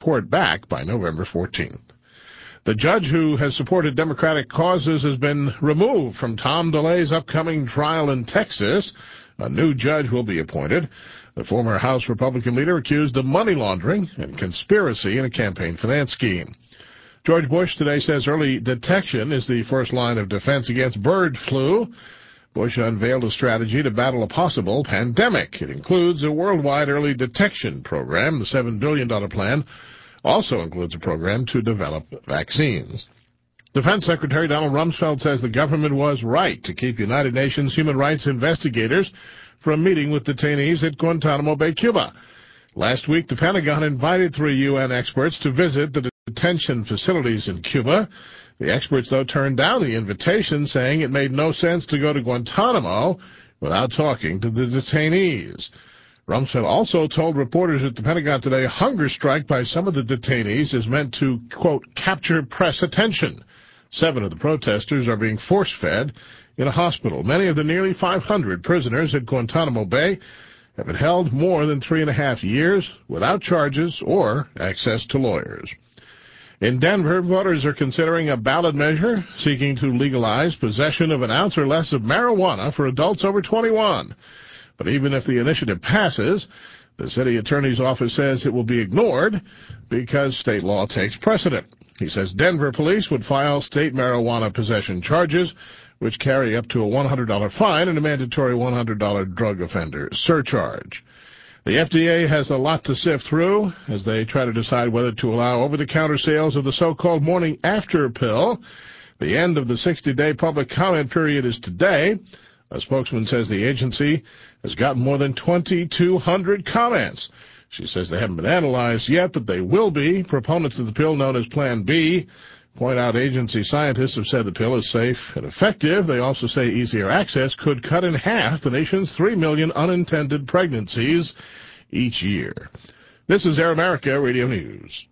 report back by November 14th. The judge who has supported Democratic causes has been removed from Tom DeLay's upcoming trial in Texas. A new judge will be appointed. The former House Republican leader accused of money laundering and conspiracy in a campaign finance scheme. George Bush today says early detection is the first line of defense against bird flu. Bush unveiled a strategy to battle a possible pandemic. It includes a worldwide early detection program. The $7 billion plan also includes a program to develop vaccines. Defense Secretary Donald Rumsfeld says the government was right to keep United Nations human rights investigators from meeting with detainees at Guantanamo Bay, Cuba. Last week, the Pentagon invited 3 UN experts to visit the detention facilities in Cuba. The experts, though, turned down the invitation, saying it made no sense to go to Guantanamo without talking to the detainees. Rumsfeld also told reporters at the Pentagon today a hunger strike by some of the detainees is meant to, quote, capture press attention. 7 of the protesters are being force-fed in a hospital. Many of the nearly 500 prisoners at Guantanamo Bay have been held more than 3.5 years without charges or access to lawyers. In Denver, voters are considering a ballot measure seeking to legalize possession of an ounce or less of marijuana for adults over 21. But even if the initiative passes, the city attorney's office says it will be ignored because state law takes precedent. He says Denver police would file state marijuana possession charges, which carry up to a $100 fine and a mandatory $100 drug offender surcharge. The FDA has a lot to sift through as they try to decide whether to allow over-the-counter sales of the so-called morning after pill. The end of the 60-day public comment period is today. A spokesman says the agency has gotten more than 2,200 comments. She says they haven't been analyzed yet, but they will be. Proponents of the pill, known as Plan B, point out agency scientists have said the pill is safe and effective. They also say easier access could cut in half the nation's 3 million unintended pregnancies each year. This is Air America Radio News.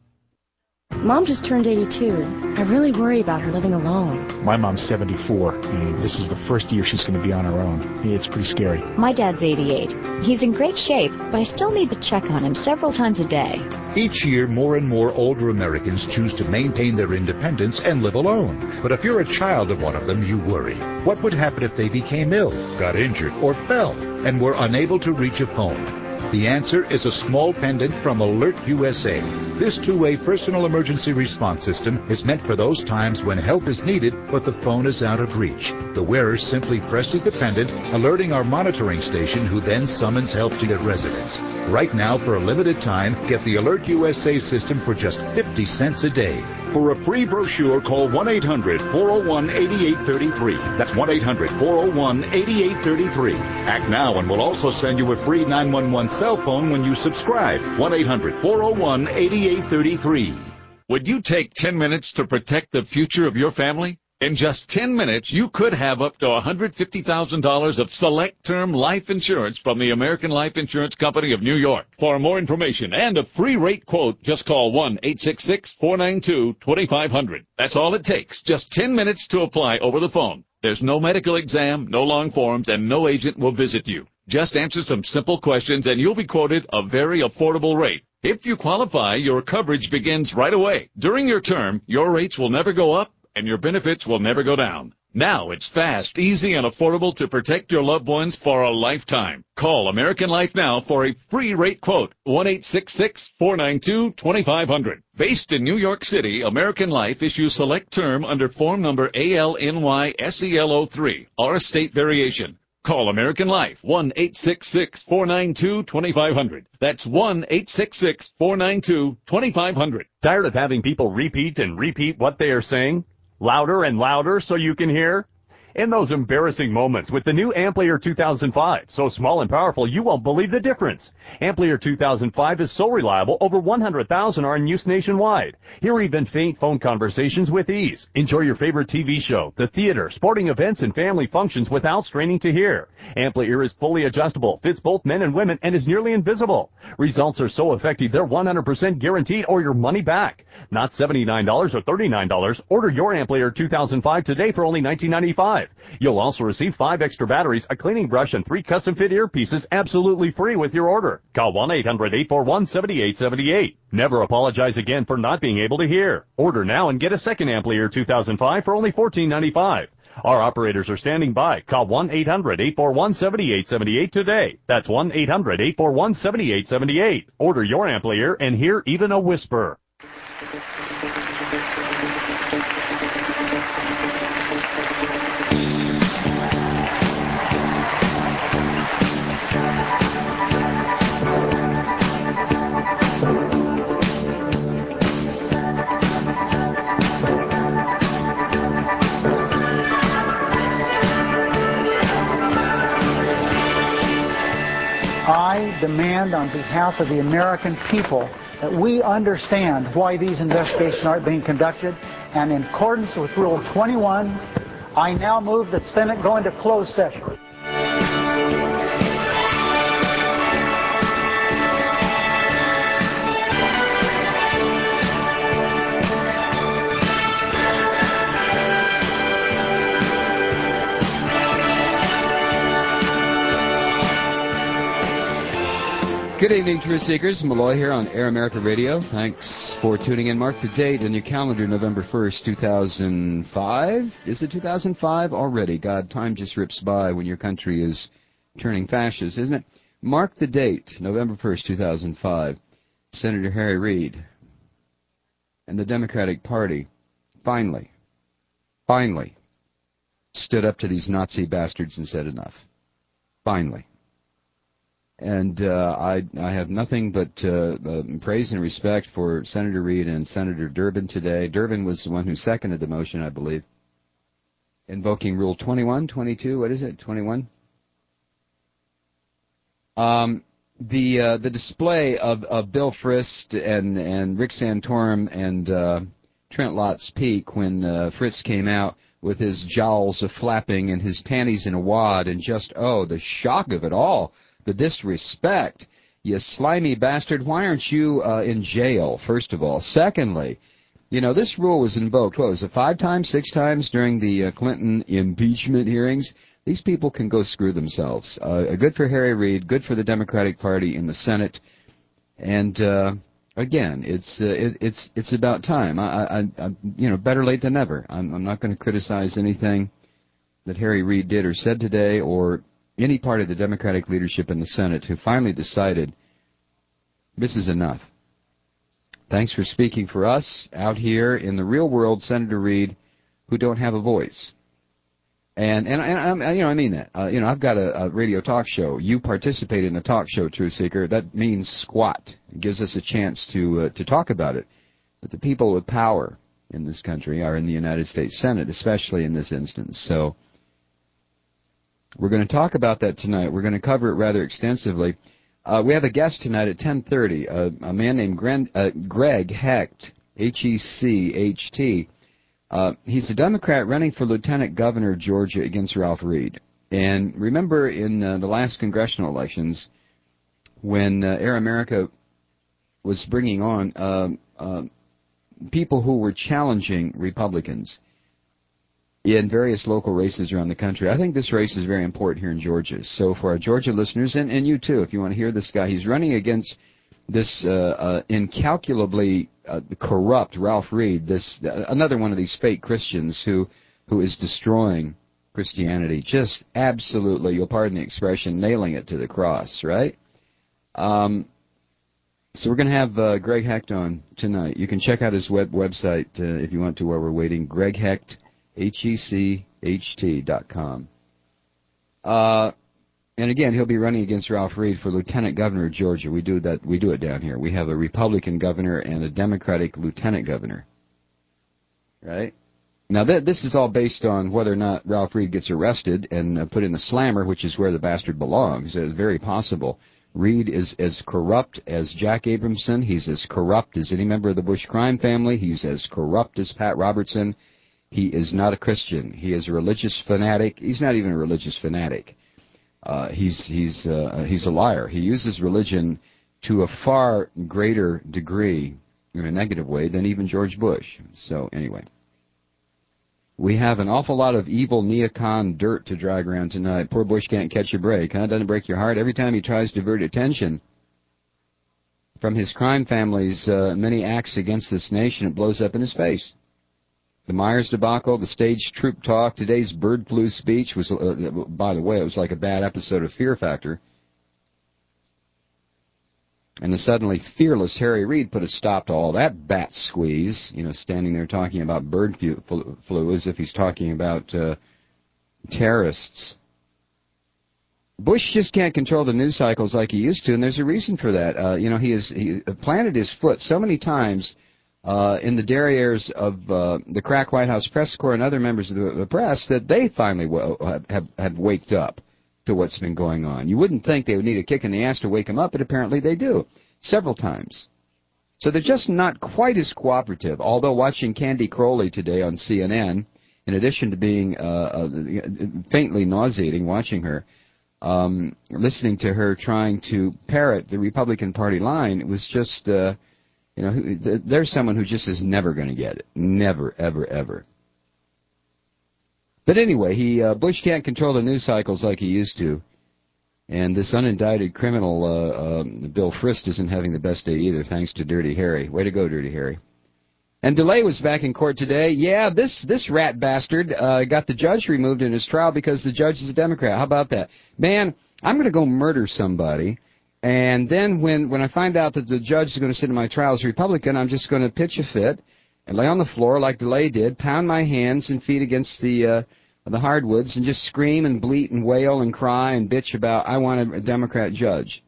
Mom just turned 82. I really worry about her living alone. My mom's 74, and this is the first year she's going to be on her own. It's pretty scary. My dad's 88. He's in great shape, but I still need to check on him several times a day. Each year, more and more older Americans choose to maintain their independence and live alone. But if you're a child of one of them, you worry. What would happen if they became ill, got injured, or fell, and were unable to reach a phone? The answer is a small pendant from Alert USA. This two-way personal emergency response system is meant for those times when help is needed, but the phone is out of reach. The wearer simply presses the pendant, alerting our monitoring station, who then summons help to their residence. Right now, for a limited time, get the Alert USA system for just 50 cents a day. For a free brochure, call 1-800-401-8833. That's 1-800-401-8833. Act now, and we'll also send you a free 911 cell phone when you subscribe. 1-800-401-8833. Would you take 10 minutes to protect the future of your family? In just 10 minutes, you could have up to $150,000 of select-term life insurance from the American Life Insurance Company of New York. For more information and a free rate quote, just call 1-866-492-2500. That's all it takes, just 10 minutes to apply over the phone. There's no medical exam, no long forms, and no agent will visit you. Just answer some simple questions, and you'll be quoted a very affordable rate. If you qualify, your coverage begins right away. During your term, your rates will never go up, and your benefits will never go down. Now it's fast, easy, and affordable to protect your loved ones for a lifetime. Call American Life now for a free rate quote, 1-866-492-2500. Based in New York City, American Life issues select term under form number ALNY-SEL03, or a state variation. Call American Life, 1-866-492-2500. That's 1-866-492-2500. Tired of having people repeat and repeat what they are saying? Louder and louder so you can hear? In those embarrassing moments with the new Amplier 2005, so small and powerful you won't believe the difference. Amplier 2005 is so reliable, over 100,000 are in use nationwide. Hear even faint phone conversations with ease. Enjoy your favorite TV show, the theater, sporting events, and family functions without straining to hear. Amplier is fully adjustable, fits both men and women, and is nearly invisible. Results are so effective they're 100% guaranteed or your money back. Not $79 or $39. Order your Amplier 2005 today for only $19.95. $1,800-841-7875. You'll also receive 5 extra batteries, a cleaning brush, and 3 custom-fit earpieces absolutely free with your order. Call 1-800-841-7878. Never apologize again for not being able to hear. Order now and get a second Ampliator 2005 for only $14.95. Our operators are standing by. Call 1-800-841-7878 today. That's 1-800-841-7878. Order your Ampliator and hear even a whisper. I demand on behalf of the American people that we understand why these investigations aren't being conducted, and in accordance with Rule 21, I now move the Senate go into closed session. Good evening, Truth Seekers. Malloy here on Air America Radio. Thanks for tuning in. Mark the date on your calendar, November 1st, 2005. Is it 2005 already? God, time just rips by when your country is turning fascist, isn't it? Mark the date, November 1st, 2005. Senator Harry Reid and the Democratic Party finally stood up to these Nazi bastards and said enough. Finally. And I have nothing but praise and respect for Senator Reid and Senator Durbin today. Durbin was the one who seconded the motion, I believe, invoking Rule 21, 22, what is it, 21? The display of Bill Frist and Rick Santorum and Trent Lott's Peak when Frist came out with his jowls flapping and his panties in a wad and just, the shock of it all. The disrespect. You slimy bastard, why aren't you in jail, first of all? Secondly, this rule was invoked, what was it, 5 times, 6 times during the Clinton impeachment hearings? These people can go screw themselves. Good for Harry Reid, good for the Democratic Party in the Senate. And, again, it's about time. I better late than never. I'm not going to criticize anything that Harry Reid did or said today or any part of the Democratic leadership in the Senate who finally decided this is enough. Thanks for speaking for us out here in the real world, Senator Reid, who don't have a voice. And I mean that. I've got a radio talk show. You participate in a talk show, Truth Seeker. That means squat. It gives us a chance to talk about it. But the people with power in this country are in the United States Senate, especially in this instance. So we're going to talk about that tonight. We're going to cover it rather extensively. We have a guest tonight at 10:30, a man named Greg Hecht, H-E-C-H-T. He's a Democrat running for Lieutenant Governor of Georgia against Ralph Reed. And remember in the last congressional elections when Air America was bringing on people who were challenging Republicans in various local races around the country. I think this race is very important here in Georgia. So for our Georgia listeners, and you too, if you want to hear this guy, he's running against this incalculably corrupt Ralph Reed, another one of these fake Christians who is destroying Christianity. Just absolutely, you'll pardon the expression, nailing it to the cross, right? So we're going to have Greg Hecht on tonight. You can check out his website if you want to while we're waiting, Greg Hecht, HECHT.com. And again, he'll be running against Ralph Reed for Lieutenant Governor of Georgia. We do it down here. We have a Republican governor and a Democratic lieutenant governor. Right? Now, this is all based on whether or not Ralph Reed gets arrested and put in the slammer, which is where the bastard belongs. It's very possible. Reed is as corrupt as Jack Abramson. He's as corrupt as any member of the Bush crime family. He's as corrupt as Pat Robertson. He is not a Christian. He is a religious fanatic. He's not even a religious fanatic. He's a liar. He uses religion to a far greater degree, in a negative way, than even George Bush. So anyway, We have an awful lot of evil neocon dirt to drag around tonight. Poor Bush can't catch a break, huh? Doesn't it break your heart? Every time he tries to divert attention from his crime family's many acts against this nation, it blows up in his face. The Myers debacle, the stage troop talk, today's bird flu speech was, by the way, it was like a bad episode of Fear Factor. And the suddenly fearless Harry Reid put a stop to all that bat squeeze, standing there talking about bird flu as if he's talking about terrorists. Bush just can't control the news cycles like he used to, and there's a reason for that. He planted his foot so many times in the derrieres of the crack White House press corps and other members of the press that they finally have waked up to what's been going on. You wouldn't think they would need a kick in the ass to wake them up, but apparently they do, several times. So they're just not quite as cooperative, although watching Candy Crowley today on CNN, in addition to being faintly nauseating watching her, listening to her trying to parrot the Republican Party line, it was just, there's someone who just is never going to get it. Never, ever, ever. But anyway, Bush can't control the news cycles like he used to. And this unindicted criminal, Bill Frist, isn't having the best day either, thanks to Dirty Harry. Way to go, Dirty Harry. And DeLay was back in court today. Yeah, this rat bastard got the judge removed in his trial because the judge is a Democrat. How about that? Man, I'm going to go murder somebody. And then when I find out that the judge is going to sit in my trial as a Republican, I'm just going to pitch a fit and lay on the floor like DeLay did, pound my hands and feet against the hardwoods and just scream and bleat and wail and cry and bitch about, I want a Democrat judge.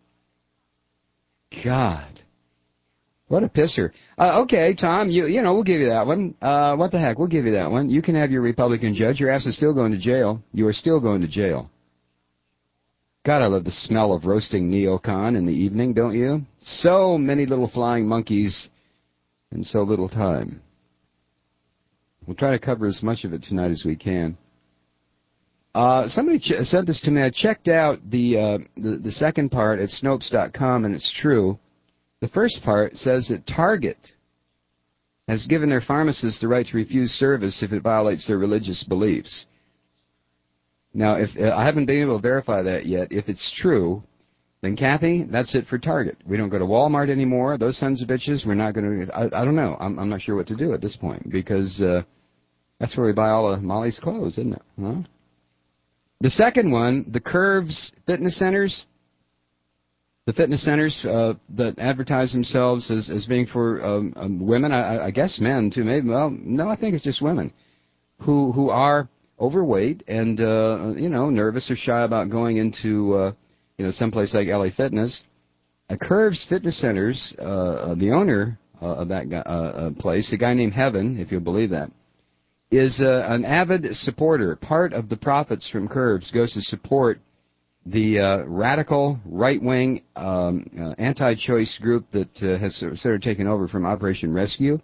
God. What a pisser. Okay, Tom, we'll give you that one. What the heck, we'll give you that one. You can have your Republican judge. Your ass is still going to jail. You are still going to jail. God, I love the smell of roasting neocon in the evening, don't you? So many little flying monkeys in so little time. We'll try to cover as much of it tonight as we can. Somebody said this to me. I checked out the second part at Snopes.com, and it's true. The first part says that Target has given their pharmacists the right to refuse service if it violates their religious beliefs. Now, if I haven't been able to verify that yet, if it's true, then Kathy, that's it for Target. We don't go to Walmart anymore. Those sons of bitches, we're not going to. I don't know. I'm not sure what to do at this point because that's where we buy all of Molly's clothes, isn't it? Huh? The second one, the Curves fitness centers. The fitness centers that advertise themselves as being for women, I guess men too, maybe. Well, no, I think it's just women who are overweight and nervous or shy about going into someplace like LA Fitness. Curves Fitness Centers, the owner of that place, a guy named Heaven, if you'll believe that, is an avid supporter. Part of the profits from Curves goes to support the radical, right-wing, anti-choice group that has sort of taken over from Operation Rescue.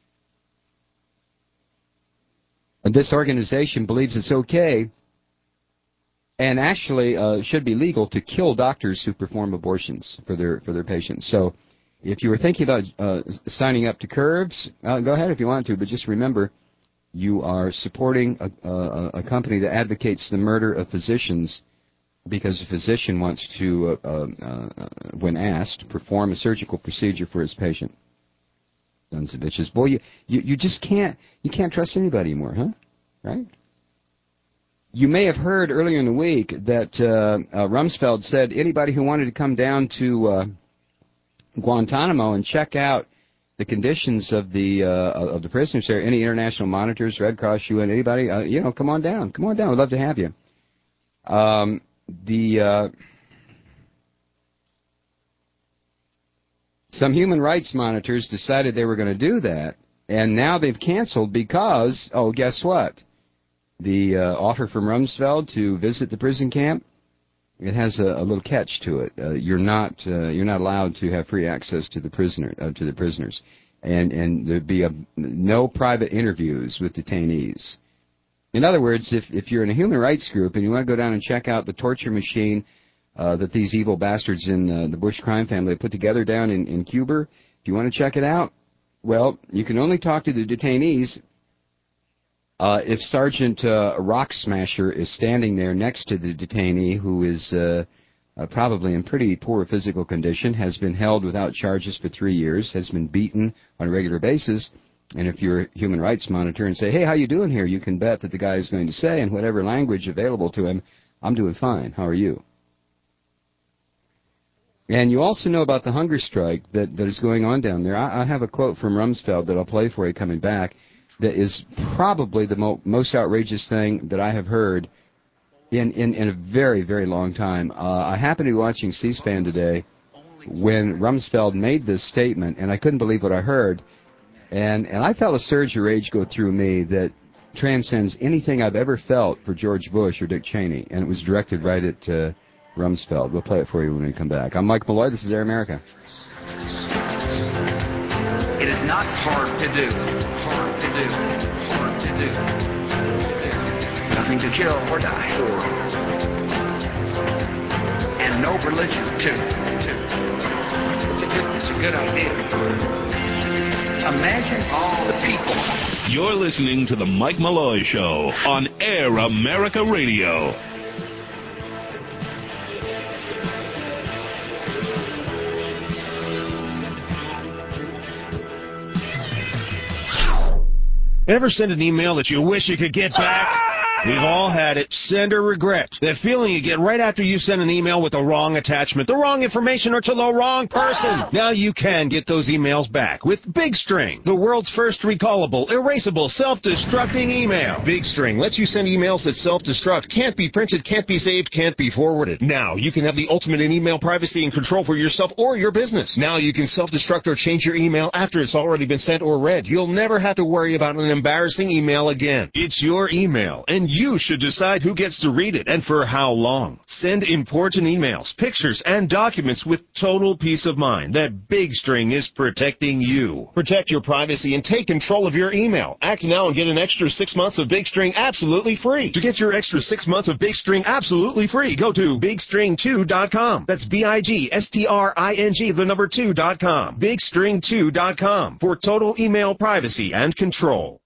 And this organization believes it's okay and actually should be legal to kill doctors who perform abortions for their patients. So if you were thinking about signing up to Curves, go ahead if you want to, but just remember you are supporting a company that advocates the murder of physicians because a physician wants to, when asked, perform a surgical procedure for his patient. Sons of bitches. Boy, you just can't trust anybody anymore, huh? Right? You may have heard earlier in the week that Rumsfeld said anybody who wanted to come down to Guantanamo and check out the conditions of the prisoners there, any international monitors, Red Cross, UN, anybody, come on down. Come on down. We'd love to have you. Some human rights monitors decided they were going to do that, and now they've canceled because, guess what? The offer from Rumsfeld to visit the prison camp, it has a little catch to it. You're not allowed to have free access to the prisoners, and there'd be no private interviews with detainees. In other words, if you're in a human rights group and you want to go down and check out the torture machine that these evil bastards in the Bush crime family put together down in Cuba, if you want to check it out, well, you can only talk to the detainees If Sergeant Rock Smasher is standing there next to the detainee who is probably in pretty poor physical condition, has been held without charges for 3 years, has been beaten on a regular basis, and if you're a human rights monitor and say, hey, how you doing here, you can bet that the guy is going to say, in whatever language available to him, I'm doing fine, how are you? And you also know about the hunger strike that is going on down there. I have a quote from Rumsfeld that I'll play for you coming back that is probably the most outrageous thing that I have heard in a very, very long time. I happened to be watching C-SPAN today when Rumsfeld made this statement, and I couldn't believe what I heard. And I felt a surge of rage go through me that transcends anything I've ever felt for George Bush or Dick Cheney, and it was directed right at Rumsfeld. We'll play it for you when we come back. I'm Mike Malloy. This is Air America. It is not hard to do. Hard to do. Hard to do. Nothing to kill or die for. And no religion, too. It's a good idea. Imagine all the people. You're listening to The Mike Malloy Show on Air America Radio. Ever send an email that you wish you could get back? We've all had it. Sender regret. That feeling you get right after you send an email with the wrong attachment, the wrong information, or to the wrong person. Now you can get those emails back with Big String, the world's first recallable, erasable, self-destructing email. Big String lets you send emails that self-destruct, can't be printed, can't be saved, can't be forwarded. Now you can have the ultimate in email privacy and control for yourself or your business. Now you can self-destruct or change your email after it's already been sent or read. You'll never have to worry about an embarrassing email again. It's your email, and you should decide who gets to read it and for how long. Send important emails, pictures, and documents with total peace of mind that Big String is protecting you. Protect your privacy and take control of your email. Act now and get an extra 6 months of Big String absolutely free. To get your extra 6 months of Big String absolutely free, go to BigString2.com. That's BigString, the number 2.com. BigString2.com for total email privacy and control.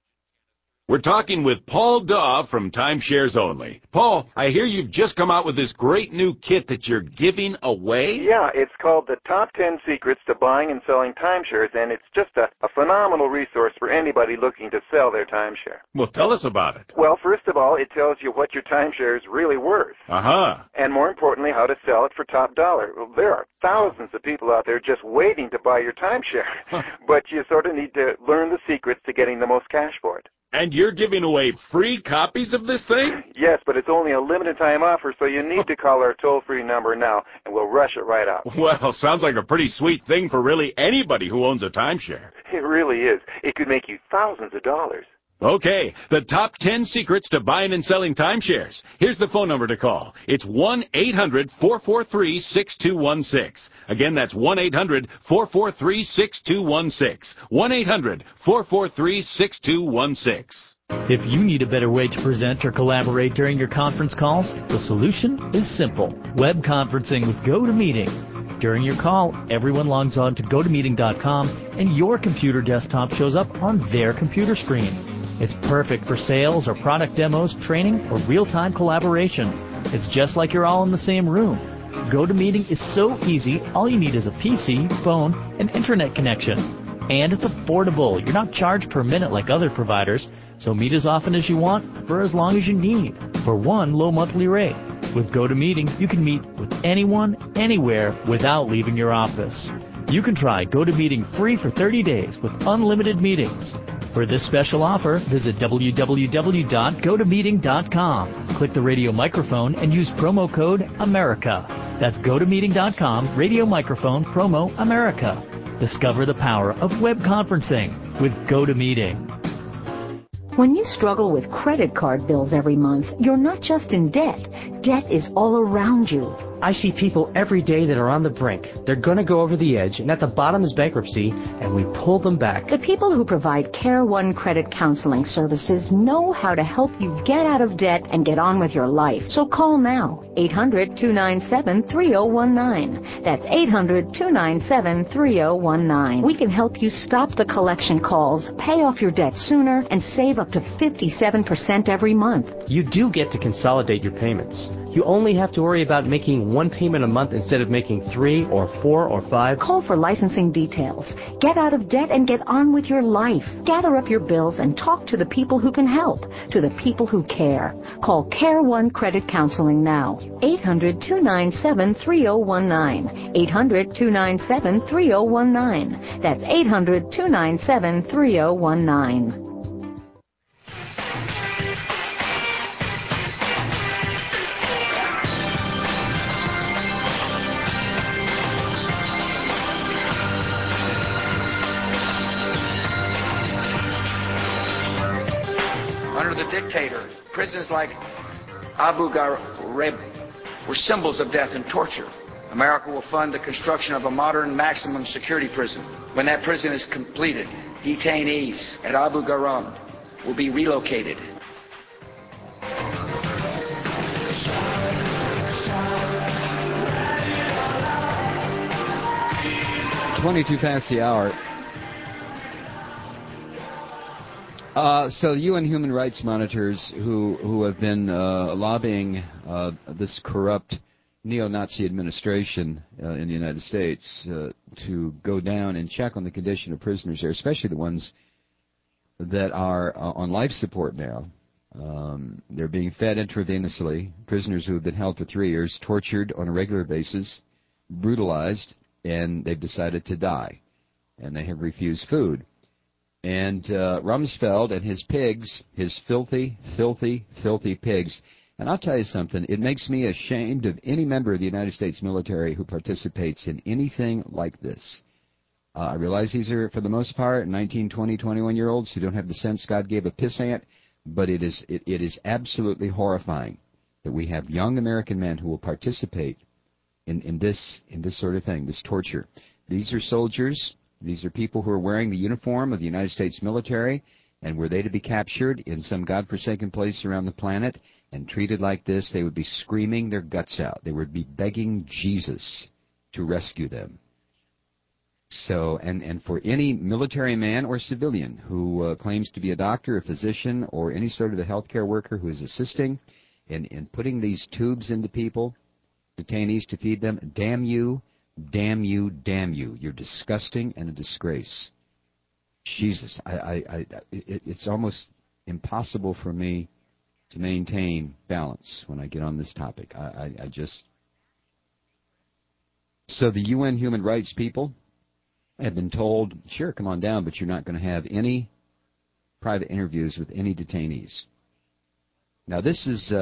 We're talking with Paul Daw from Timeshares Only. Paul, I hear you've just come out with this great new kit that you're giving away? Yeah, it's called the Top 10 Secrets to Buying and Selling Timeshares, and it's just a phenomenal resource for anybody looking to sell their timeshare. Well, tell us about it. Well, first of all, it tells you what your timeshare is really worth. Uh-huh. And more importantly, how to sell it for top dollar. Well, there are thousands of people out there just waiting to buy your timeshare, but you sort of need to learn the secrets to getting the most cash for it. And you're giving away free copies of this thing? Yes, but it's only a limited time offer, so you need to call our toll-free number now, and we'll rush it right out. Well, sounds like a pretty sweet thing for really anybody who owns a timeshare. It really is. It could make you thousands of dollars. Okay, the top 10 secrets to buying and selling timeshares. Here's the phone number to call. It's 1-800-443-6216. Again, that's 1-800-443-6216. 1-800-443-6216. If you need a better way to present or collaborate during your conference calls, the solution is simple. Web conferencing with GoToMeeting. During your call, everyone logs on to GoToMeeting.com and your computer desktop shows up on their computer screen. It's perfect for sales or product demos, training, or real-time collaboration. It's just like you're all in the same room. GoToMeeting is so easy, all you need is a PC, phone, and internet connection. And it's affordable. You're not charged per minute like other providers, so meet as often as you want for as long as you need for one low monthly rate. With GoToMeeting, you can meet with anyone, anywhere, without leaving your office. You can try GoToMeeting free for 30 days with unlimited meetings. For this special offer, visit www.gotomeeting.com. Click the radio microphone and use promo code AMERICA. That's gotomeeting.com, radio microphone, promo AMERICA. Discover the power of web conferencing with GoToMeeting. When you struggle with credit card bills every month, you're not just in debt. Debt is all around you. I see people every day that are on the brink. They're going to go over the edge, and at the bottom is bankruptcy, and we pull them back. The people who provide Care One credit counseling services know how to help you get out of debt and get on with your life. So call now, 800-297-3019. That's 800-297-3019. We can help you stop the collection calls, pay off your debt sooner, and save up to 57% every month. You do get to consolidate your payments. You only have to worry about making one payment a month instead of making 3 or 4 or 5. Call for licensing details. Get out of debt and get on with your life. Gather up your bills and talk to the people who can help, to the people who care. Call Care One Credit Counseling now. 800-297-3019. 800-297-3019. That's 800-297-3019. Under the dictator, prisons like Abu Ghraib were symbols of death and torture. America will fund the construction of a modern maximum security prison. When that prison is completed, detainees at Abu Ghraib will be relocated. 22 past the hour. So the UN human rights monitors who have been lobbying this corrupt neo-Nazi administration in the United States to go down and check on the condition of prisoners there, especially the ones that are on life support now. They're being fed intravenously, prisoners who have been held for 3 years, tortured on a regular basis, brutalized, and they've decided to die, and they have refused food. And Rumsfeld and his pigs, his filthy, filthy, filthy pigs. And I'll tell you something, it makes me ashamed of any member of the United States military who participates in anything like this. I realize these are, for the most part, 19, 20, 21-year-olds who don't have the sense God gave a pissant, but it is absolutely horrifying that we have young American men who will participate in this sort of thing, this torture. These are soldiers. These are people who are wearing the uniform of the United States military, and were they to be captured in some godforsaken place around the planet and treated like this, they would be screaming their guts out. They would be begging Jesus to rescue them. So, and for any military man or civilian who claims to be a doctor, a physician, or any sort of a healthcare worker who is assisting in putting these tubes into people, detainees to feed them, damn you. Damn you, damn you. You're disgusting and a disgrace. Jesus, it's almost impossible for me to maintain balance when I get on this topic. I just... So the UN human rights people have been told, sure, come on down, but you're not going to have any private interviews with any detainees. Now, this is...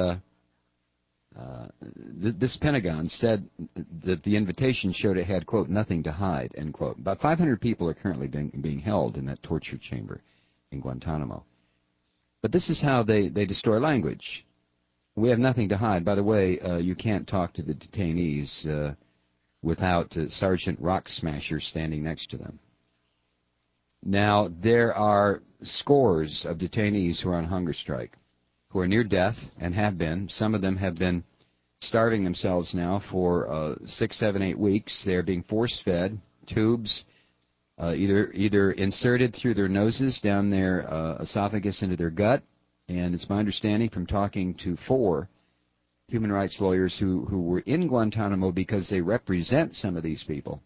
this Pentagon said that the invitation showed it had, quote, nothing to hide, end quote. About 500 people are currently being held in that torture chamber in Guantanamo. But this is how they destroy language. We have nothing to hide. By the way, you can't talk to the detainees without Sergeant Rock Smasher standing next to them. Now, there are scores of detainees who are on hunger strike, who are near death and have been. Some of them have been starving themselves now for 6, 7, 8 weeks. They're being force-fed tubes, either inserted through their noses down their esophagus into their gut. And it's my understanding from talking to 4 human rights lawyers who were in Guantanamo because they represent some of these people,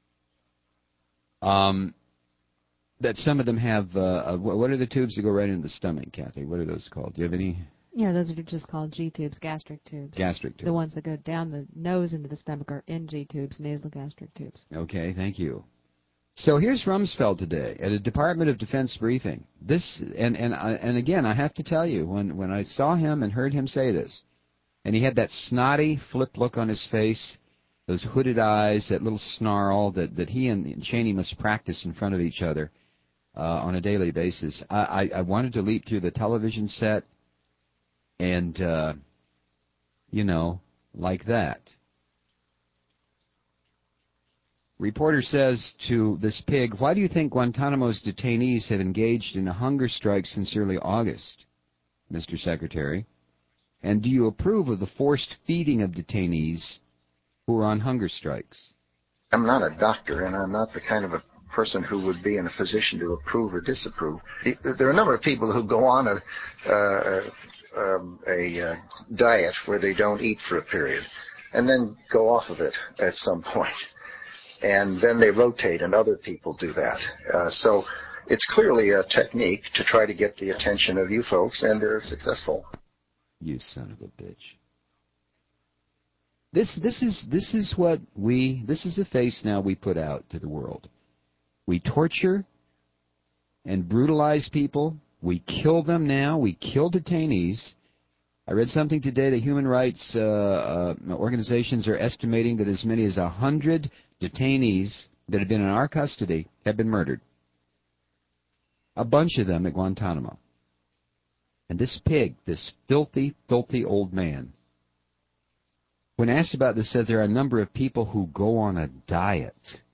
that some of them have, what are the tubes that go right into the stomach, Kathy? What are those called? Do you have any? Yeah, those are just called G-tubes, gastric tubes. Gastric tubes. The ones that go down the nose into the stomach are NG-tubes, nasogastric tubes. Okay, thank you. So here's Rumsfeld today at a Department of Defense briefing. This, and again, I have to tell you, when I saw him and heard him say this, and he had that snotty, flip look on his face, those hooded eyes, that little snarl that he and Cheney must practice in front of each other on a daily basis. I wanted to leap through the television set and, like that. Reporter says to this pig, why do you think Guantanamo's detainees have engaged in a hunger strike since early August, Mr. Secretary? And do you approve of the forced feeding of detainees who are on hunger strikes? I'm not a doctor, and I'm not the kind of a person who would be in a position to approve or disapprove. There are a number of people who go on a diet where they don't eat for a period and then go off of it at some point. And then they rotate, and other people do that. So it's clearly a technique to try to get the attention of you folks, and they're successful. You son of a bitch. This is the face now we put out to the world. We torture and brutalize people. We kill them now. We kill detainees. I read something today that human rights organizations are estimating that as many as 100 detainees that have been in our custody have been murdered. A bunch of them at Guantanamo. And this pig, this filthy, filthy old man, when asked about this, said there are a number of people who go on a diet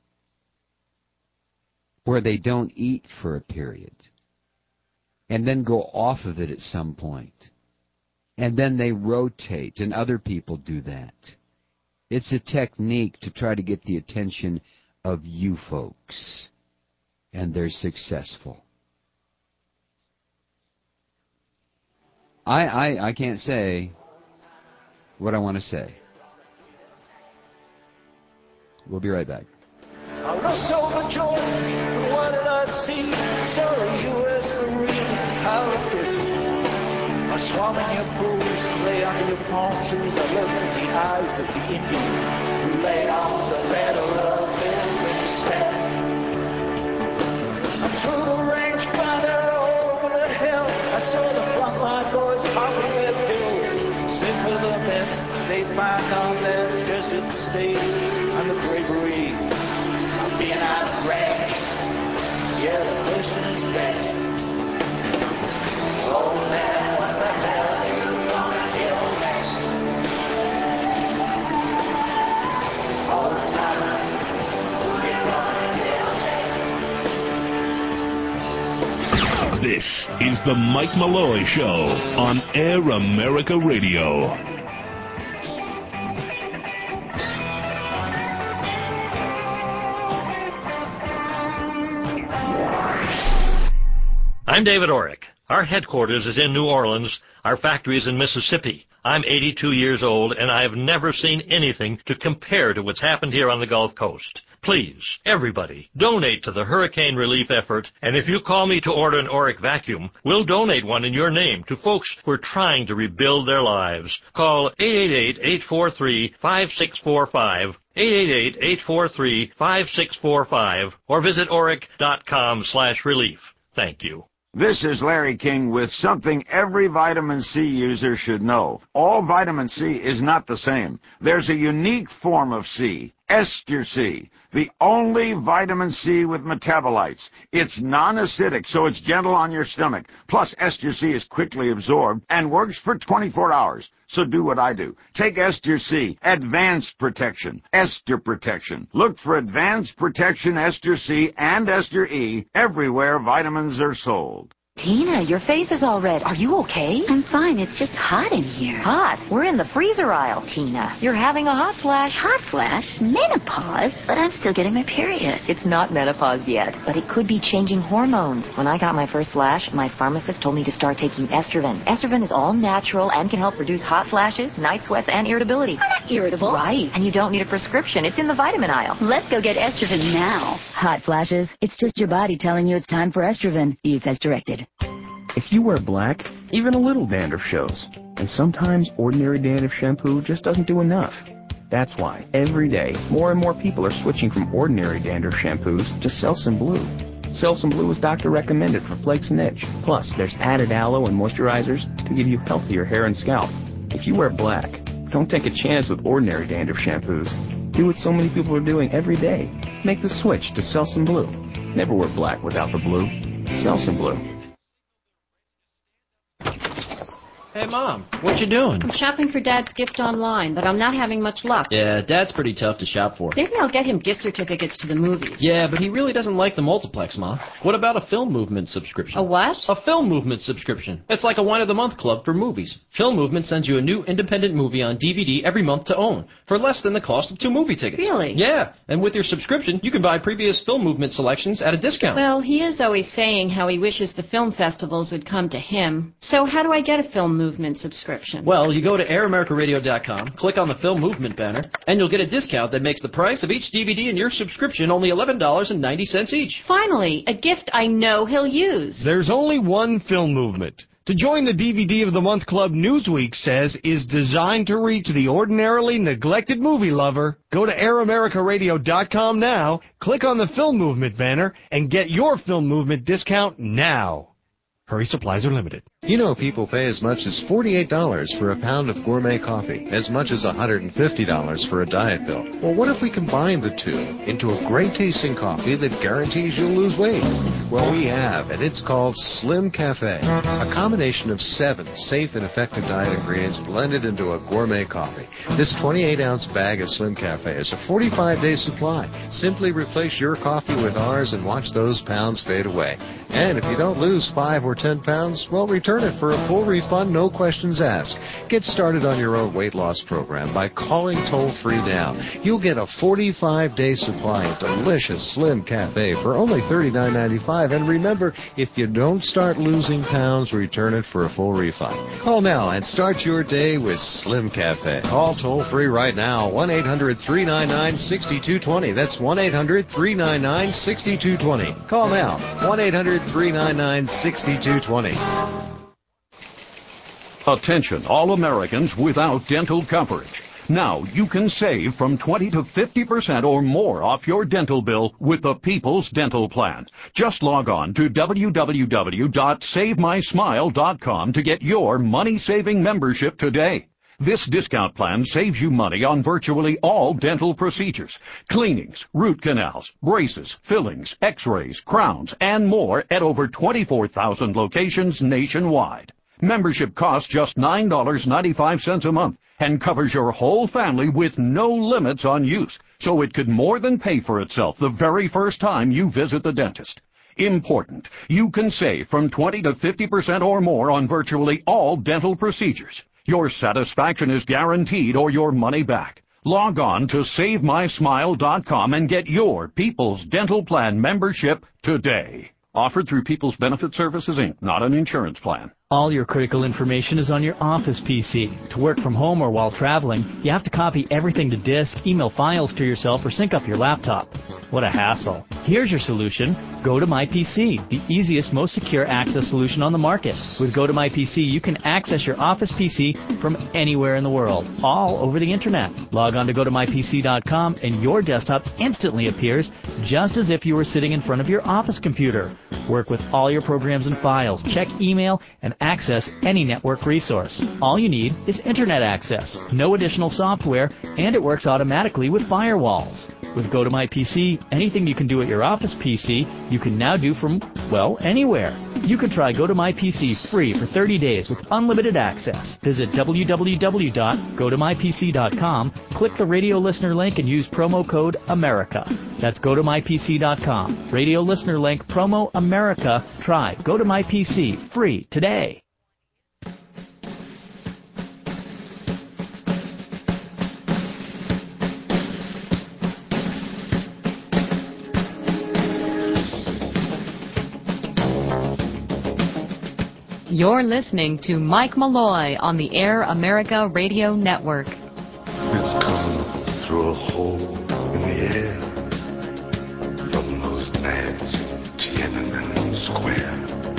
where they don't eat for a period and then go off of it at some point. And then they rotate, and other people do that. It's a technique to try to get the attention of you folks. And they're successful. I can't say what I want to say. We'll be right back. I looked overjoyed, but what did I see? Saw a U.S. Marine, how it did. I swam in your pools, lay under your palm trees. I looked in the eyes of the Indian who lay on the ladder of their respect. I threw the rangefinder over the hill. I saw the frontline boys popping their pills. Sing for the best they find on their desert stage. And the bravery of being out of range. Yeah, the person is best. Oh man, what the hell are you gonna kill next? All the time, who you gonna kill next? This is the Mike Malloy Show on Air America Radio. I'm David Orrick. Our headquarters is in New Orleans. Our factory is in Mississippi. I'm 82 years old, and I have never seen anything to compare to what's happened here on the Gulf Coast. Please, everybody, donate to the hurricane relief effort, and if you call me to order an Orrick vacuum, we'll donate one in your name to folks who are trying to rebuild their lives. Call 888-843-5645, 888-843-5645, or visit Orrick.com/relief. Thank you. This is Larry King with something every vitamin C user should know. All vitamin C is not the same. There's a unique form of C, Ester C, the only vitamin C with metabolites. It's non-acidic, so it's gentle on your stomach. Plus, Ester C is quickly absorbed and works for 24 hours. So do what I do. Take Ester C, Advanced Protection, Ester Protection. Look for Advanced Protection Ester C and Ester E everywhere vitamins are sold. Tina, your face is all red. Are you okay? I'm fine. It's just hot in here. Hot? We're in the freezer aisle. Tina, you're having a hot flash. Hot flash? Menopause? But I'm still getting my period. It's not menopause yet, but it could be changing hormones. When I got my first flash, my pharmacist told me to start taking Estroven. Estroven is all natural and can help reduce hot flashes, night sweats, and irritability. I'm not irritable. Right, and you don't need a prescription. It's in the vitamin aisle. Let's go get Estroven now. Hot flashes? It's just your body telling you it's time for Estroven. Use as directed. If you wear black, even a little dandruff shows. And sometimes ordinary dandruff shampoo just doesn't do enough. That's why, every day, more and more people are switching from ordinary dandruff shampoos to Selsun Blue. Selsun Blue is doctor recommended for flakes and itch. Plus, there's added aloe and moisturizers to give you healthier hair and scalp. If you wear black, don't take a chance with ordinary dandruff shampoos. Do what so many people are doing every day. Make the switch to Selsun Blue. Never wear black without the blue. Selsun Blue. Hey, Mom, what you doing? I'm shopping for Dad's gift online, but I'm not having much luck. Yeah, Dad's pretty tough to shop for. Maybe I'll get him gift certificates to the movies. Yeah, but he really doesn't like the multiplex, Ma. What about a Film Movement subscription? A what? A Film Movement subscription. It's like a Wine of the Month club for movies. Film Movement sends you a new independent movie on DVD every month to own, for less than the cost of 2 movie tickets. Really? Yeah, and with your subscription, you can buy previous Film Movement selections at a discount. Well, he is always saying how he wishes the film festivals would come to him. So how do I get a Film Movement subscription? Well, you go to AirAmericaRadio.com, click on the Film Movement banner, and you'll get a discount that makes the price of each DVD in your subscription only $11.90 each. Finally, a gift I know he'll use. There's only one Film Movement. To join the DVD of the Month Club, Newsweek says is designed to reach the ordinarily neglected movie lover. Go to AirAmericaRadio.com now, click on the Film Movement banner, and get your Film Movement discount now. Hurry, supplies are limited. You know people pay as much as $48 for a pound of gourmet coffee, as much as $150 for a diet pill. Well, what if we combine the two into a great-tasting coffee that guarantees you'll lose weight? Well, we have, and it's called Slim Cafe, a combination of 7 safe and effective diet ingredients blended into a gourmet coffee. This 28-ounce bag of Slim Cafe is a 45-day supply. Simply replace your coffee with ours and watch those pounds fade away. And if you don't lose 5 or 10 pounds, well, return it for a full refund, no questions asked. Get started on your own weight loss program by calling toll-free now. You'll get a 45-day supply of delicious Slim Cafe for only $39.95. And remember, if you don't start losing pounds, return it for a full refund. Call now and start your day with Slim Cafe. Call toll-free right now, 1-800-399-6220. That's 1-800-399-6220. Call now, 1-800-399-6220. Attention, all Americans without dental coverage. Now you can save from 20 to 50% or more off your dental bill with the People's Dental Plan. Just log on to www.SaveMySmile.com to get your money-saving membership today. This discount plan saves you money on virtually all dental procedures, cleanings, root canals, braces, fillings, x-rays, crowns, and more at over 24,000 locations nationwide. Membership costs just $9.95 a month and covers your whole family with no limits on use, so it could more than pay for itself the very first time you visit the dentist. Important, you can save from 20 to 50% or more on virtually all dental procedures. Your satisfaction is guaranteed or your money back. Log on to SaveMySmile.com and get your People's Dental Plan membership today. Offered through People's Benefit Services, Inc., not an insurance plan. All your critical information is on your office PC. To work from home or while traveling, you have to copy everything to disk, email files to yourself, or sync up your laptop. What a hassle. Here's your solution. GoToMyPC, the easiest, most secure access solution on the market. With GoToMyPC, you can access your office PC from anywhere in the world, all over the internet. Log on to GoToMyPC.com and your desktop instantly appears just as if you were sitting in front of your office computer. Work with all your programs and files, check email, and access any network resource. All you need is internet access, no additional software, and it works automatically with firewalls. With GoToMyPC, anything you can do at your office PC, you can now do from, well, anywhere. You can try GoToMyPC free for 30 days with unlimited access. Visit www.gotomypc.com, click the radio listener link, and use promo code AMERICA. That's GoToMyPC.com. Radio listener link, promo AMERICA. Try GoToMyPC free today. You're listening to Mike Malloy on the Air America Radio Network. It's come through a hole in the air from those nads in Tiananmen Square.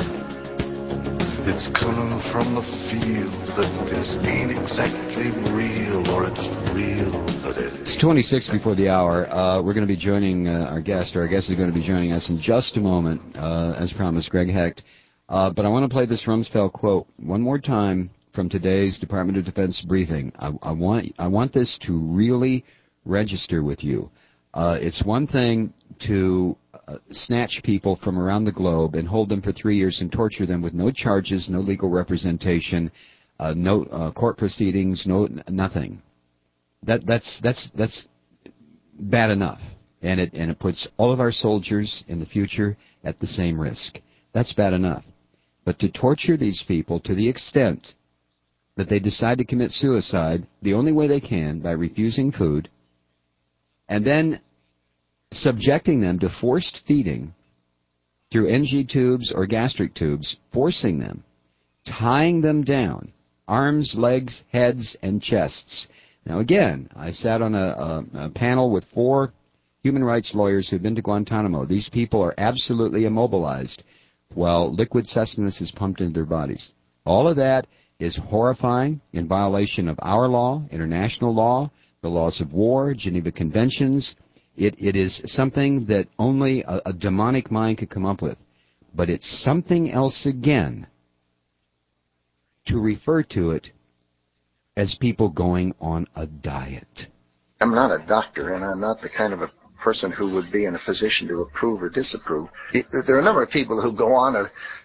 It's coming from the field that this ain't exactly real, or it's real, but It's 26 before the hour. We're going to be joining our guest is going to be joining us in just a moment, as promised, Greg Hecht. But I want to play this Rumsfeld quote one more time from today's Department of Defense briefing. I want this to really register with you. It's one thing to snatch people from around the globe and hold them for 3 years and torture them with no charges, no legal representation, no court proceedings, no nothing. That's bad enough, and it puts all of our soldiers in the future at the same risk. That's bad enough. But to torture these people to the extent that they decide to commit suicide the only way they can, by refusing food, and then subjecting them to forced feeding through NG tubes or gastric tubes, forcing them, tying them down, arms, legs, heads, and chests. Now again, I sat on a panel with 4 human rights lawyers who've been to Guantanamo. These people are absolutely immobilized while liquid sustenance is pumped into their bodies. All of that is horrifying, in violation of our law, international law, the laws of war, Geneva Conventions. It is something that only a demonic mind could come up with. But it's something else again to refer to it as people going on a diet. I'm not a doctor, and I'm not the kind of a person who would be in a position to approve or disapprove. There are a number of people who go on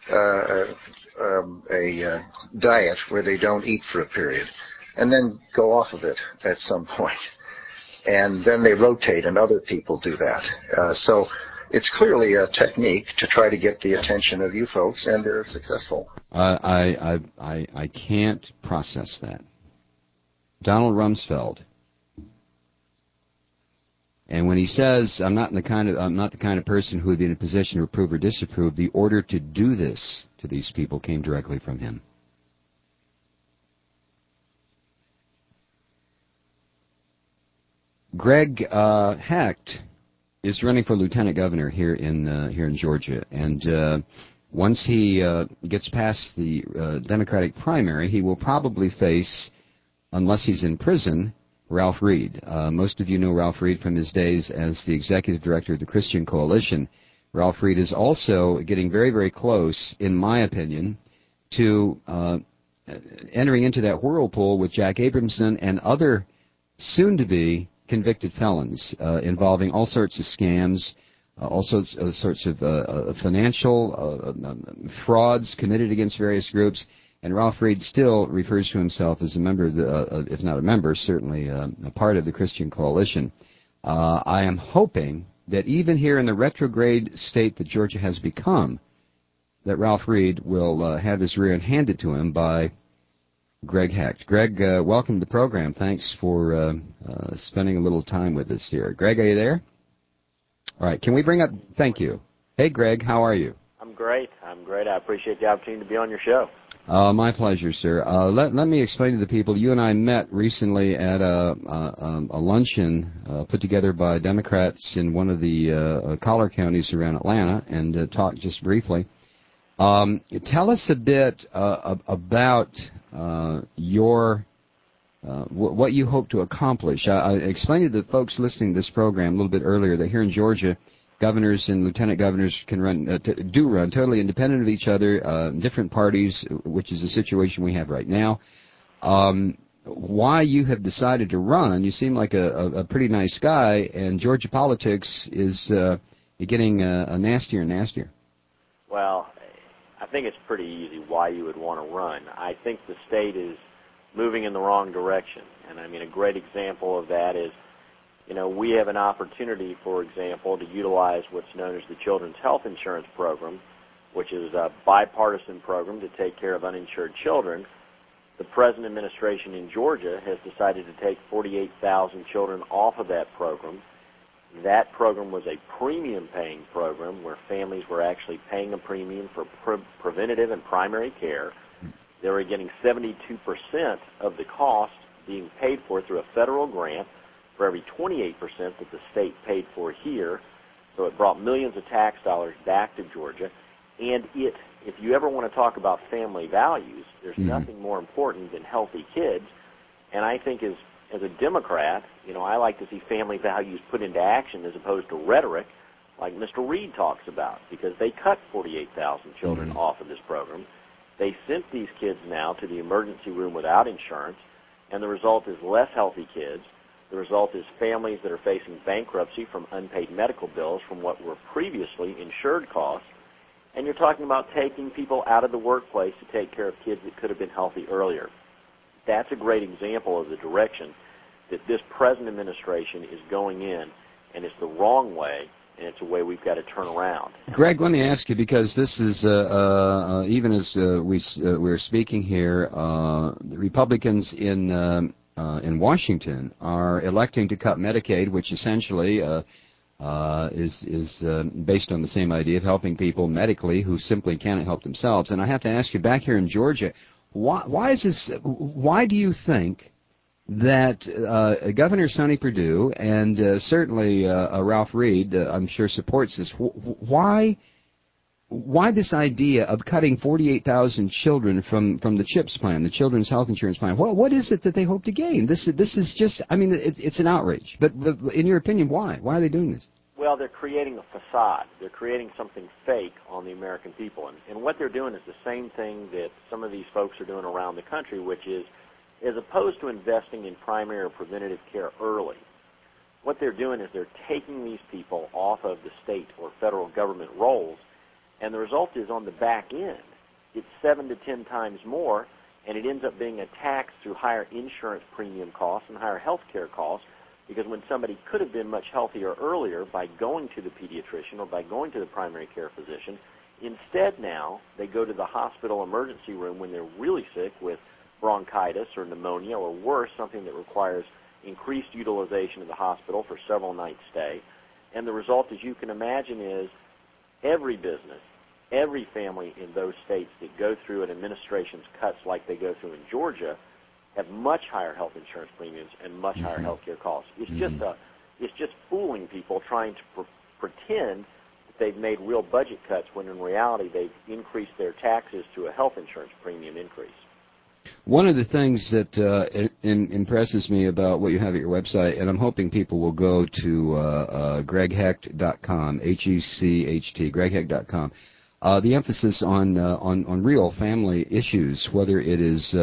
a diet where they don't eat for a period and then go off of it at some point. And then they rotate, and other people do that. So it's clearly a technique to try to get the attention of you folks, and they're successful. I can't process that. Donald Rumsfeld. And when he says, I'm not the kind of person who would be in a position to approve or disapprove, the order to do this to these people came directly from him. Greg Hecht is running for lieutenant governor here in Georgia, and once he gets past the Democratic primary, he will probably face, unless he's in prison, Ralph Reed. Most of you know Ralph Reed from his days as the executive director of the Christian Coalition. Ralph Reed is also getting very, very close, in my opinion, to entering into that whirlpool with Jack Abramson and other soon-to-be convicted felons involving all sorts of scams, all sorts of financial frauds committed against various groups. And Ralph Reed still refers to himself as a member of the, if not a member, certainly a part of the Christian Coalition. I am hoping that even here in the retrograde state that Georgia has become, that Ralph Reed will have his rear end handed to him by Greg Hecht. Greg, welcome to the program. Thanks for spending a little time with us here. Greg, are you there? All right. Can we bring up... Thank you. Hey, Greg, how are you? I'm great. I appreciate the opportunity to be on your show. My pleasure, sir. Let me explain to the people. You and I met recently at a luncheon put together by Democrats in one of the collar counties around Atlanta, and talked just briefly. Tell us a bit about your what you hope to accomplish. I explained to the folks listening to this program a little bit earlier that here in Georgia, governors and lieutenant governors can run totally independent of each other, different parties, which is the situation we have right now. Why you have decided to run? You seem like a pretty nice guy, and Georgia politics is getting nastier and nastier. Well, I think it's pretty easy why you would want to run. I think the state is moving in the wrong direction, and I mean a great example of that is, you know, we have an opportunity, for example, to utilize what's known as the Children's Health Insurance Program, which is a bipartisan program to take care of uninsured children. The present administration in Georgia has decided to take 48,000 children off of that program. That program was a premium-paying program where families were actually paying a premium for preventative and primary care. They were getting 72% of the cost being paid for through a federal grant for every 28% that the state paid for here. So it brought millions of tax dollars back to Georgia. And if you ever want to talk about family values, there's nothing more important than healthy kids. And I think as a Democrat, you know, I like to see family values put into action as opposed to rhetoric like Mr. Reed talks about, because they cut 48,000 children off of this program. They sent these kids now to the emergency room without insurance, and the result is less healthy kids. The result is families that are facing bankruptcy from unpaid medical bills from what were previously insured costs. And you're talking about taking people out of the workplace to take care of kids that could have been healthy earlier. that's a great example of the direction that this present administration is going in, and it's the wrong way, and it's a way we've got to turn around. Greg, let me ask you, because this is, even as we're speaking here, the Republicans in Washington are electing to cut Medicaid, which essentially is based on the same idea of helping people medically who simply cannot help themselves. And I have to ask you, back here in Georgia, why is this? Why do you think that Governor Sonny Perdue and certainly Ralph Reed, I'm sure, supports this? Why this idea of cutting 48,000 children from the CHIPS plan, the Children's Health Insurance Plan? What is it that they hope to gain? This is just, I mean, it's an outrage. But in your opinion, why? Why are they doing this? Well, they're creating a facade. They're creating something fake on the American people. And what they're doing is the same thing that some of these folks are doing around the country, which is, as opposed to investing in primary or preventative care early, what they're doing is they're taking these people off of the state or federal government rolls, and the result is on the back end, it's 7 to 10 times more, and it ends up being a tax through higher insurance premium costs and higher health care costs, because when somebody could have been much healthier earlier by going to the pediatrician or by going to the primary care physician, instead now they go to the hospital emergency room when they're really sick with bronchitis or pneumonia or worse, something that requires increased utilization of the hospital for several nights stay. And the result, as you can imagine, is every business, every family in those states that go through an administration's cuts like they go through in Georgia have much higher health insurance premiums and much higher health care costs. It's just fooling people, trying to pretend that they've made real budget cuts when in reality they've increased their taxes to a health insurance premium increase. One of the things that impresses me about what you have at your website, and I'm hoping people will go to greghecht.com, H-E-C-H-T, greghecht.com, the emphasis on real family issues, whether it is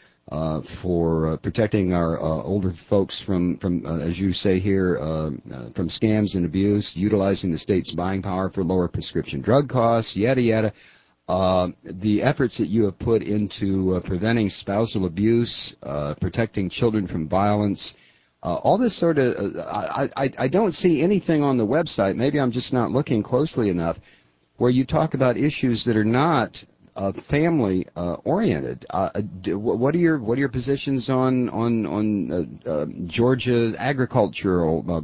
for protecting our older folks from as you say here, from scams and abuse, utilizing the state's buying power for lower prescription drug costs, yada, yada. The efforts that you have put into preventing spousal abuse, protecting children from violence, all this sort of, I don't see anything on the website, maybe I'm just not looking closely enough, where you talk about issues that are not family oriented. What are your positions on Georgia's agricultural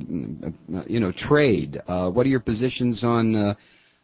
trade? What are your positions on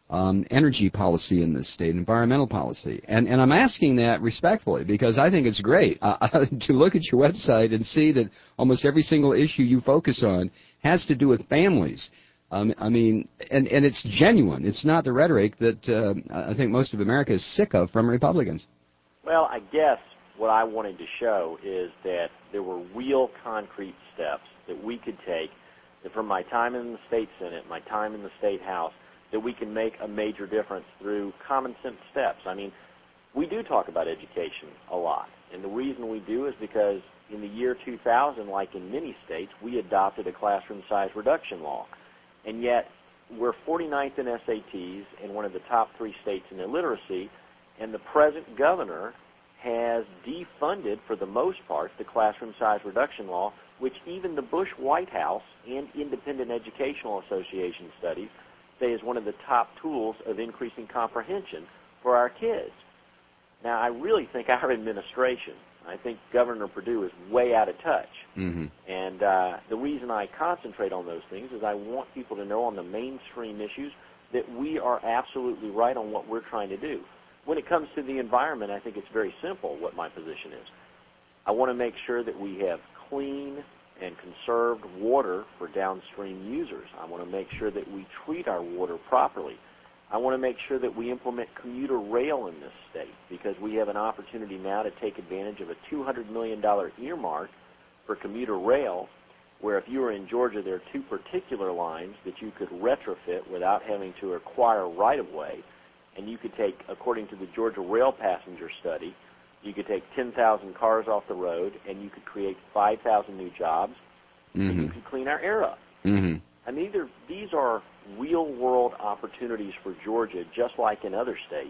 energy policy in this state, environmental policy? And I'm asking that respectfully because I think it's great to look at your website and see that almost every single issue you focus on has to do with families. I mean, and it's genuine. It's not the rhetoric that I think most of America is sick of from Republicans. Well, I guess what I wanted to show is that there were real concrete steps that we could take, that from my time in the State Senate, my time in the State House, that we can make a major difference through common sense steps. I mean, we do talk about education a lot, and the reason we do is because in the year 2000, like in many states, we adopted a classroom size reduction law. And yet, we're 49th in SATs and one of the top 3 states in illiteracy, and the present governor has defunded, for the most part, the classroom size reduction law, which even the Bush White House and Independent Educational Association studies say is one of the top tools of increasing comprehension for our kids. Now, I really think our administration, I think Governor Perdue is way out of touch. Mm-hmm. And the reason I concentrate on those things is I want people to know on the mainstream issues that we are absolutely right on what we're trying to do. When it comes to the environment, I think it's very simple what my position is. I want to make sure that we have clean and conserved water for downstream users. I want to make sure that we treat our water properly. I want to make sure that we implement commuter rail in this state because we have an opportunity now to take advantage of a $200 million earmark for commuter rail, where if you were in Georgia, there are 2 particular lines that you could retrofit without having to acquire right-of-way, and you could take, according to the Georgia Rail Passenger Study, you could take 10,000 cars off the road, and you could create 5,000 new jobs, and you could clean our air up. Mm-hmm. I mean, these are real-world opportunities for Georgia, just like in other states.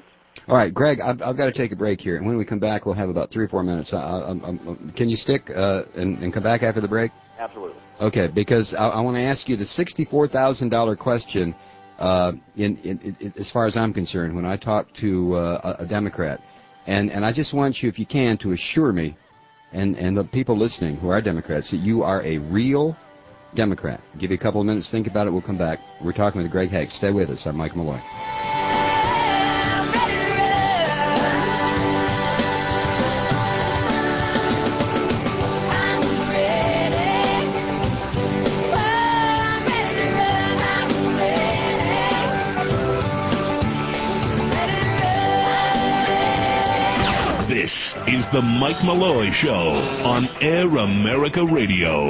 All right, Greg, I've got to take a break here, and when we come back, we'll have about 3 or 4 minutes. Can you stick and come back after the break? Absolutely. Okay, because I want to ask you the $64,000 question. As far as I'm concerned, when I talk to a Democrat, and I just want you, if you can, to assure me, and the people listening who are Democrats, that you are a real Democrat. Give you a couple of minutes, think about it. We'll come back. We're talking with Greg Hague. Stay with us. I'm Mike Malloy. This is the Mike Malloy Show on Air America Radio.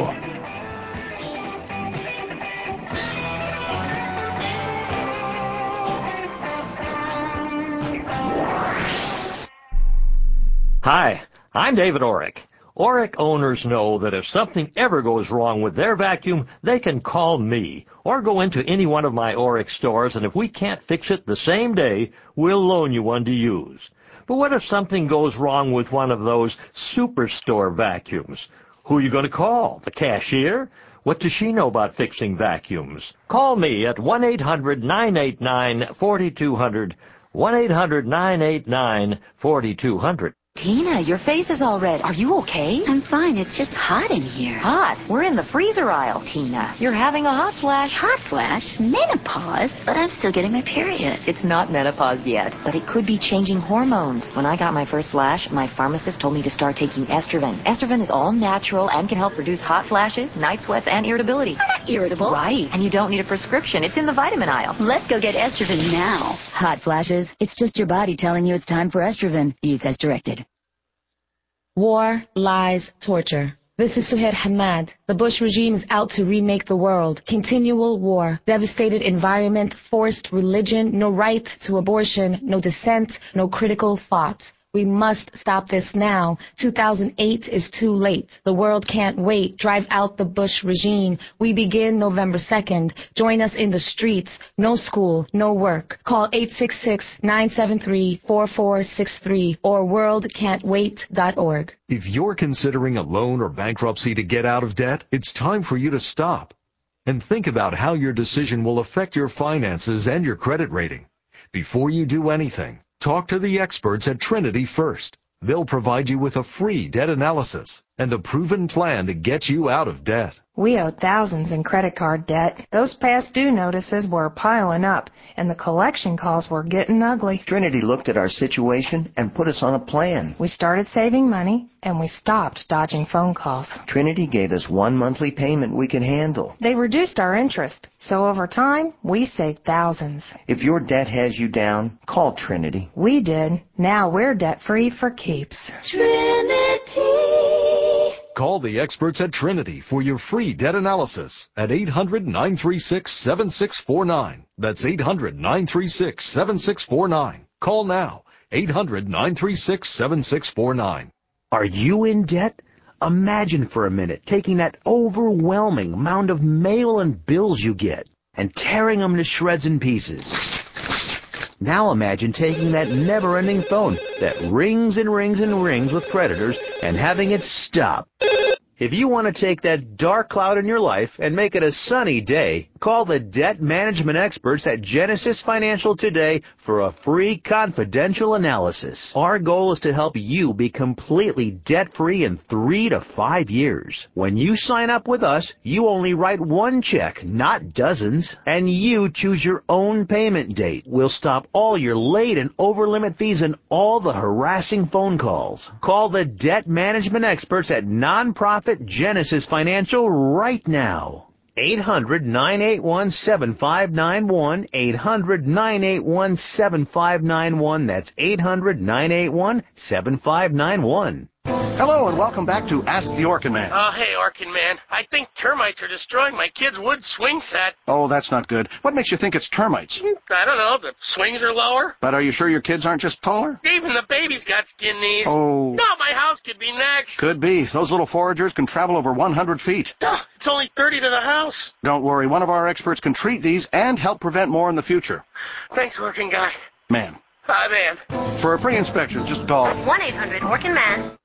Hi, I'm David Orrick. Orrick owners know that if something ever goes wrong with their vacuum, they can call me or go into any one of my Orrick stores, and if we can't fix it the same day, we'll loan you one to use. But what if something goes wrong with one of those superstore vacuums? Who are you going to call? The cashier? What does she know about fixing vacuums? Call me at 1-800-989-4200, 1-800-989-4200. Tina, your face is all red. Are you okay? I'm fine. It's just hot in here. Hot? We're in the freezer aisle, Tina. You're having a hot flash. Hot flash? Menopause? But I'm still getting my period. It's not menopause yet, but it could be changing hormones. When I got my first flash, my pharmacist told me to start taking Estroven. Estroven is all natural and can help reduce hot flashes, night sweats, and irritability. I'm not irritable. Right. And you don't need a prescription. It's in the vitamin aisle. Let's go get Estroven now. Hot flashes? It's just your body telling you it's time for Estroven. Use as directed. War, lies, torture. This is Suhair Hamad. The Bush regime is out to remake the world. Continual war, devastated environment, forced religion, no right to abortion, no dissent, no critical thought. We must stop this now. 2008 is too late. The world can't wait. Drive out the Bush regime. We begin November 2nd. Join us in the streets. No school, no work. Call 866-973-4463 or worldcan'twait.org. If you're considering a loan or bankruptcy to get out of debt, it's time for you to stop and think about how your decision will affect your finances and your credit rating. Before you do anything, talk to the experts at Trinity first. They'll provide you with a free debt analysis and a proven plan to get you out of debt. We owe thousands in credit card debt. Those past due notices were piling up, and the collection calls were getting ugly. Trinity looked at our situation and put us on a plan. We started saving money, and we stopped dodging phone calls. Trinity gave us one monthly payment we could handle. They reduced our interest, so over time, we saved thousands. If your debt has you down, call Trinity. We did. Now we're debt-free for keeps. Trinity. Call the experts at Trinity for your free debt analysis at 800-936-7649. That's 800-936-7649. Call now. 800-936-7649. Are you in debt? Imagine for a minute taking that overwhelming amount of mail and bills you get and tearing them to shreds and pieces. Now imagine taking that never-ending phone that rings and rings and rings with creditors and having it stop. If you want to take that dark cloud in your life and make it a sunny day, call the debt management experts at Genesis Financial today for a free confidential analysis. Our goal is to help you be completely debt-free in 3 to 5 years. When you sign up with us, you only write one check, not dozens, and you choose your own payment date. We'll stop all your late and over-limit fees and all the harassing phone calls. Call the debt management experts at nonprofit Genesis Financial right now. 800-981-7591, 800-981-7591. That's 800-981-7591. Hello and welcome back to Ask the Orkin Man. Oh, hey, Orkin Man. I think termites are destroying my kid's wood swing set. Oh, that's not good. What makes you think it's termites? I don't know. The swings are lower. But are you sure your kids aren't just taller? Even the baby's got skin knees. Oh. No, my house could be next. Could be. Those little foragers can travel over 100 feet. It's only 30 to the house. Don't worry. One of our experts can treat these and help prevent more in the future. Thanks, Orkin Guy. Man, Hi, man. For a free inspection, just call 1-800-Orkin-Man.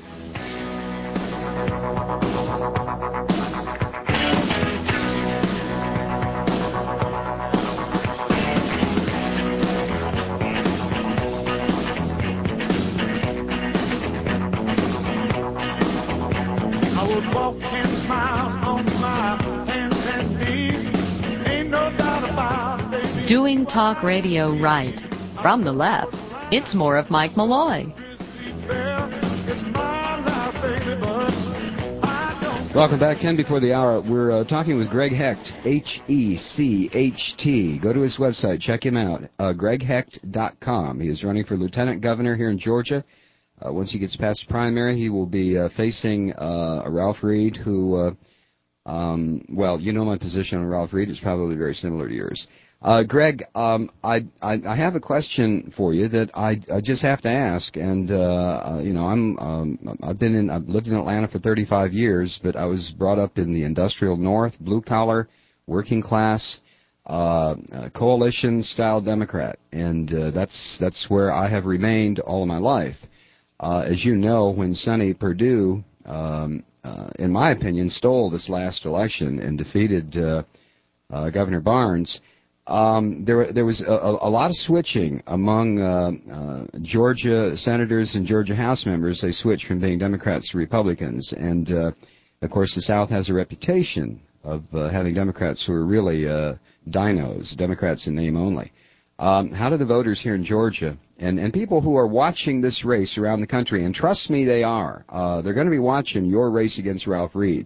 I would walk 10 miles on my hands and knees. Ain't no doubt about it, baby. Doing talk radio right. From the left, it's more of Mike Malloy. Welcome back, 10 before the hour. We're talking with Greg Hecht, H-E-C-H-T. Go to his website, check him out, greghecht.com. He is running for lieutenant governor here in Georgia. Once he gets past the primary, he will be facing Ralph Reed, who, well, you know my position on Ralph Reed. It's probably very similar to yours. Greg, I have a question for you that I just have to ask, and you know, I've lived in Atlanta for 35 years, but I was brought up in the industrial North, blue collar, working class, coalition style Democrat, and that's where I have remained all of my life. As you know, when Sonny Perdue, in my opinion, stole this last election and defeated Governor Barnes. There was a lot of switching among Georgia senators and Georgia House members. They switched from being Democrats to Republicans. And, of course, the South has a reputation of having Democrats who are really dinos, Democrats in name only. How do the voters here in Georgia and people who are watching this race around the country, and trust me, they are, they're going to be watching your race against Ralph Reed.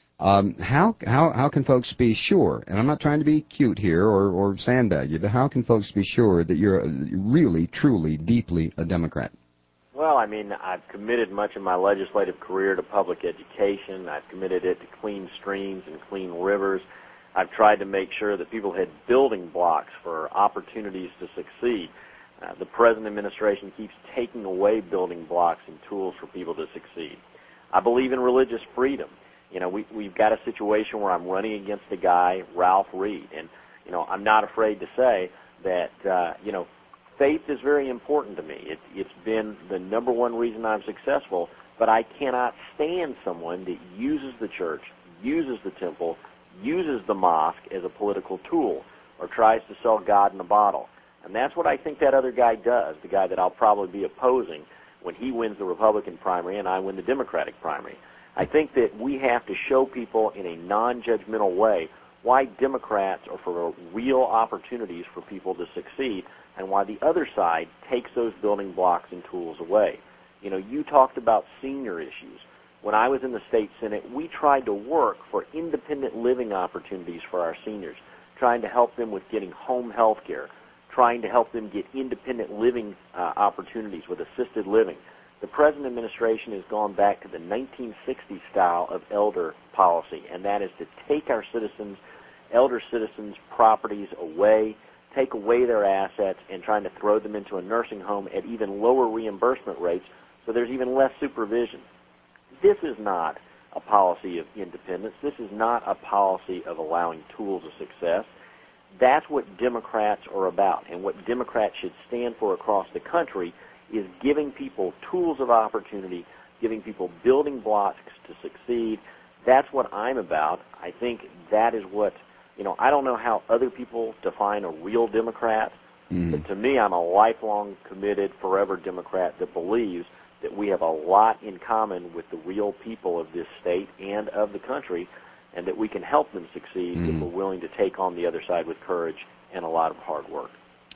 How can folks be sure, and I'm not trying to be cute here or sandbag you, but how can folks be sure that you're really, truly, deeply a Democrat? Well, I mean, I've committed much of my legislative career to public education. I've committed it to clean streams and clean rivers. I've tried to make sure that people had building blocks for opportunities to succeed. The present administration keeps taking away building blocks and tools for people to succeed. I believe in religious freedom. You know, we've got a situation where I'm running against a guy, Ralph Reed, and, you know, I'm not afraid to say that, you know, faith is very important to me. It's been the number one reason I'm successful, but I cannot stand someone that uses the church, uses the temple, uses the mosque as a political tool, or tries to sell God in a bottle. And that's what I think that other guy does, the guy that I'll probably be opposing when he wins the Republican primary and I win the Democratic primary. I think that we have to show people in a non-judgmental way why Democrats are for real opportunities for people to succeed and why the other side takes those building blocks and tools away. You know, you talked about senior issues. When I was in the state Senate, we tried to work for independent living opportunities for our seniors, trying to help them with getting home health care, trying to help them get independent living opportunities with assisted living. The present administration has gone back to the 1960s style of elder policy, and that is to take our citizens, elder citizens' properties away, take away their assets, and trying to throw them into a nursing home at even lower reimbursement rates so there's even less supervision. This is not a policy of independence. This is not a policy of allowing tools of success. That's what Democrats are about, and what Democrats should stand for across the country is giving people tools of opportunity, giving people building blocks to succeed. That's what I'm about. I think that is what, you know, I don't know how other people define a real Democrat, but to me, I'm a lifelong, committed, forever Democrat that believes that we have a lot in common with the real people of this state and of the country, and that we can help them succeed if we're willing to take on the other side with courage and a lot of hard work.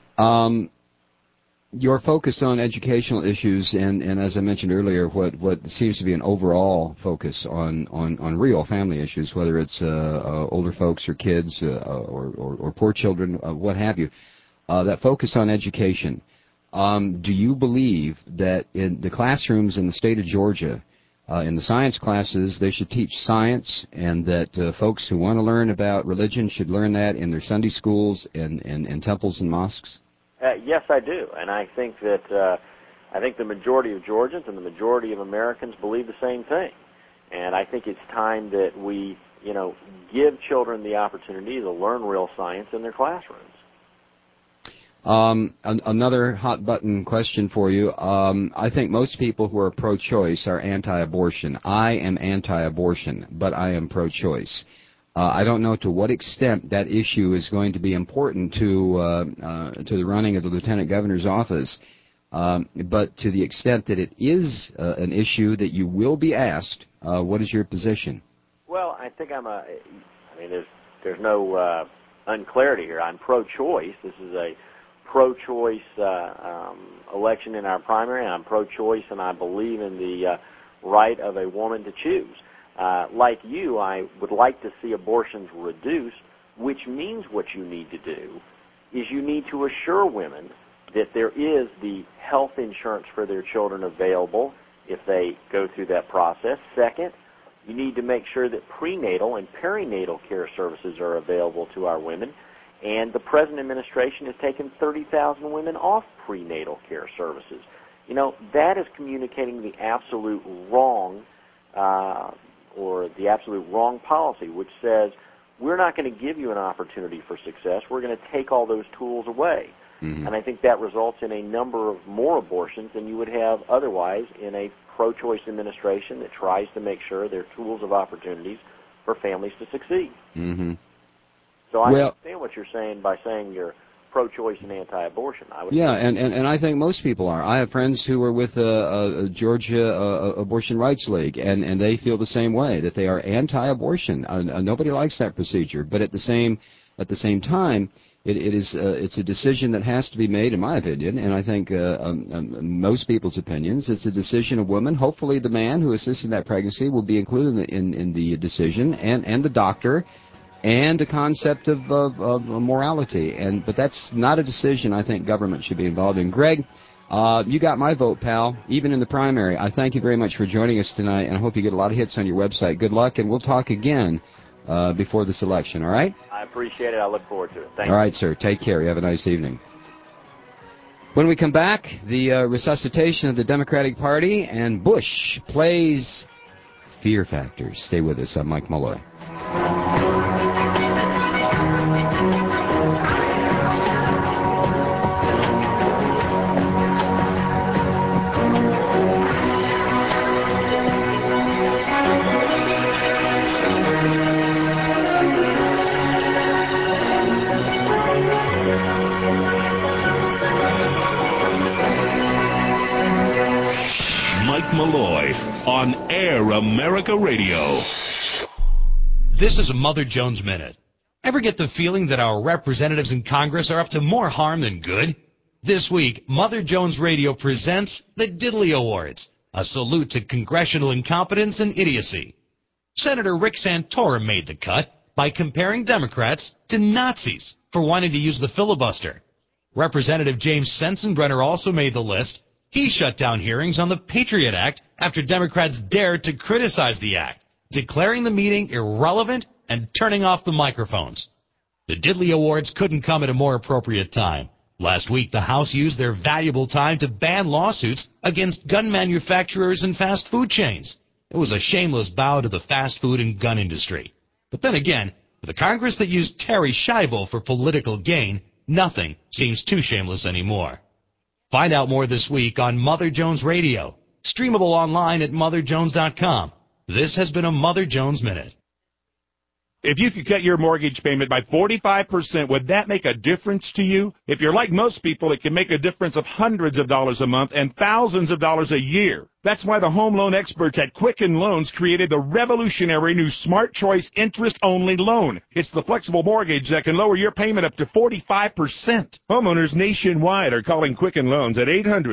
Your focus on educational issues and as I mentioned earlier, what seems to be an overall focus on real family issues, whether it's older folks or kids or poor children, what have you, that focus on education. Do you believe that in the classrooms in the state of Georgia, in the science classes, they should teach science, and that folks who want to learn about religion should learn that in their Sunday schools and temples and mosques? Yes, I do, and I think that the majority of Georgians and the majority of Americans believe the same thing. And I think it's time that we, you know, give children the opportunity to learn real science in their classrooms. Another hot button question for you. I think most people who are pro-choice are anti-abortion. I am anti-abortion, but I am pro-choice. I don't know to what extent that issue is going to be important to the running of the lieutenant governor's office, but to the extent that it is an issue that you will be asked, what is your position? Well, I think there's no unclarity here. I'm pro-choice. This is a pro-choice election in our primary. I'm pro-choice, and I believe in the right of a woman to choose. Like you, I would like to see abortions reduced, which means what you need to do is you need to assure women that there is the health insurance for their children available if they go through that process. Second, you need to make sure that prenatal and perinatal care services are available to our women. And the present administration has taken 30,000 women off prenatal care services. You know, that is communicating the absolute wrong or the absolute wrong policy, which says we're not going to give you an opportunity for success. We're going to take all those tools away. Mm-hmm. And I think that results in a number of more abortions than you would have otherwise in a pro-choice administration that tries to make sure there are tools of opportunities for families to succeed. Mm-hmm. So I understand what you're saying by saying you're pro-choice and anti-abortion. And I think most people are. I have friends who are with Georgia Abortion Rights League, and they feel the same way, that they are anti-abortion. Nobody likes that procedure, but at the same time, it's a decision that has to be made, in my opinion, and I think most people's opinions. It's a decision of women. Hopefully, the man who assisted that pregnancy will be included in the decision, and the doctor. And a concept of morality, but that's not a decision I think government should be involved in. Greg, you got my vote, pal, even in the primary. I thank you very much for joining us tonight, and I hope you get a lot of hits on your website. Good luck, and we'll talk again before this election, all right? I appreciate it. I look forward to it. Thank you. All right, sir. Take care. You have a nice evening. When we come back, the resuscitation of the Democratic Party, and Bush plays Fear Factor. Stay with us. I'm Mike Malloy. Mike Malloy on Air America Radio. This is a Mother Jones Minute. Ever get the feeling that our representatives in Congress are up to more harm than good? This week, Mother Jones Radio presents the Diddley Awards, a salute to congressional incompetence and idiocy. Senator Rick Santorum made the cut by comparing Democrats to Nazis for wanting to use the filibuster. Representative James Sensenbrenner also made the list. He shut down hearings on the Patriot Act after Democrats dared to criticize the act, declaring the meeting irrelevant and turning off the microphones. The Diddley Awards couldn't come at a more appropriate time. Last week, the House used their valuable time to ban lawsuits against gun manufacturers and fast food chains. It was a shameless bow to the fast food and gun industry. But then again, with a Congress that used Terry Schiavo for political gain, nothing seems too shameless anymore. Find out more this week on Mother Jones Radio. Streamable online at motherjones.com. This has been a Mother Jones Minute. If you could cut your mortgage payment by 45%, would that make a difference to you? If you're like most people, it can make a difference of hundreds of dollars a month and thousands of dollars a year. That's why the home loan experts at Quicken Loans created the revolutionary new Smart Choice interest-only loan. It's the flexible mortgage that can lower your payment up to 45%. Homeowners nationwide are calling Quicken Loans at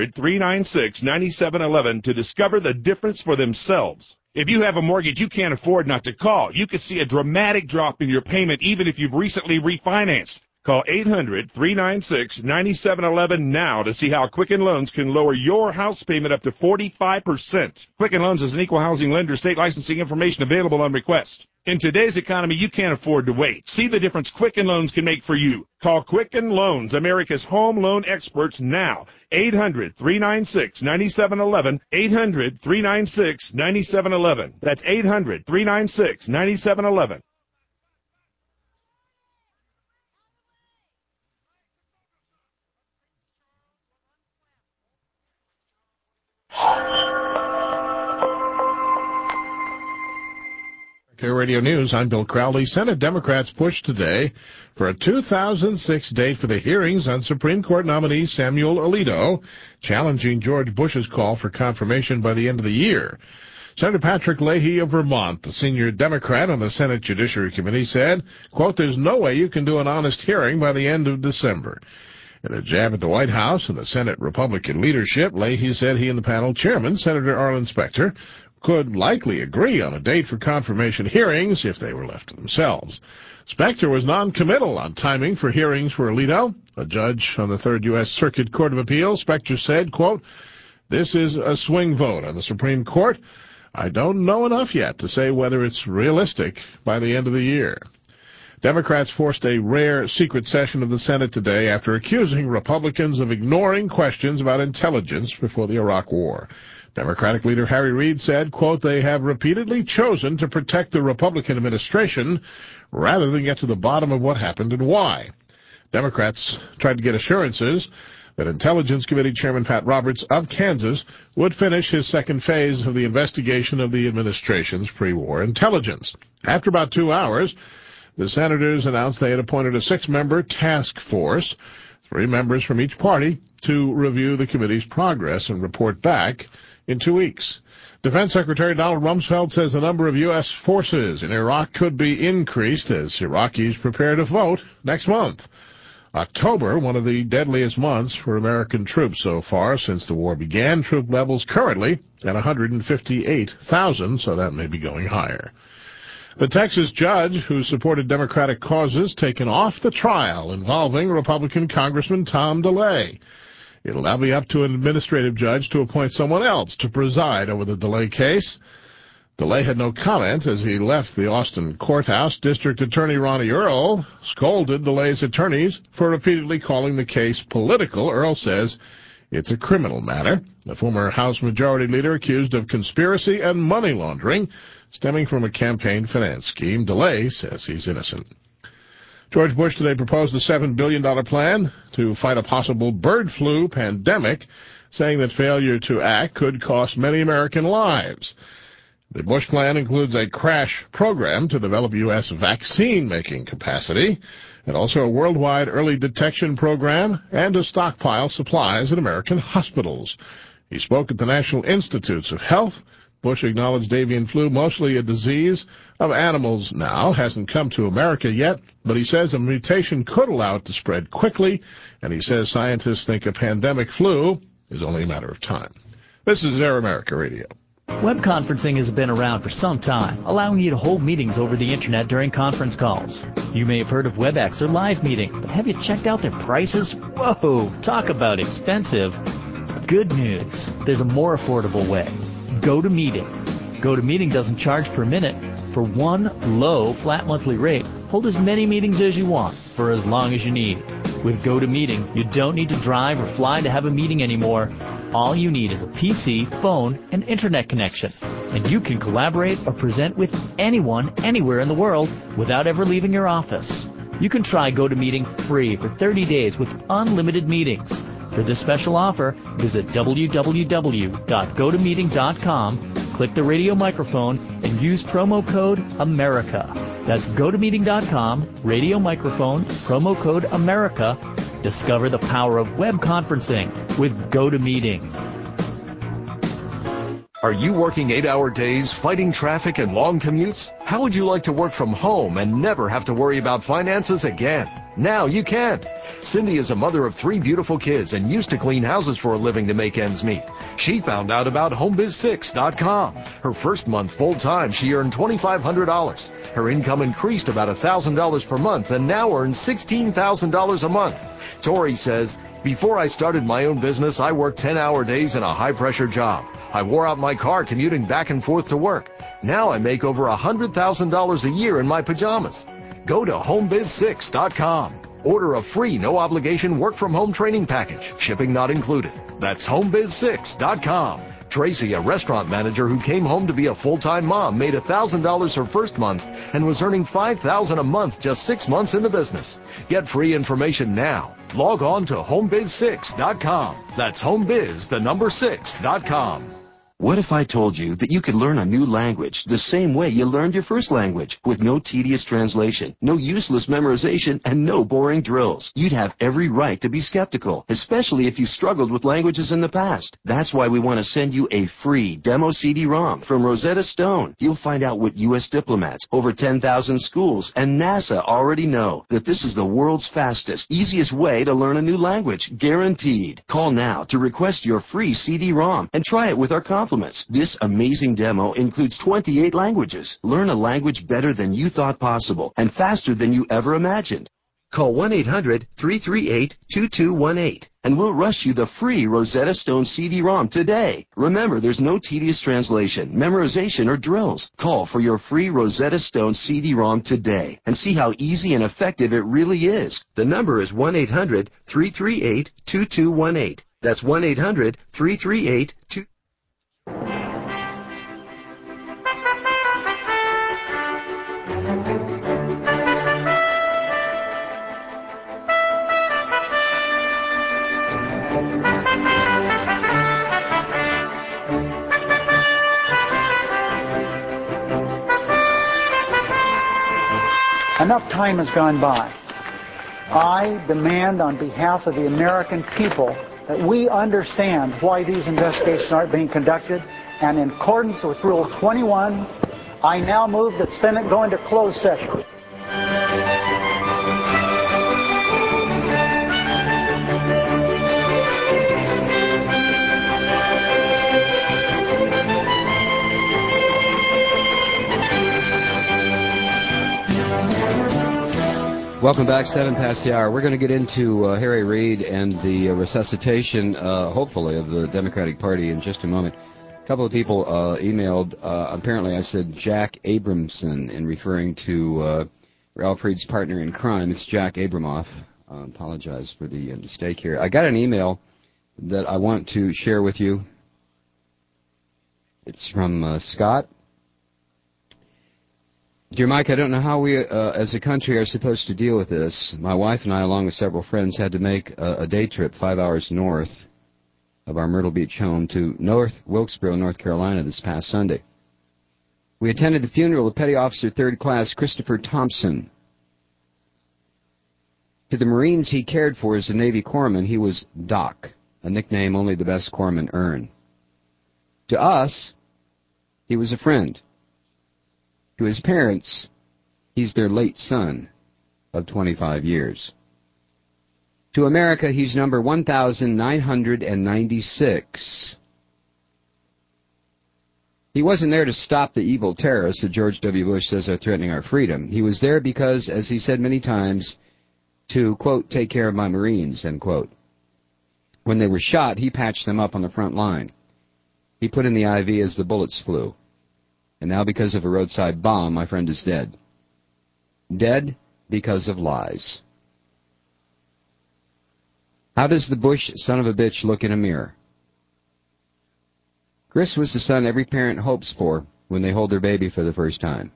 800-396-9711 to discover the difference for themselves. If you have a mortgage you can't afford not to call, you could see a dramatic drop in your payment even if you've recently refinanced. Call 800-396-9711 now to see how Quicken Loans can lower your house payment up to 45%. Quicken Loans is an equal housing lender. State licensing information available on request. In today's economy, you can't afford to wait. See the difference Quicken Loans can make for you. Call Quicken Loans, America's home loan experts, now. 800-396-9711. 800-396-9711. That's 800-396-9711. Air Radio News, I'm Bill Crowley. Senate Democrats pushed today for a 2006 date for the hearings on Supreme Court nominee Samuel Alito, challenging George Bush's call for confirmation by the end of the year. Senator Patrick Leahy of Vermont, the senior Democrat on the Senate Judiciary Committee, said, quote, there's no way you can do an honest hearing by the end of December. In a jab at the White House and the Senate Republican leadership, Leahy said he and the panel chairman, Senator Arlen Specter, could likely agree on a date for confirmation hearings if they were left to themselves. Specter was non-committal on timing for hearings for Alito. A judge on the Third U.S. Circuit Court of Appeals, Specter said, quote, this is a swing vote on the Supreme Court. I don't know enough yet to say whether it's realistic by the end of the year. Democrats forced a rare secret session of the Senate today after accusing Republicans of ignoring questions about intelligence before the Iraq War. Democratic leader Harry Reid said, quote, they have repeatedly chosen to protect the Republican administration rather than get to the bottom of what happened and why. Democrats tried to get assurances that Intelligence Committee Chairman Pat Roberts of Kansas would finish his second phase of the investigation of the administration's pre-war intelligence. After about 2 hours, the senators announced they had appointed a 6-member task force, 3 members from each party, to review the committee's progress and report back in 2 weeks. Defense Secretary Donald Rumsfeld says the number of U.S. forces in Iraq could be increased as Iraqis prepare to vote next month. October, one of the deadliest months for American troops so far since the war began. Troop levels currently at 158,000, so that may be going higher. The Texas judge who supported Democratic causes taken off the trial involving Republican Congressman Tom DeLay. It'll now be up to an administrative judge to appoint someone else to preside over the DeLay case. DeLay had no comment as he left the Austin courthouse. District Attorney Ronnie Earl scolded DeLay's attorneys for repeatedly calling the case political. Earl says it's a criminal matter. The former House Majority Leader accused of conspiracy and money laundering stemming from a campaign finance scheme. DeLay says he's innocent. George Bush today proposed a $7 billion plan to fight a possible bird flu pandemic, saying that failure to act could cost many American lives. The Bush plan includes a crash program to develop U.S. vaccine-making capacity, and also a worldwide early detection program and to stockpile supplies in American hospitals. He spoke at the National Institutes of Health. Bush acknowledged avian flu, mostly a disease of animals now, hasn't come to America yet, but he says a mutation could allow it to spread quickly, and he says scientists think a pandemic flu is only a matter of time. This is Air America Radio. Web conferencing has been around for some time, allowing you to hold meetings over the Internet during conference calls. You may have heard of WebEx or Live Meeting, but have you checked out their prices? Whoa, talk about expensive. Good news, there's a more affordable way. GoToMeeting. GoToMeeting doesn't charge per minute. For one low, flat monthly rate, hold as many meetings as you want for as long as you need. With GoToMeeting, you don't need to drive or fly to have a meeting anymore. All you need is a PC, phone, and internet connection. And you can collaborate or present with anyone, anywhere in the world without ever leaving your office. You can try GoToMeeting free for 30 days with unlimited meetings. For this special offer, visit www.gotomeeting.com, click the radio microphone, and use promo code AMERICA. That's gotomeeting.com, radio microphone, promo code AMERICA. Discover the power of web conferencing with GoToMeeting. Are you working 8-hour days, fighting traffic and long commutes? How would you like to work from home and never have to worry about finances again? Now you can. Cindy is a mother of 3 beautiful kids and used to clean houses for a living to make ends meet. She found out about HomeBiz6.com. Her first month full-time, she earned $2,500. Her income increased about $1,000 per month and now earns $16,000 a month. Tori says, before I started my own business, I worked 10-hour days in a high-pressure job. I wore out my car commuting back and forth to work. Now I make over $100,000 a year in my pajamas. Go to HomeBiz6.com. Order a free, no-obligation work-from-home training package. Shipping not included. That's HomeBiz6.com. Tracy, a restaurant manager who came home to be a full-time mom, made $1,000 her first month and was earning $5,000 a month just 6 months in the business. Get free information now. Log on to HomeBiz6.com. That's HomeBiz6.com. What if I told you that you could learn a new language the same way you learned your first language, with no tedious translation, no useless memorization, and no boring drills? You'd have every right to be skeptical, especially if you struggled with languages in the past. That's why we want to send you a free demo CD-ROM from Rosetta Stone. You'll find out what U.S. diplomats, over 10,000 schools, and NASA already know, that this is the world's fastest, easiest way to learn a new language, guaranteed. Call now to request your free CD-ROM and try it with our compliments. This amazing demo includes 28 languages. Learn a language better than you thought possible and faster than you ever imagined. Call 1-800-338-2218 and we'll rush you the free Rosetta Stone CD-ROM today. Remember, there's no tedious translation, memorization, or drills. Call for your free Rosetta Stone CD-ROM today and see how easy and effective it really is. The number is 1-800-338-2218. That's 1-800-338-2218. Enough time has gone by. I demand on behalf of the American people that we understand why these investigations aren't being conducted, and in accordance with Rule 21, I now move that the Senate go into closed session. Welcome back, 7 past the hour. We're going to get into Harry Reid and the resuscitation, hopefully, of the Democratic Party in just a moment. A couple of people emailed, apparently I said Jack Abramson in referring to Ralph Reed's partner in crime. It's Jack Abramoff. I apologize for the mistake here. I got an email that I want to share with you. It's from Scott. Dear Mike, I don't know how we as a country are supposed to deal with this. My wife and I, along with several friends, had to make a day trip 5 hours north of our Myrtle Beach home to North Wilkesboro, North Carolina this past Sunday. We attended the funeral of Petty Officer 3rd Class Christopher Thompson. To the Marines he cared for as a Navy corpsman, he was Doc, a nickname only the best corpsmen earn. To us, he was a friend. To his parents, he's their late son of 25 years. To America, he's number 1,996. He wasn't there to stop the evil terrorists that George W. Bush says are threatening our freedom. He was there because, as he said many times, to, quote, take care of my Marines, end quote. When they were shot, he patched them up on the front line. He put in the IV as the bullets flew. And now, because of a roadside bomb, my friend is dead. Dead because of lies. How does the Bush son of a bitch look in a mirror? Chris was the son every parent hopes for when they hold their baby for the first time.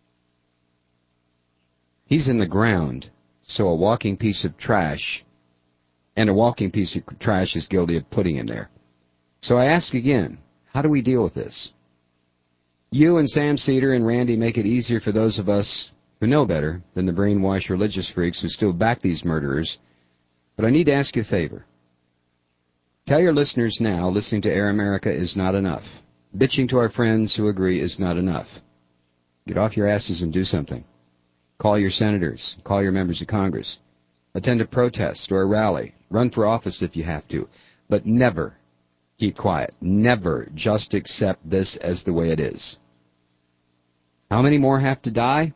He's in the ground, so a walking piece of trash, and a walking piece of trash is guilty of putting him there. So I ask again, how do we deal with this? You and Sam Cedar and Randy make it easier for those of us who know better than the brainwashed religious freaks who still back these murderers. But I need to ask you a favor. Tell your listeners now, listening to Air America is not enough. Bitching to our friends who agree is not enough. Get off your asses and do something. Call your senators. Call your members of Congress. Attend a protest or a rally. Run for office if you have to. But never keep quiet. Never just accept this as the way it is. How many more have to die?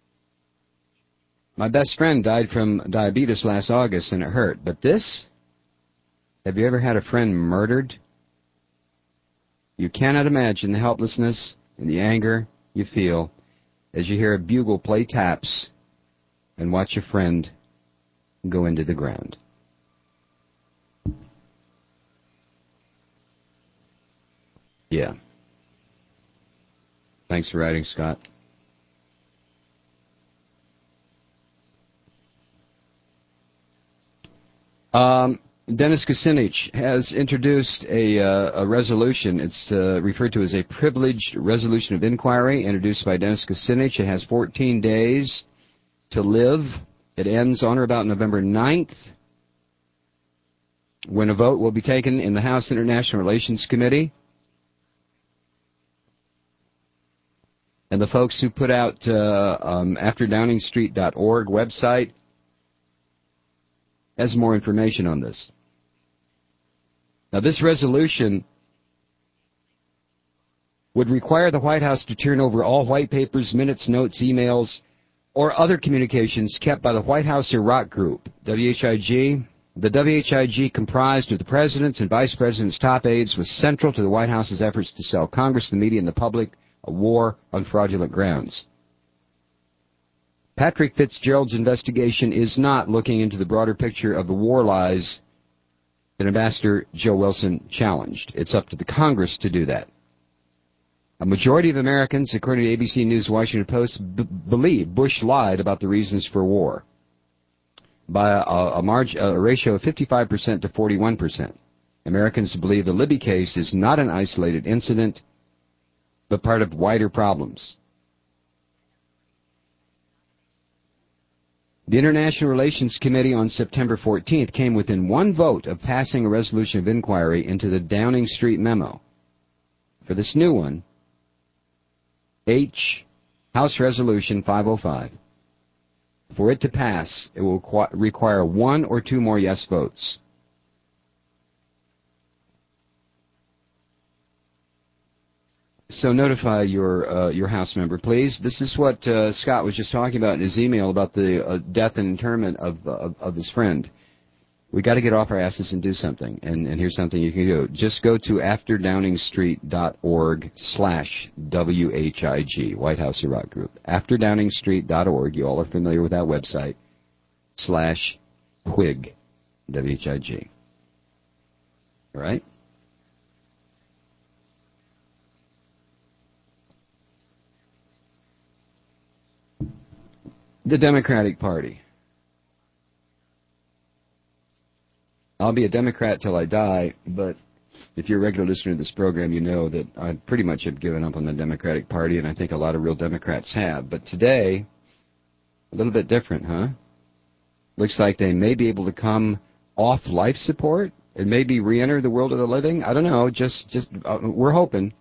My best friend died from diabetes last August, and it hurt. But this? Have you ever had a friend murdered? You cannot imagine the helplessness and the anger you feel as you hear a bugle play taps and watch a friend go into the ground. Yeah. Thanks for writing, Scott. Dennis Kucinich has introduced a resolution. It's referred to as a privileged resolution of inquiry, introduced by Dennis Kucinich. It has 14 days to live. It ends on or about November 9th, when a vote will be taken in the House International Relations Committee. And the folks who put out afterdowningstreet.org website has more information on this. Now, this resolution would require the White House to turn over all white papers, minutes, notes, emails, or other communications kept by the White House Iraq Group, WHIG. The WHIG, comprised of the President's and Vice President's top aides, was central to the White House's efforts to sell Congress, the media, and the public a war on fraudulent grounds. Patrick Fitzgerald's investigation is not looking into the broader picture of the war lies that Ambassador Joe Wilson challenged. It's up to the Congress to do that. A majority of Americans, according to ABC News Washington Post, believe Bush lied about the reasons for war by a ratio of 55% to 41%. Americans believe the Libya case is not an isolated incident, but part of wider problems. The International Relations Committee on September 14th came within one vote of passing a resolution of inquiry into the Downing Street memo. For this new one, House Resolution 505. For it to pass, it will require one or two more yes votes. So notify your House member, please. This is what Scott was just talking about in his email about the death and interment of his friend. We got to get off our asses and do something. And here's something you can do. Just go to afterdowningstreet.org/WHIG, White House Iraq Group. Afterdowningstreet.org, you all are familiar with that website, /WHIG, WHIG. All right? The Democratic Party. I'll be a Democrat till I die, but if you're a regular listener to this program, you know that I pretty much have given up on the Democratic Party, and I think a lot of real Democrats have. But today, a little bit different, huh? Looks like they may be able to come off life support and maybe re-enter the world of the living. I don't know, we're hoping.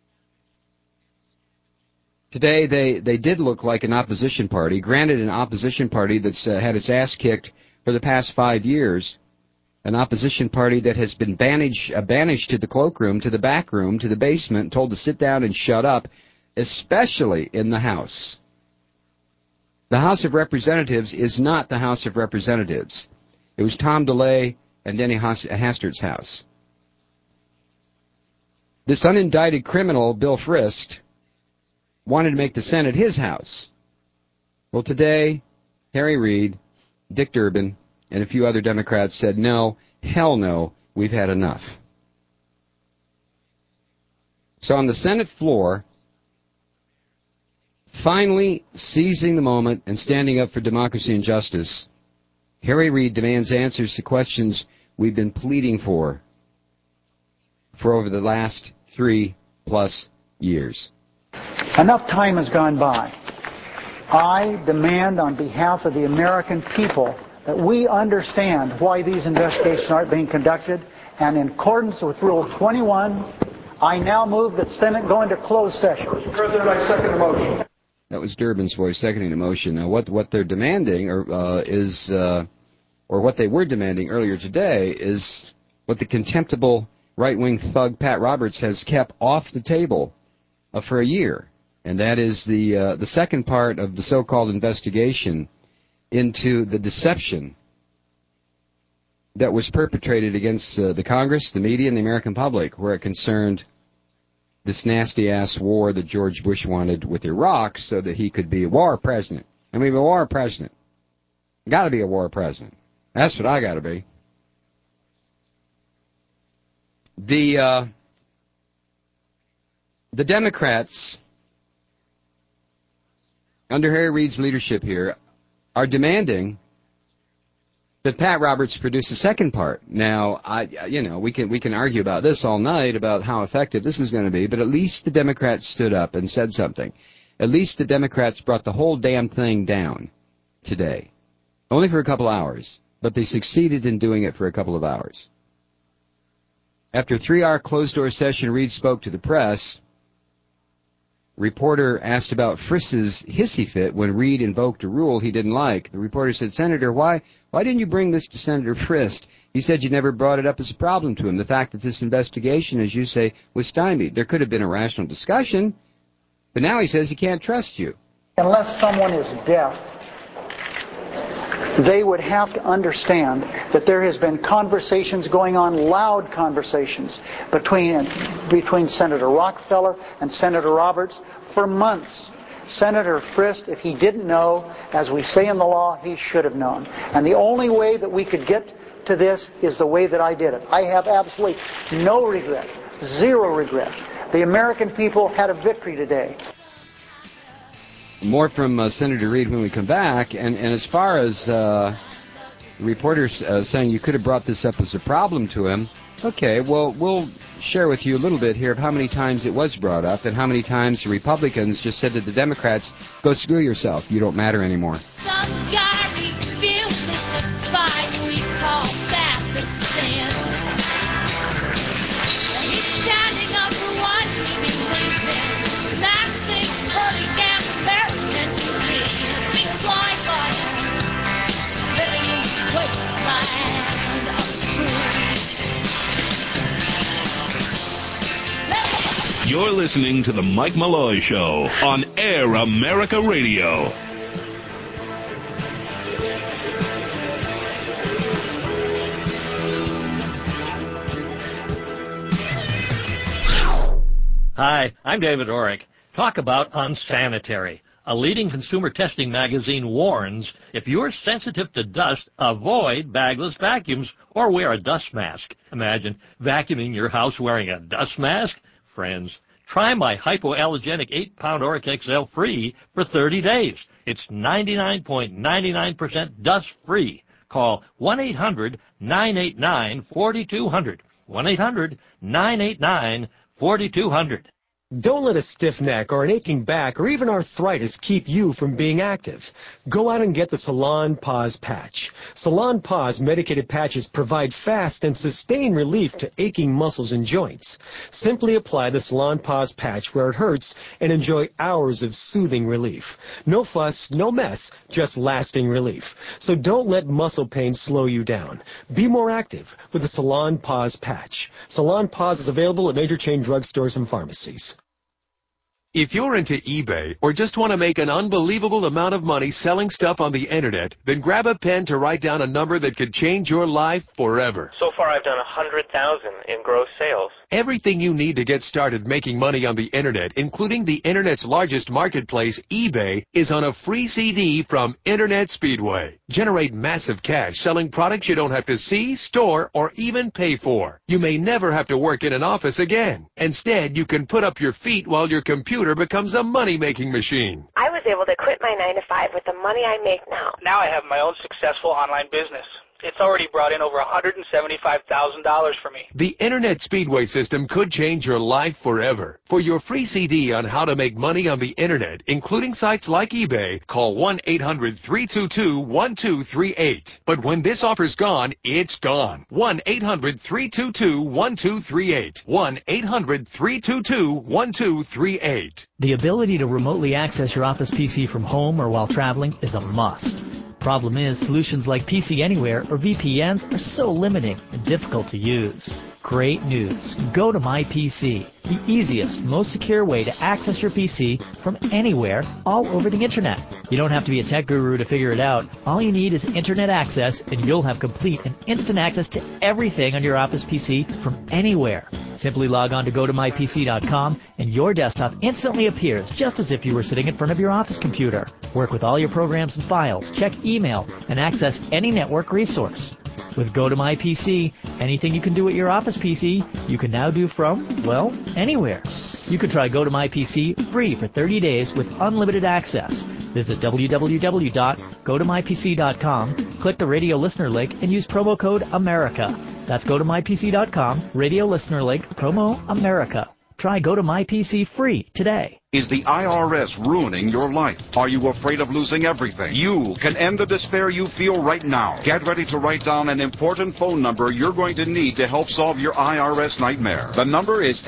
Today, they did look like an opposition party, granted an opposition party that's had its ass kicked for the past 5 years, an opposition party that has been banished to the cloakroom, to the back room, to the basement, told to sit down and shut up, especially in the House. The House of Representatives is not the House of Representatives. It was Tom DeLay and Denny Hastert's house. This unindicted criminal, Bill Frist, wanted to make the Senate his house. Well, today, Harry Reid, Dick Durbin, and a few other Democrats said, no, hell no, we've had enough. So on the Senate floor, finally seizing the moment and standing up for democracy and justice, Harry Reid demands answers to questions we've been pleading for over the last 3+ years. Enough time has gone by. I demand on behalf of the American people that we understand why these investigations aren't being conducted, and in accordance with Rule 21, I now move that Senate go into closed session. Mr. President, I second the motion. That was Durbin's voice seconding the motion. Now, what they're demanding or what they were demanding earlier today is what the contemptible right-wing thug Pat Roberts has kept off the table for a year. And that is the second part of the so-called investigation into the deception that was perpetrated against the Congress, the media, and the American public, where it concerned this nasty-ass war that George Bush wanted with Iraq so that he could be a war president. I mean, a war president. Got to be a war president. That's what I got to be. The Democrats, under Harry Reid's leadership here, are demanding But Pat Roberts produced a second part. Now, we can argue about this all night about how effective this is going to be, but at least the Democrats stood up and said something. At least the Democrats brought the whole damn thing down today. Only for a couple hours, but they succeeded in doing it for a couple of hours. After a 3-hour closed-door session, Reid spoke to the press. Reporter asked about Frist's hissy fit when Reid invoked a rule he didn't like. The reporter said, Senator, why didn't you bring this to Senator Frist? He said you never brought it up as a problem to him. The fact that this investigation, as you say, was stymied. There could have been a rational discussion, but now he says he can't trust you. Unless someone is deaf, they would have to understand that there has been conversations going on, loud conversations, between Senator Rockefeller and Senator Roberts for months. Senator Frist, if he didn't know, as we say in the law, he should have known. And the only way that we could get to this is the way that I did it. I have absolutely no regret, zero regret. The American people had a victory today. More from Senator Reid when we come back. And as far as reporters saying you could have brought this up as a problem to him, okay, well, we'll share with you a little bit here of how many times it was brought up and how many times the Republicans just said to the Democrats, go screw yourself, you don't matter anymore. Some guy refuses to fight, we call that the sin. He's standing up for what he believes in. That thing's pretty damn American to me. Things like living in the wasteland of food. You're listening to The Mike Malloy Show on Air America Radio. Hi, I'm David Orrick. Talk about unsanitary. A leading consumer testing magazine warns if you're sensitive to dust, avoid bagless vacuums or wear a dust mask. Imagine vacuuming your house wearing a dust mask. Friends, try my hypoallergenic 8-pound Oreck XL free for 30 days. It's 99.99% dust-free. Call 1-800-989-4200. 1-800-989-4200. Don't let a stiff neck or an aching back or even arthritis keep you from being active. Go out and get the Salon Pause Patch. Salon Pause medicated patches provide fast and sustained relief to aching muscles and joints. Simply apply the Salon Pause Patch where it hurts and enjoy hours of soothing relief. No fuss, no mess, just lasting relief. So don't let muscle pain slow you down. Be more active with the Salon Pause Patch. Salon Pause is available at major chain drugstores and pharmacies. If you're into eBay or just want to make an unbelievable amount of money selling stuff on the internet, then grab a pen to write down a number that could change your life forever. So far I've done 100,000 in gross sales. Everything you need to get started making money on the internet, including the internet's largest marketplace, eBay, is on a free CD from Internet Speedway. Generate massive cash selling products you don't have to see, store, or even pay for. You may never have to work in an office again. Instead, you can put up your feet while your computer becomes a money-making machine. I was able to quit my 9-to-5 with the money I make now. Now I have my own successful online business. It's already brought in over $175,000 for me. The Internet Speedway system could change your life forever. For your free CD on how to make money on the Internet, including sites like eBay, call 1-800-322-1238. But when this offer's gone, it's gone. 1-800-322-1238. 1-800-322-1238. The ability to remotely access your office PC from home or while traveling is a must. Problem is, solutions like PC Anywhere or VPNs are so limiting and difficult to use. Great news. Go to MyPC, the easiest, most secure way to access your PC from anywhere all over the Internet. You don't have to be a tech guru to figure it out. All you need is Internet access, and you'll have complete and instant access to everything on your Office PC from anywhere. Simply log on to GoToMyPC.com, and your desktop instantly appears just as if you were sitting in front of your office computer. Work with all your programs and files, check email, and access any network resource. With GoToMyPC, anything you can do at your Office PC, you can now do from, well, anywhere. You can try GoToMyPC free for 30 days with unlimited access. Visit www.gotomypc.com, click the radio listener link, and use promo code AMERICA. That's gotomypc.com, radio listener link, promo AMERICA. Try Go to My PC free today. Is the IRS ruining your life? Are you afraid of losing everything? You can end the despair you feel right now. Get ready to write down an important phone number you're going to need to help solve your IRS nightmare. The number is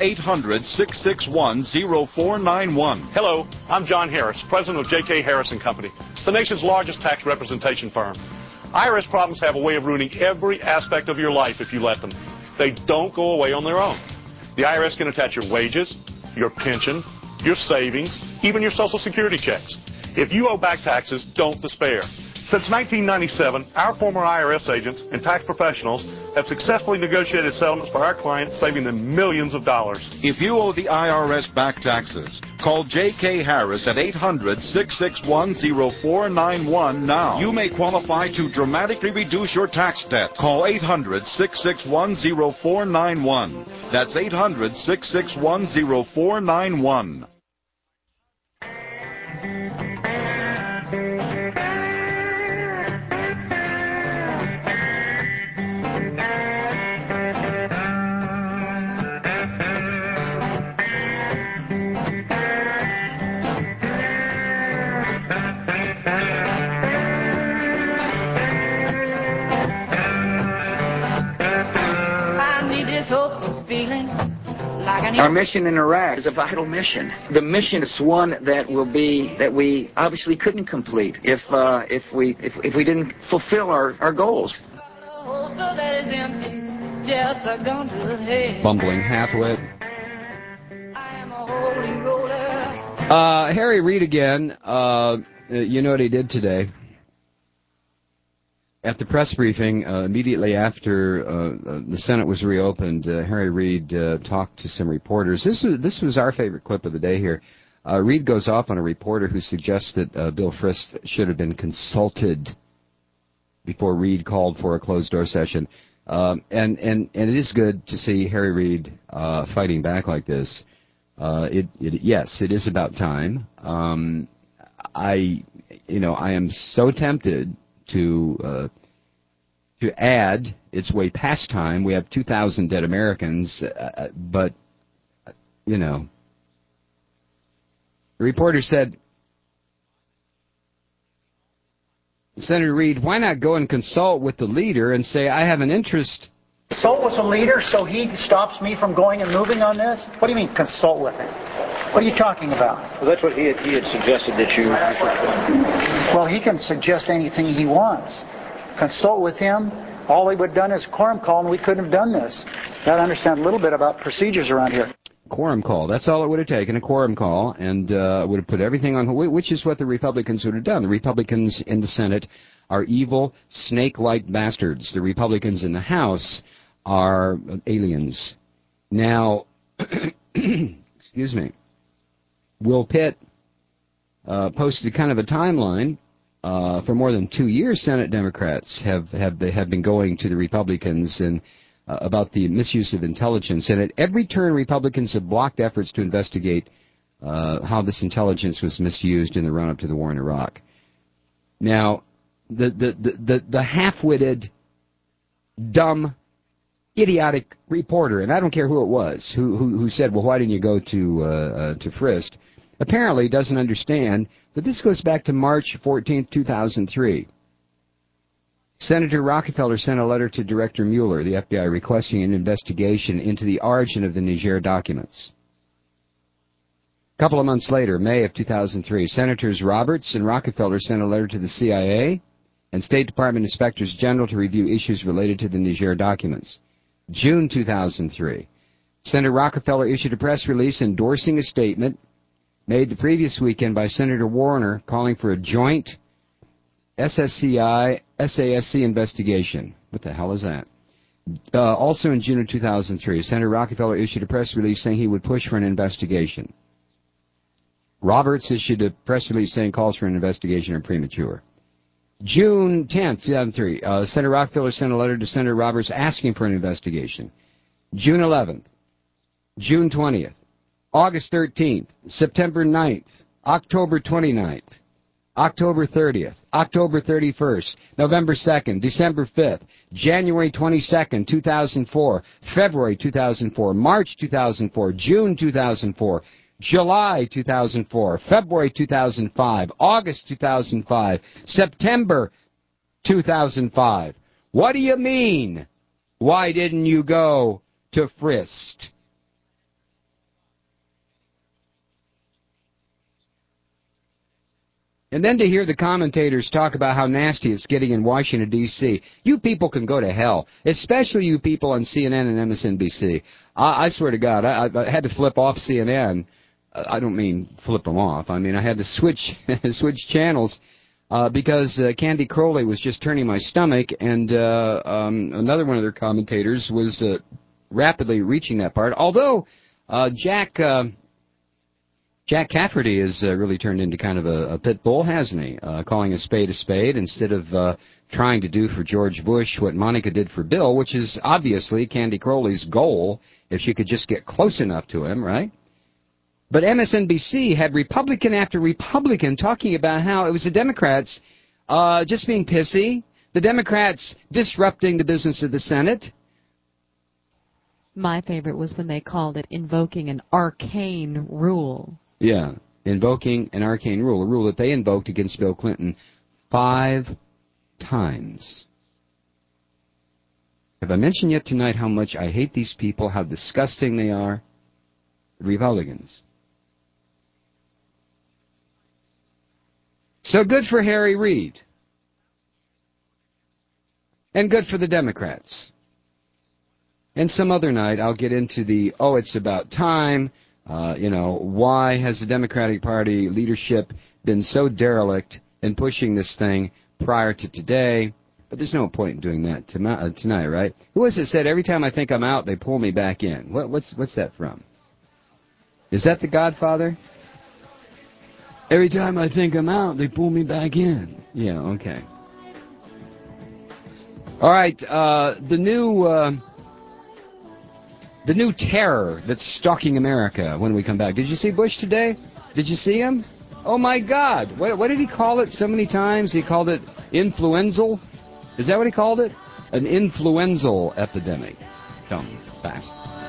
800-661-0491. Hello, I'm John Harris, president of J.K. Harris & Company, the nation's largest tax representation firm. IRS problems have a way of ruining every aspect of your life if you let them. They don't go away on their own. The IRS can attach your wages, your pension, your savings, even your Social Security checks. If you owe back taxes, don't despair. Since 1997, our former IRS agents and tax professionals have successfully negotiated settlements for our clients, saving them millions of dollars. If you owe the IRS back taxes, call J.K. Harris at 800-661-0491 now. You may qualify to dramatically reduce your tax debt. Call 800-661-0491. That's 800-661-0491. Our mission in Iraq is a vital mission. The mission is one that we obviously couldn't complete if we didn't fulfill our goals. Bumbling halfwit. Harry Reid again. You know what he did today? At the press briefing, immediately after the Senate was reopened, Harry Reid talked to some reporters. This was our favorite clip of the day here. Reid goes off on a reporter who suggests that Bill Frist should have been consulted before Reid called for a closed-door session. And it is good to see Harry Reid fighting back like this. Yes, it is about time. I am so tempted to add, it's way past time. We have 2,000 dead Americans, but, the reporter said, Senator Reid, why not go and consult with the leader and say, I have an interest. Consult with the leader so he stops me from going and moving on this? What do you mean, consult with him? What are you talking about? Well, that's what he had suggested that you should have done. Well, he can suggest anything he wants. Consult with him. All he would have done is quorum call, and we couldn't have done this. Got to understand a little bit about procedures around here. Quorum call. That's all it would have taken, a quorum call, and would have put everything on, which is what the Republicans would have done. The Republicans in the Senate are evil, snake-like bastards. The Republicans in the House are aliens. Now, excuse me, Will Pitt posted kind of a timeline. For more than 2 years, Senate Democrats have been going to the Republicans and about the misuse of intelligence. And at every turn, Republicans have blocked efforts to investigate how this intelligence was misused in the run-up to the war in Iraq. Now, the half-witted, dumb, idiotic reporter, and I don't care who it was, who said, well, why didn't you go to Frist, apparently doesn't understand that this goes back to March 14th, 2003. Senator Rockefeller sent a letter to Director Mueller, the FBI, requesting an investigation into the origin of the Niger documents. A couple of months later, May of 2003, Senators Roberts and Rockefeller sent a letter to the CIA and State Department Inspectors General to review issues related to the Niger documents. June 2003, Senator Rockefeller issued a press release endorsing a statement made the previous weekend by Senator Warner calling for a joint SSCI-SASC investigation. What the hell is that? Also in June of 2003, Senator Rockefeller issued a press release saying he would push for an investigation. Roberts issued a press release saying calls for an investigation are premature. June 10th, 2003, Senator Rockefeller sent a letter to Senator Roberts asking for an investigation. June 11th, June 20th, August 13th, September 9th, October 29th. October 30th, October 31st, November 2nd, December 5th, January 22nd, 2004, February 2004, March 2004, June 2004, July 2004, February 2005, August 2005, September 2005. What do you mean? Why didn't you go to Frist? And then to hear the commentators talk about how nasty it's getting in Washington, D.C. You people can go to hell, especially you people on CNN and MSNBC. I swear to God, I had to flip off CNN. I don't mean flip them off. I mean I had to switch channels because Candy Crowley was just turning my stomach, and another one of their commentators was rapidly reaching that part. Although Jack Cafferty has really turned into kind of a pit bull, hasn't he? Calling a spade instead of trying to do for George Bush what Monica did for Bill, which is obviously Candy Crowley's goal, if she could just get close enough to him, right? But MSNBC had Republican after Republican talking about how it was the Democrats just being pissy, the Democrats disrupting the business of the Senate. My favorite was when they called it invoking an arcane rule. Yeah, invoking an arcane rule, a rule that they invoked against Bill Clinton 5 times. Have I mentioned yet tonight how much I hate these people, how disgusting they are? Republicans. So good for Harry Reid. And good for the Democrats. And some other night I'll get into it's about time. Why has the Democratic Party leadership been so derelict in pushing this thing prior to today? But there's no point in doing that tonight, right? Who was it said, every time I think I'm out, they pull me back in? What's that from? Is that The Godfather? Every time I think I'm out, they pull me back in. Yeah, okay. All right, the new terror that's stalking America when we come back. Did you see Bush today? Did you see him? Oh, my God. What did he call it so many times? He called it influenzal. Is that what he called it? An influenzal epidemic. Come, fast.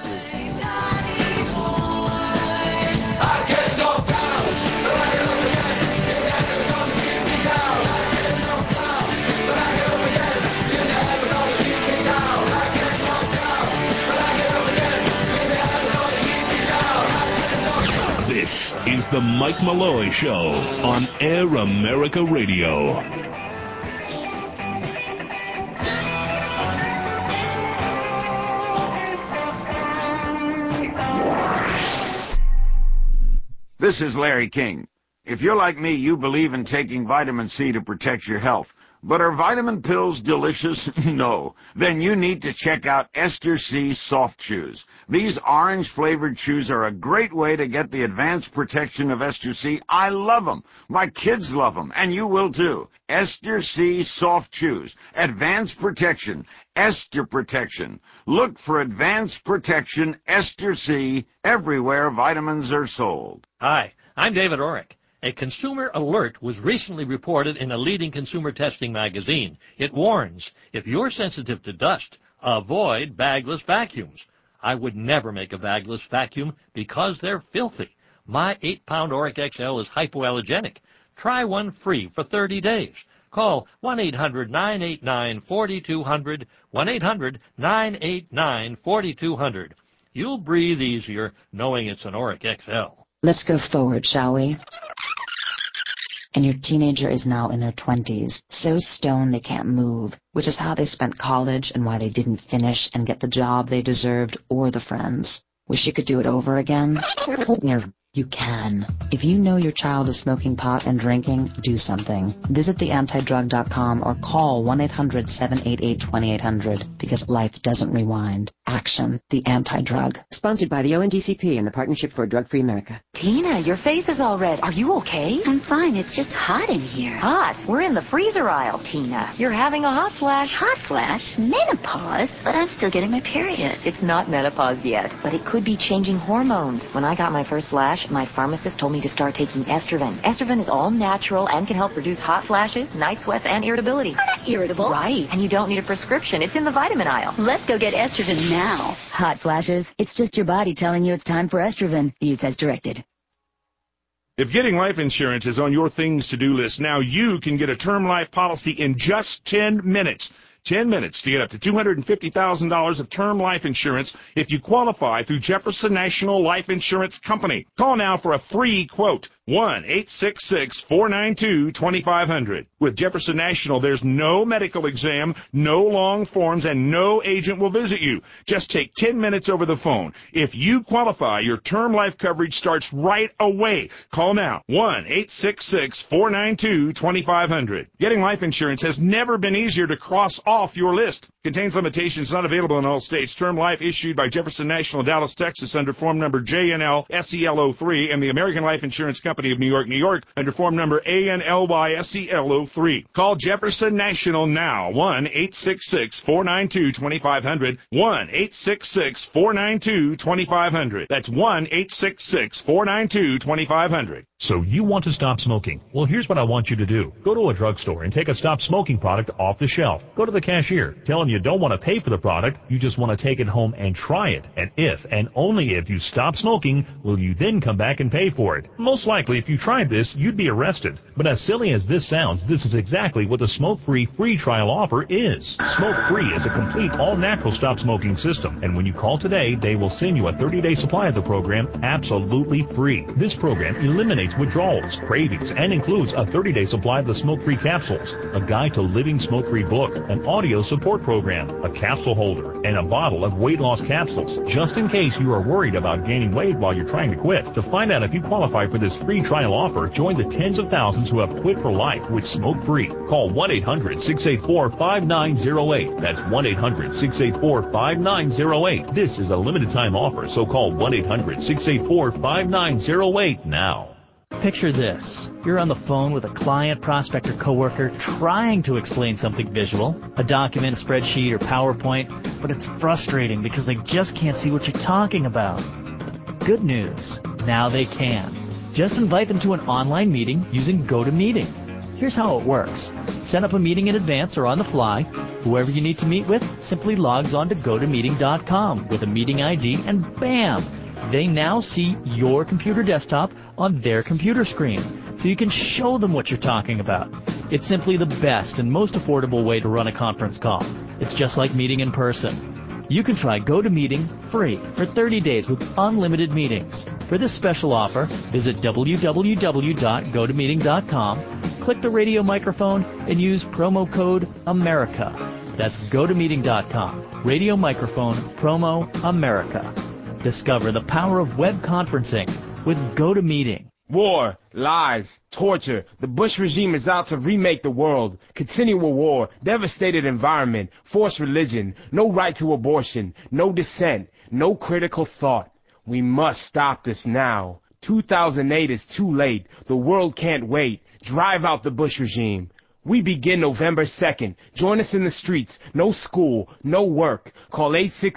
This is the Mike Malloy Show on Air America Radio. This is Larry King. If you're like me, you believe in taking vitamin C to protect your health. But are vitamin pills delicious? No. Then you need to check out Ester C Soft Chews. These orange-flavored chews are a great way to get the advanced protection of Ester C. I love them. My kids love them, and you will too. Ester C Soft Chews. Advanced protection. Ester protection. Look for advanced protection Ester C everywhere vitamins are sold. Hi, I'm David Orrick. A consumer alert was recently reported in a leading consumer testing magazine. It warns, if you're sensitive to dust, avoid bagless vacuums. I would never make a bagless vacuum because they're filthy. My 8-pound Orrick XL is hypoallergenic. Try one free for 30 days. Call 1-800-989-4200, 1-800-989-4200. You'll breathe easier knowing it's an Orrick XL. Let's go forward, shall we? And your teenager is now in their 20s, so stoned they can't move, which is how they spent college and why they didn't finish and get the job they deserved or the friends. Wish you could do it over again? You can. If you know your child is smoking pot and drinking, do something. Visit theantidrug.com or call 1-800-788-2800 because life doesn't rewind. Action. The Anti-Drug. Sponsored by the ONDCP and the Partnership for a Drug-Free America. Tina, your face is all red. Are you okay? I'm fine. It's just hot in here. Hot? We're in the freezer aisle, Tina. You're having a hot flash. Hot flash? Menopause? But I'm still getting my period. It's not menopause yet, but it could be changing hormones. When I got my first flash, my pharmacist told me to start taking Estroven. Estroven is all natural and can help reduce hot flashes, night sweats, and irritability. I'm not irritable. Right, and you don't need a prescription. It's in the vitamin aisle. Let's go get Estroven now. Hot flashes? It's just your body telling you it's time for Estroven. Use as directed. If getting life insurance is on your things to-do list, now you can get a term life policy in just 10 minutes. 10 minutes to get up to $250,000 of term life insurance if you qualify through Jefferson National Life Insurance Company. Call now for a free quote. 1-866-492-2500. With Jefferson National, there's no medical exam, no long forms, and no agent will visit you. Just take 10 minutes over the phone. If you qualify, your term life coverage starts right away. Call now. 1-866-492-2500. Getting life insurance has never been easier to cross off your list. Contains limitations, not available in all states. Term life issued by Jefferson National, Dallas, Texas, under form number JNL-SEL03, and the American Life Insurance Company of New York, New York, under form number ANLY-SEL03. Call Jefferson National now. 1-866-492-2500. 1-866-492-2500. That's 1-866-492-2500. So you want to stop smoking? Well, here's what I want you to do. Go to a drugstore and take a stop smoking product off the shelf. Go to the cashier. Tell him you don't want to pay for the product. You just want to take it home and try it. And if, and only if, you stop smoking, will you then come back and pay for it. Most likely, if you tried this, you'd be arrested. But as silly as this sounds, this is exactly what the smoke-free free trial offer is. Smoke-free is a complete all-natural stop smoking system. And when you call today, they will send you a 30-day supply of the program absolutely free. This program eliminates withdrawals, cravings, and includes a 30-day supply of the smoke-free capsules, a guide to living smoke-free book, an audio support program, a capsule holder, and a bottle of weight loss capsules, just in case you are worried about gaining weight while you're trying to quit. To find out if you qualify for this free trial offer, join the tens of thousands who have quit for life with smoke-free. Call 1-800-684-5908. That's 1-800-684-5908. This is a limited time offer, so call 1-800-684-5908 now. Picture this. You're on the phone with a client, prospect, or coworker trying to explain something visual, a document, a spreadsheet, or PowerPoint, but it's frustrating because they just can't see what you're talking about. Good news. Now they can. Just invite them to an online meeting using GoToMeeting. Here's how it works. Set up a meeting in advance or on the fly. Whoever you need to meet with simply logs on to GoToMeeting.com with a meeting ID, and bam! They now see your computer desktop on their computer screen, so you can show them what you're talking about. It's simply the best and most affordable way to run a conference call. It's just like meeting in person. You can try GoToMeeting free for 30 days with unlimited meetings. For this special offer, visit www.gotomeeting.com, click the radio microphone, and use promo code AMERICA. That's GoToMeeting.com, radio microphone, promo AMERICA. Discover the power of web conferencing with GoToMeeting. War, lies, torture. The Bush regime is out to remake the world. Continual war, devastated environment, forced religion, no right to abortion, no dissent, no critical thought. We must stop this now. 2008 is too late. The world can't wait. Drive out the Bush regime. We begin November 2nd. Join us in the streets. No school, no work. Call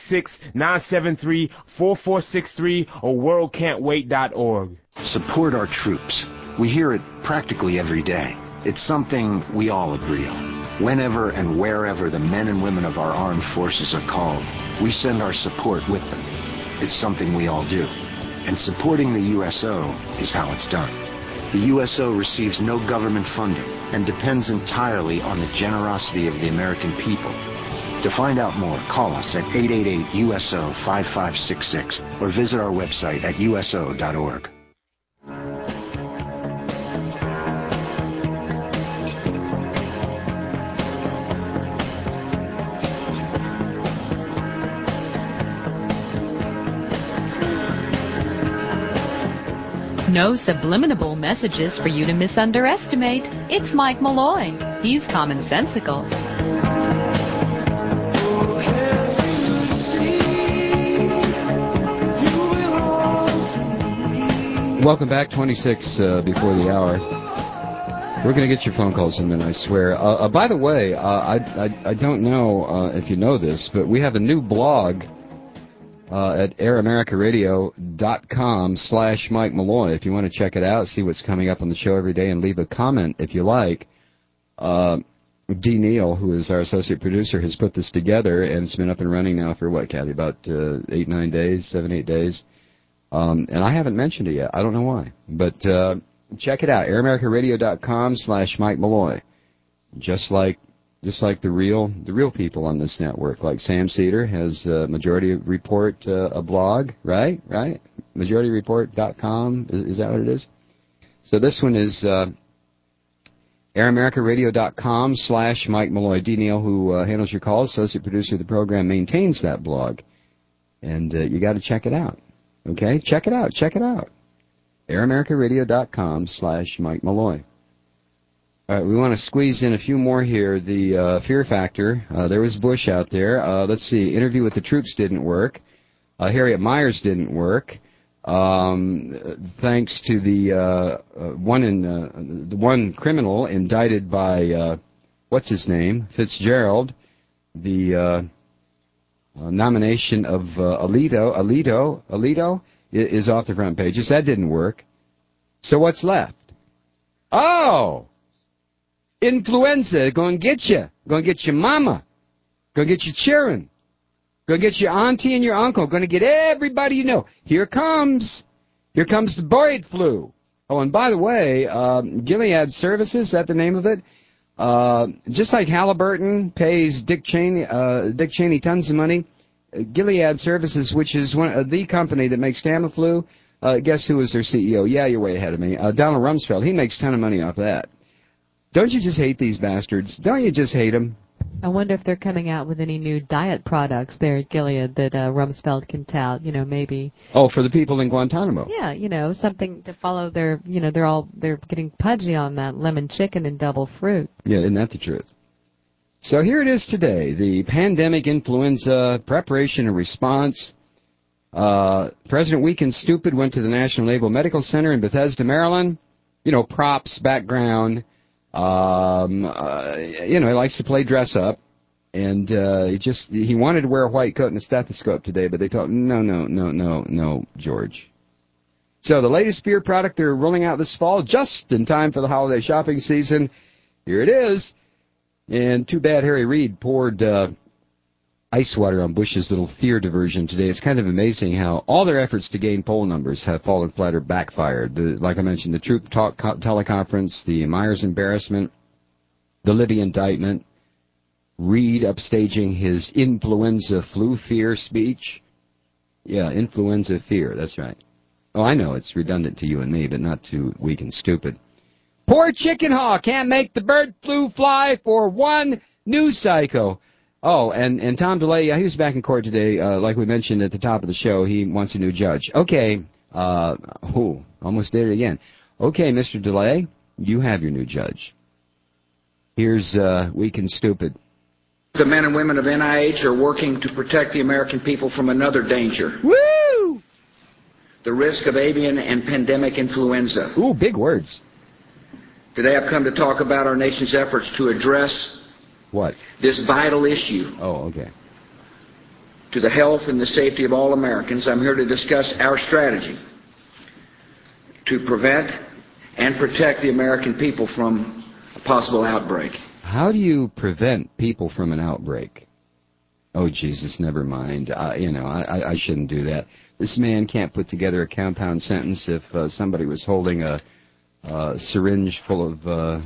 866-973-4463 or worldcan'twait.org. Support our troops. We hear it practically every day. It's something we all agree on. Whenever and wherever the men and women of our armed forces are called, we send our support with them. It's something we all do. And supporting the USO is how it's done. The USO receives no government funding and depends entirely on the generosity of the American people. To find out more, call us at 888-USO-5566 or visit our website at uso.org. No subliminal messages for you to misunderestimate. It's Mike Malloy. He's commonsensical. Welcome back, 26 before the hour. We're going to get your phone calls in a minute, I swear. By the way, I don't know if you know this, but we have a new blog at AirAmericaRadio.com/Mike Malloy. If you want to check it out, see what's coming up on the show every day, and leave a comment if you like. D. Neal, who is our associate producer, has put this together, and it's been up and running now for, what, Kathy, about 7-8 days. And I haven't mentioned it yet. I don't know why. But check it out, AirAmericaRadio.com/Mike Malloy. Just like the real people on this network, like Sam Cedar has Majority Report, a blog, right? MajorityReport.com, is that what it is? So this one is AirAmericaRadio.com/Mike Malloy. D. Neal, who handles your calls, associate producer of the program, maintains that blog. And you got to check it out. Okay? Check it out. AirAmericaRadio.com/Mike Malloy. All right, we want to squeeze in a few more here. The fear factor. There was Bush out there. Let's see. Interview with the troops didn't work. Harriet Myers didn't work. Thanks to the one criminal indicted by what's his name, Fitzgerald, the nomination of Alito is off the front pages. That didn't work. So what's left? Oh, influenza. Go and get you. Go and get your mama. Go get your children. Go get your auntie and your uncle. Going to get everybody you know. Here comes the bird flu. Oh, and by the way, Gilead Services, is that the name of it? Just like Halliburton pays Dick Cheney tons of money, Gilead Services, which is the company that makes Tamiflu, guess who is their CEO? Yeah, you're way ahead of me. Donald Rumsfeld. He makes a ton of money off that. Don't you just hate these bastards? Don't you just hate them? I wonder if they're coming out with any new diet products there at Gilead that Rumsfeld can tout, maybe. Oh, for the people in Guantanamo. Yeah, something to follow their, they're getting pudgy on that lemon chicken and double fruit. Yeah, isn't that the truth? So here it is today, the pandemic influenza preparation and response. President Weak and Stupid went to the National Naval Medical Center in Bethesda, Maryland. Props, background. He likes to play dress up, and he wanted to wear a white coat and a stethoscope today, but they told him, no, George. So the latest beer product they're rolling out this fall, just in time for the holiday shopping season. Here it is. And too bad Harry Reid poured ice water on Bush's little fear diversion today. It's kind of amazing how all their efforts to gain poll numbers have fallen flat or backfired. Like I mentioned, the troop talk teleconference, the Myers embarrassment, the Libby indictment, Reid upstaging his influenza flu fear speech. Yeah, influenza fear, that's right. Oh, I know, it's redundant to you and me, but not to Weak and Stupid. Poor chicken hawk can't make the bird flu fly for one news psycho. Oh, and Tom DeLay, he was back in court today. Like we mentioned at the top of the show, he wants a new judge. Okay, almost did it again. Okay, Mr. DeLay, you have your new judge. Here's Weak and Stupid. The men and women of NIH are working to protect the American people from another danger. Woo! The risk of avian and pandemic influenza. Ooh, big words. Today I've come to talk about our nation's efforts to address what? This vital issue. Oh, okay. To the health and the safety of all Americans, I'm here to discuss our strategy to prevent and protect the American people from a possible outbreak. How do you prevent people from an outbreak? Oh, Jesus, never mind. I shouldn't do that. This man can't put together a compound sentence if somebody was holding a syringe full of,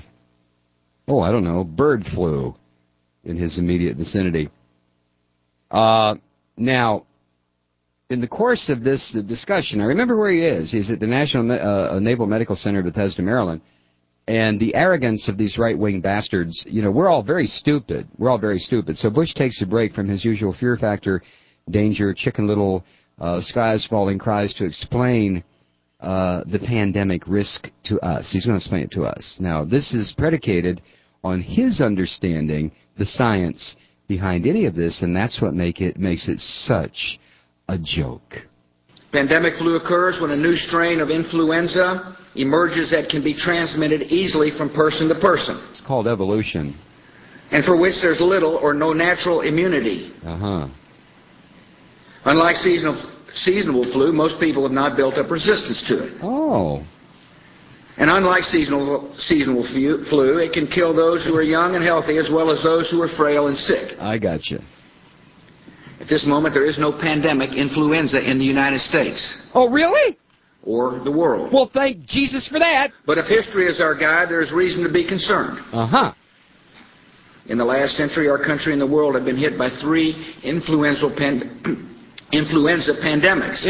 bird flu in his immediate vicinity. Now, in the course of this discussion, I remember where he is. He's at the National Naval Medical Center in Bethesda, Maryland. And the arrogance of these right-wing bastards, we're all very stupid. So Bush takes a break from his usual fear factor, danger, Chicken Little, skies falling cries to explain the pandemic risk to us. He's going to explain it to us. Now, this is predicated on his understanding the science behind any of this, and that's what makes it such a joke. Pandemic flu occurs when a new strain of influenza emerges that can be transmitted easily from person to person. It's called evolution. And for which there's little or no natural immunity. Unlike seasonal flu, most people have not built up resistance to it. Oh. And unlike seasonal flu, it can kill those who are young and healthy as well as those who are frail and sick. I got you. At this moment, there is no pandemic influenza in the United States. Oh, really? Or the world. Well, thank Jesus for that. But if history is our guide, there is reason to be concerned. In the last century, our country and the world have been hit by 3 influenza pandemics.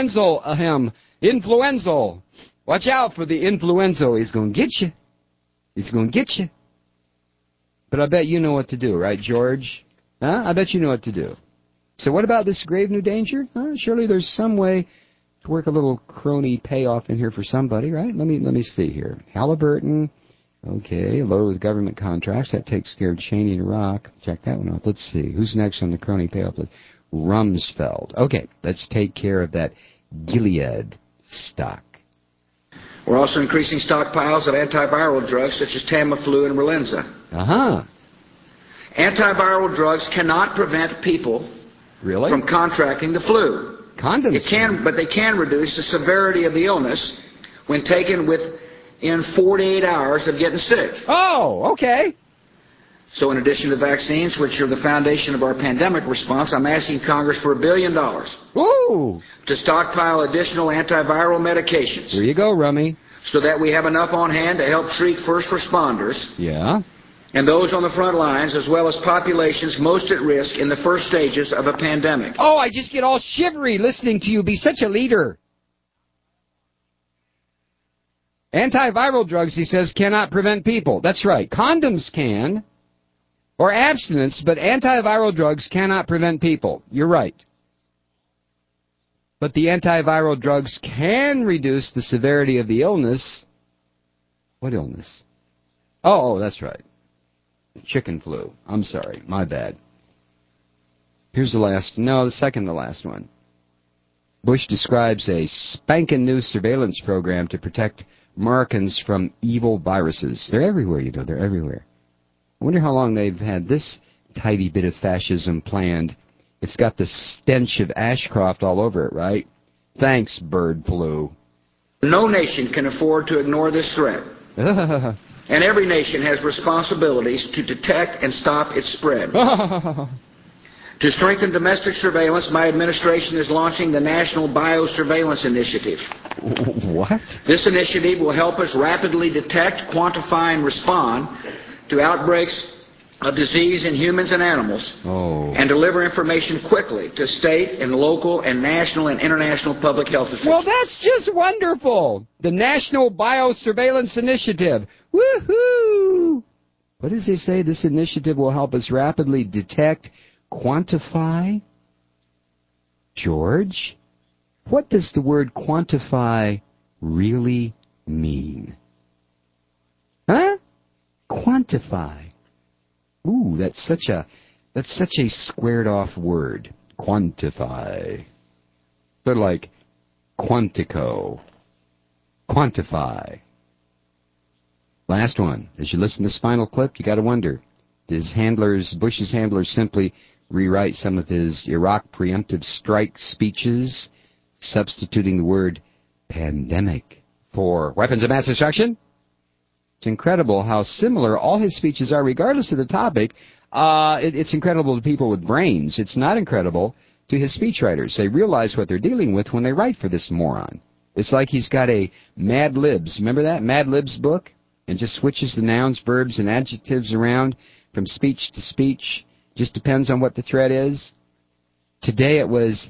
Influenza. Watch out for the influenza. He's going to get you. He's going to get you. But I bet you know what to do, right, George? I bet you know what to do. So what about this grave new danger? Surely there's some way to work a little crony payoff in here for somebody, right? Let me see here. Halliburton. Okay, low with government contracts. That takes care of Cheney and Iraq. Check that one off. Let's see. Who's next on the crony payoff list? Rumsfeld. Okay, let's take care of that Gilead stock. We're also increasing stockpiles of antiviral drugs such as Tamiflu and Relenza. Antiviral drugs cannot prevent people from contracting the flu. Condoms. But they can reduce the severity of the illness when taken within 48 hours of getting sick. Oh, okay. So in addition to vaccines, which are the foundation of our pandemic response, I'm asking Congress for $1 billion to stockpile additional antiviral medications. There you go, Rummy. So that we have enough on hand to help treat first responders. Yeah. And those on the front lines, as well as populations most at risk in the first stages of a pandemic. Oh, I just get all shivery listening to you be such a leader. Antiviral drugs, he says, cannot prevent people. That's right. Condoms can. Or abstinence, but antiviral drugs cannot prevent people. You're right. But the antiviral drugs can reduce the severity of the illness. What illness? Oh, that's right. Chicken flu. I'm sorry. My bad. Here's the second to last one. Bush describes a spanking new surveillance program to protect Americans from evil viruses. They're everywhere, you know. They're everywhere. I wonder how long they've had this tidy bit of fascism planned. It's got the stench of Ashcroft all over it, right? Thanks, bird flu. No nation can afford to ignore this threat. And every nation has responsibilities to detect and stop its spread. To strengthen domestic surveillance, my administration is launching the National Biosurveillance Initiative. What? This initiative will help us rapidly detect, quantify, and respond to outbreaks of disease in humans and animals, and deliver information quickly to state and local and national and international public health officials. Well, that's just wonderful. The National Biosurveillance Initiative. Woohoo! What does he say? This initiative will help us rapidly detect, quantify. George, what does the word quantify really mean? Huh? Quantify. Ooh, that's such a squared off word. Quantify. But like Quantico. Quantify. Last one. As you listen to this final clip, you got to wonder, does Bush's handlers simply rewrite some of his Iraq preemptive strike speeches, substituting the word pandemic for weapons of mass destruction? It's incredible how similar all his speeches are, regardless of the topic. It's incredible to people with brains. It's not incredible to his speechwriters. They realize what they're dealing with when they write for this moron. It's like he's got a Mad Libs. Remember that Mad Libs book? And just switches the nouns, verbs, and adjectives around from speech to speech. Just depends on what the threat is. Today it was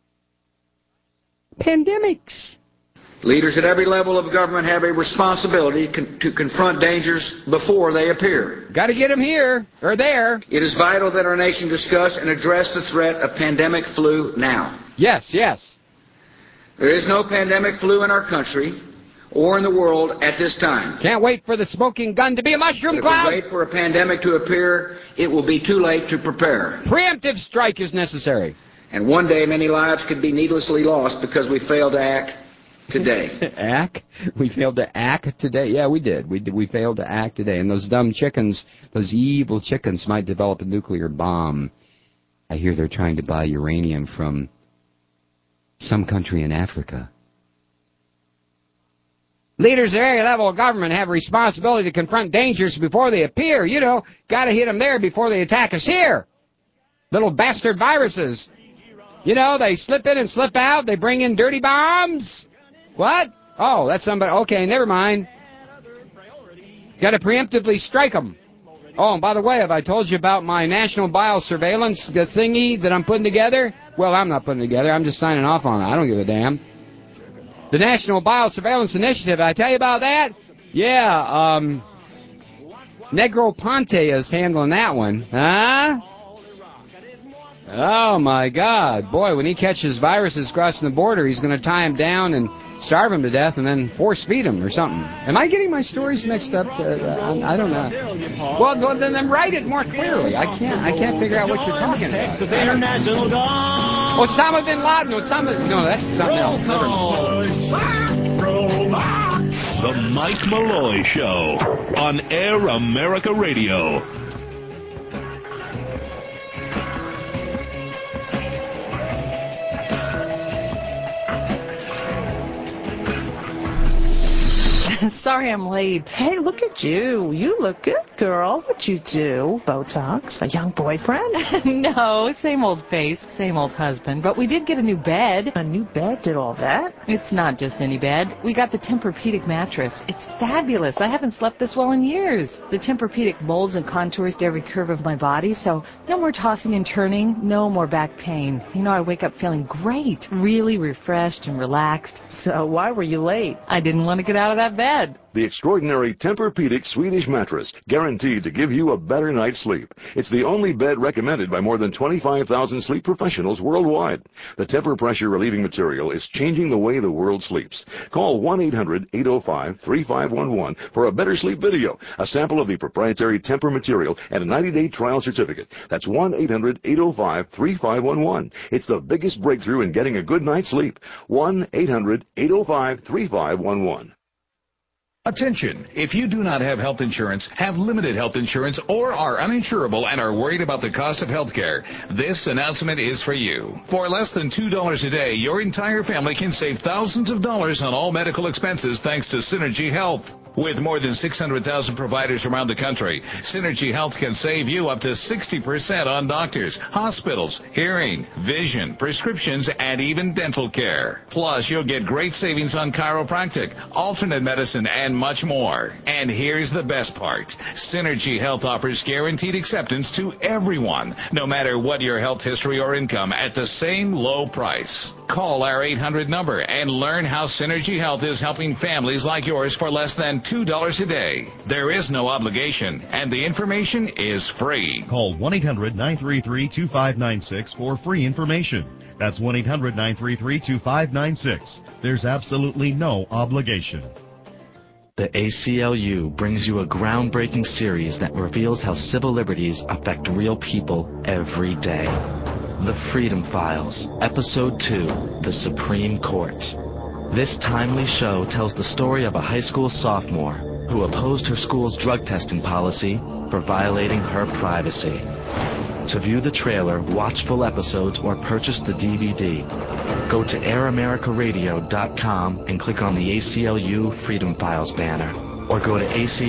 pandemics. Leaders at every level of government have a responsibility to confront dangers before they appear. Got to get them here or there. It is vital that our nation discuss and address the threat of pandemic flu now. Yes, yes. There is no pandemic flu in our country or in the world at this time. Can't wait for the smoking gun to be a mushroom cloud. If we wait for a pandemic to appear, it will be too late to prepare. Preemptive strike is necessary. And one day many lives could be needlessly lost because we failed to act today. Act? We failed to act today? Yeah, we did. We failed to act today. And those dumb chickens, those evil chickens, might develop a nuclear bomb. I hear they're trying to buy uranium from some country in Africa. Leaders at every level of government have a responsibility to confront dangers before they appear. You know, got to hit them there before they attack us here. Little bastard viruses. You know, they slip in and slip out. They bring in dirty bombs. What? Oh, that's somebody. Okay, never mind. Got to preemptively strike them. Oh, and by the way, have I told you about my national biosurveillance thingy that I'm putting together? Well, I'm not putting it together. I'm just signing off on it. I don't give a damn. The National Biosurveillance Initiative. I tell you about that? Yeah, Negroponte is handling that one. Huh? Oh, my God. Boy, when he catches viruses crossing the border, he's going to tie them down and starve them to death and then force feed them or something. Am I getting my stories mixed up? I don't know. Well, then write it more clearly. I can't figure out what you're talking about. Osama bin Laden. No, that's something else. The Mike Malloy Show on Air America Radio. Sorry I'm late. Hey, look at you. You look good, girl. What'd you do? Botox? A young boyfriend? No, same old face, same old husband. But we did get a new bed. A new bed? Did all that? It's not just any bed. We got the Tempur-Pedic mattress. It's fabulous. I haven't slept this well in years. The Tempur-Pedic molds and contours to every curve of my body, so no more tossing and turning, no more back pain. You know, I wake up feeling great, really refreshed and relaxed. So why were you late? I didn't want to get out of that bed. The extraordinary Tempur-Pedic Swedish mattress, guaranteed to give you a better night's sleep. It's the only bed recommended by more than 25,000 sleep professionals worldwide. The Tempur pressure relieving material is changing the way the world sleeps. Call 1-800-805-3511 for a better sleep video, a sample of the proprietary Tempur material, and a 90-day trial certificate. That's 1-800-805-3511. It's the biggest breakthrough in getting a good night's sleep. 1-800-805-3511. Attention! If you do not have health insurance, have limited health insurance, or are uninsurable and are worried about the cost of health care, this announcement is for you. For less than $2 a day, your entire family can save thousands of dollars on all medical expenses thanks to Synergy Health. With more than 600,000 providers around the country, Synergy Health can save you up to 60% on doctors, hospitals, hearing, vision, prescriptions, and even dental care. Plus, you'll get great savings on chiropractic, alternate medicine, and much more. And here's the best part. Synergy Health offers guaranteed acceptance to everyone, no matter what your health history or income, at the same low price. Call our 800 number and learn how Synergy Health is helping families like yours for less than $2 a day. There is no obligation, and the information is free. Call 1-800-933-2596 for free information. That's 1-800-933-2596. There's absolutely no obligation. The ACLU brings you a groundbreaking series that reveals how civil liberties affect real people every day. The Freedom Files, Episode 2, The Supreme Court. This timely show tells the story of a high school sophomore who opposed her school's drug testing policy for violating her privacy. To view the trailer, watch full episodes, or purchase the DVD, go to AirAmericaRadio.com and click on the ACLU Freedom Files banner. Or go to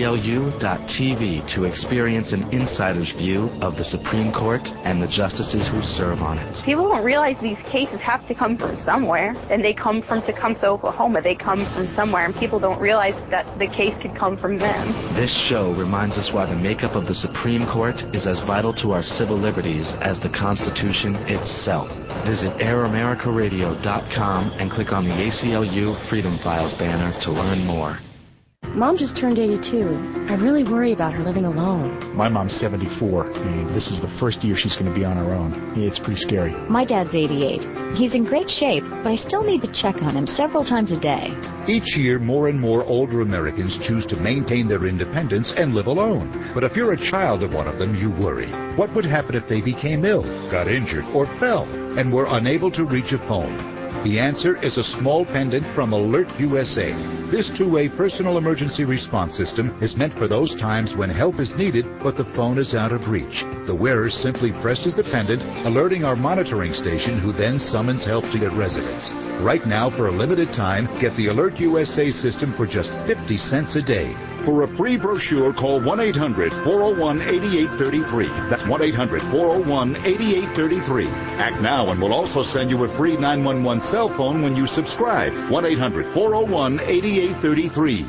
ACLU.TV to experience an insider's view of the Supreme Court and the justices who serve on it. People don't realize these cases have to come from somewhere, and they come from Tecumseh, Oklahoma. They come from somewhere, and people don't realize that the case could come from them. This show reminds us why the makeup of the Supreme Court is as vital to our civil liberties as the Constitution itself. Visit AirAmericaRadio.com and click on the ACLU Freedom Files banner to learn more. Mom just turned 82. I really worry about her living alone. My mom's 74. This is the first year she's going to be on her own. It's pretty scary. My dad's 88. He's in great shape, but I still need to check on him several times a day. Each year, more and more older Americans choose to maintain their independence and live alone. But if you're a child of one of them, you worry. What would happen if they became ill, got injured, or fell? and we're unable to reach a phone? The answer is a small pendant from Alert USA. This two-way personal emergency response system is meant for those times when help is needed, but the phone is out of reach. The wearer simply presses the pendant, alerting our monitoring station, who then summons help to get residents. Right now, for a limited time, get the Alert USA system for just 50 cents a day. For a free brochure, call 1-800-401-8833. That's 1-800-401-8833. Act now, and we'll also send you a free 911 cell phone when you subscribe. 1-800-401-8833.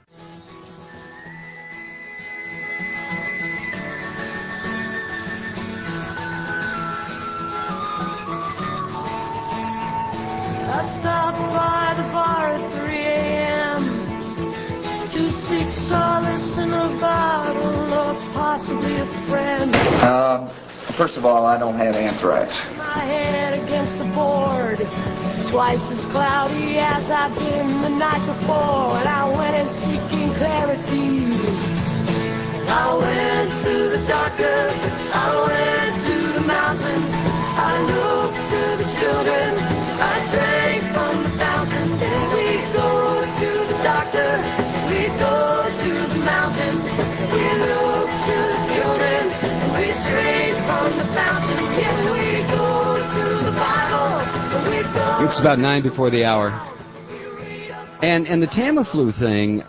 I stopped by the bar at 3 a.m. to seek solace in a bottle or possibly a friend. First of all, I don't have anthrax. My head against the board, twice as cloudy as I've been the night before. And I went seeking clarity. I went to the doctor, I went to the mountains, I looked to the children, I drank from the fountain. And we go to the doctor, we go to the mountains, we look to the children, and we drink from the fountain. Yeah, we go to the Bible, we go. It's about 9 before the hour. And the Tamiflu thing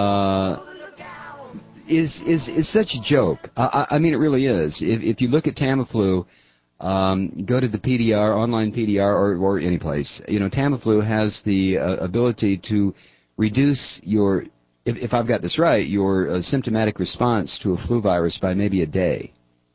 is such a joke. I mean, it really is. If you look at Tamiflu, go to the PDR, online PDR, or any place. You know, Tamiflu has the ability to reduce your, if I've got this right, your symptomatic response to a flu virus by maybe a day.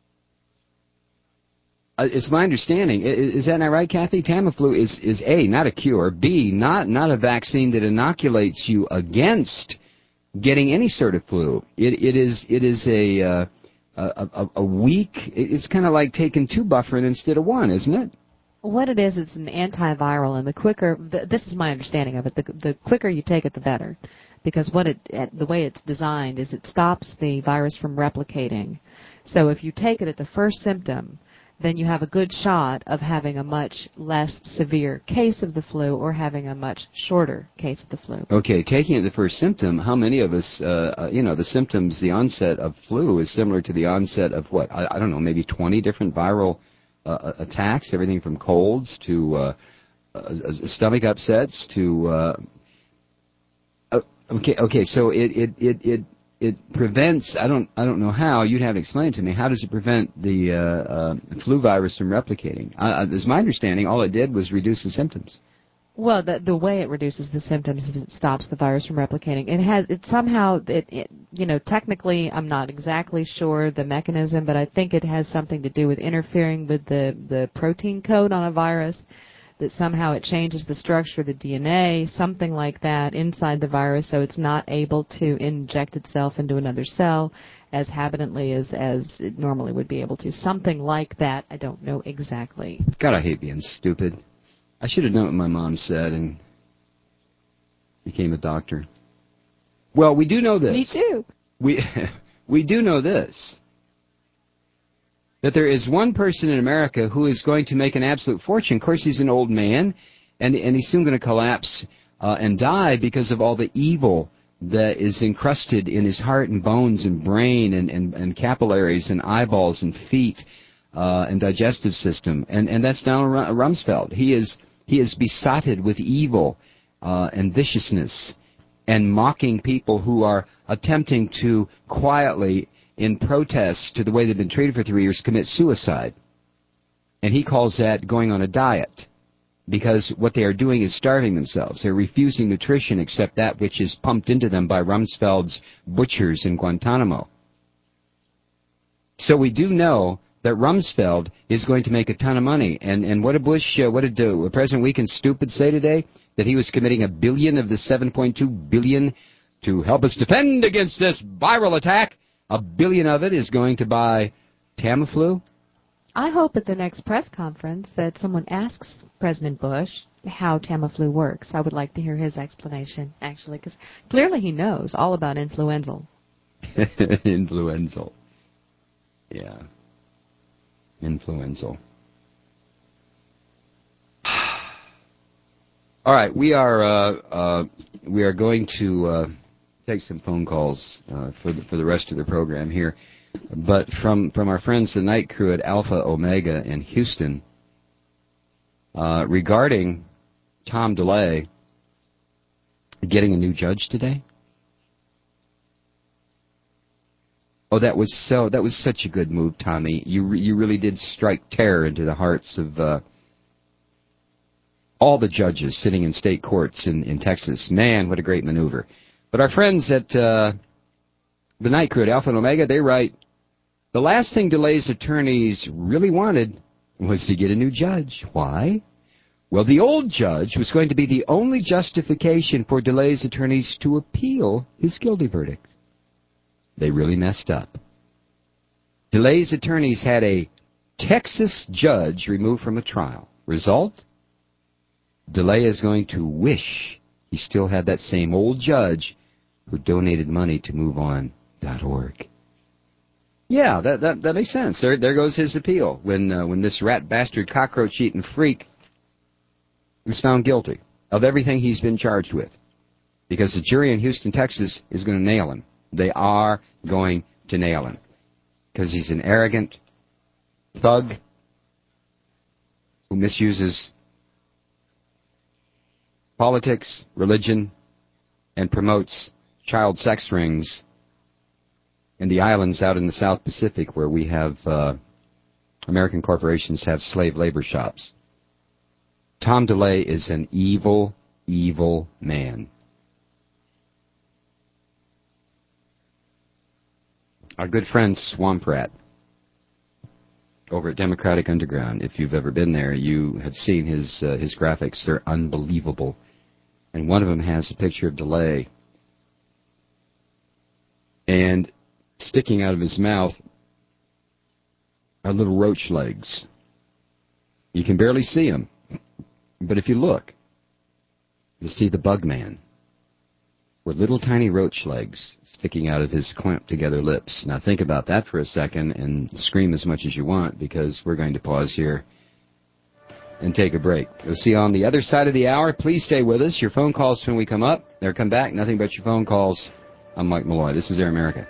It's my understanding. Is that not right, Kathy? Tamiflu is A, not a cure, B, not a vaccine that inoculates you against getting any sort of flu. It is a weak. It's kind of like taking 2 bufferin instead of 1, isn't it? What it is, it's an antiviral, and the quicker. This is my understanding of it. The quicker you take it, the better, because the way it's designed is it stops the virus from replicating. So if you take it at the first symptom, then you have a good shot of having a much less severe case of the flu or having a much shorter case of the flu. Okay, taking it the first symptom, how many of us, the symptoms, the onset of flu is similar to the onset of what? I don't know, maybe 20 different viral attacks, everything from colds to stomach upsets to... Okay, so it prevents, I don't know how, you'd have to explain to me, how does it prevent the flu virus from replicating? As my understanding, all it did was reduce the symptoms. Well, the way it reduces the symptoms is it stops the virus from replicating. Technically, I'm not exactly sure the mechanism, but I think it has something to do with interfering with the protein code on a virus, that somehow it changes the structure of the DNA, something like that, inside the virus, so it's not able to inject itself into another cell as habitually as it normally would be able to. Something like that. I don't know exactly. God, I hate being stupid. I should have known what my mom said and became a doctor. Well, we do know this. Me too. We do know this. That there is one person in America who is going to make an absolute fortune. Of course, he's an old man, and he's soon going to collapse and die because of all the evil that is encrusted in his heart and bones and brain and capillaries and eyeballs and feet and digestive system. And that's Donald Rumsfeld. He is besotted with evil and viciousness and mocking people who are attempting to quietly, in protest to the way they've been treated for 3 years, commit suicide. And he calls that going on a diet, because what they are doing is starving themselves. They're refusing nutrition except that which is pumped into them by Rumsfeld's butchers in Guantanamo. So we do know that Rumsfeld is going to make a ton of money. And what did President Weekend Stupid say today? That he was committing $1 billion of the $7.2 billion to help us defend against this viral attack. $1 billion of it is going to buy Tamiflu. I hope at the next press conference that someone asks President Bush how Tamiflu works. I would like to hear his explanation, actually, because clearly he knows all about influenzal. Influenzal. Yeah. Influenzal. All right, we are going to take some phone calls for the rest of the program here, but from our friends the night crew at Alpha Omega in Houston regarding Tom DeLay getting a new judge today. Oh, that was such a good move, Tommy. You really did strike terror into the hearts of all the judges sitting in state courts in Texas. Man, what a great maneuver. But our friends at the night crew at Alpha and Omega, they write, the last thing DeLay's attorneys really wanted was to get a new judge. Why? Well, the old judge was going to be the only justification for DeLay's attorneys to appeal his guilty verdict. They really messed up. DeLay's attorneys had a Texas judge removed from a trial. Result? DeLay is going to wish he still had that same old judge who donated money to MoveOn.org. Yeah, that makes sense. There goes his appeal when this rat bastard cockroach-eating freak is found guilty of everything he's been charged with. Because the jury in Houston, Texas is going to nail him. They are going to nail him. Because he's an arrogant thug who misuses politics, religion, and promotes child sex rings in the islands out in the South Pacific where we have American corporations have slave labor shops. Tom DeLay is an evil, evil man. Our good friend Swamp Rat over at Democratic Underground, if you've ever been there, you have seen his graphics. They're unbelievable. And one of them has a picture of DeLay. And sticking out of his mouth are little roach legs. You can barely see them. But if you look, you'll see the bug man with little tiny roach legs sticking out of his clamped together lips. Now think about that for a second and scream as much as you want, because we're going to pause here and take a break. We'll see you on the other side of the hour. Please stay with us. Your phone calls when we come up. Or come back. Nothing but your phone calls. I'm Mike Malloy. This is Air America.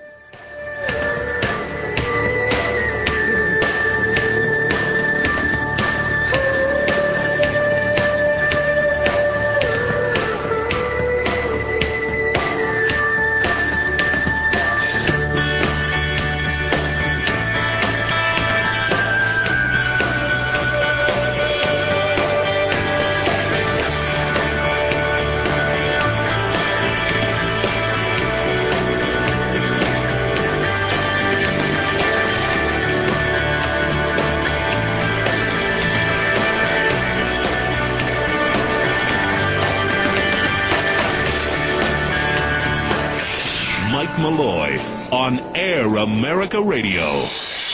Malloy on Air America Radio.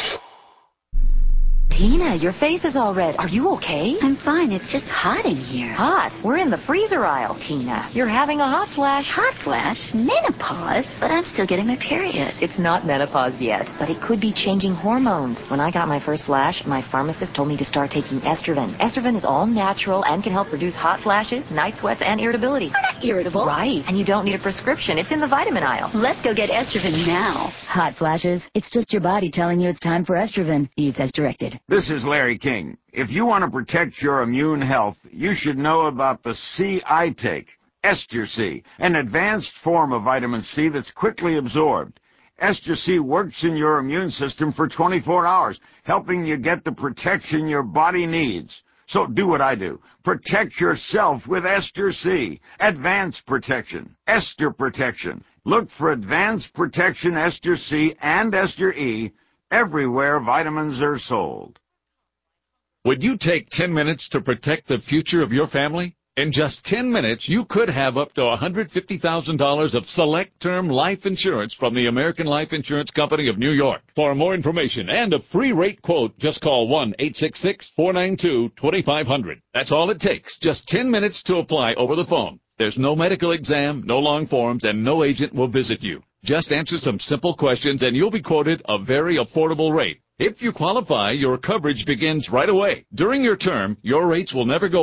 Tina, your face is all red. Are you okay? I'm fine. It's just hot in here. Hot? We're in the freezer aisle. Tina, you're having a hot flash. Hot flash? Menopause? But I'm still getting my period. It's not menopause yet, but it could be changing hormones. When I got my first flash, my pharmacist told me to start taking Estroven. Estroven is all natural and can help reduce hot flashes, night sweats, and irritability. I'm not irritable. Right. And you don't need a prescription. It's in the vitamin aisle. Let's go get Estroven now. Hot flashes? It's just your body telling you it's time for Estroven. Use as directed. This is Larry King. If you want to protect your immune health, you should know about the C I take, Ester C, an advanced form of vitamin C that's quickly absorbed. Ester C works in your immune system for 24 hours, helping you get the protection your body needs. So do what I do. Protect yourself with Ester C. Advanced Protection. Ester Protection. Look for Advanced Protection Ester C and Ester E everywhere vitamins are sold. Would you take 10 minutes to protect the future of your family? In just 10 minutes, you could have up to $150,000 of select term life insurance from the American Life Insurance Company of New York. For more information and a free rate quote, just call 1-866-492-2500. That's all it takes, just 10 minutes to apply over the phone. There's no medical exam, no long forms, and no agent will visit you. Just answer some simple questions and you'll be quoted a very affordable rate. If you qualify, your coverage begins right away. During your term, your rates will never go up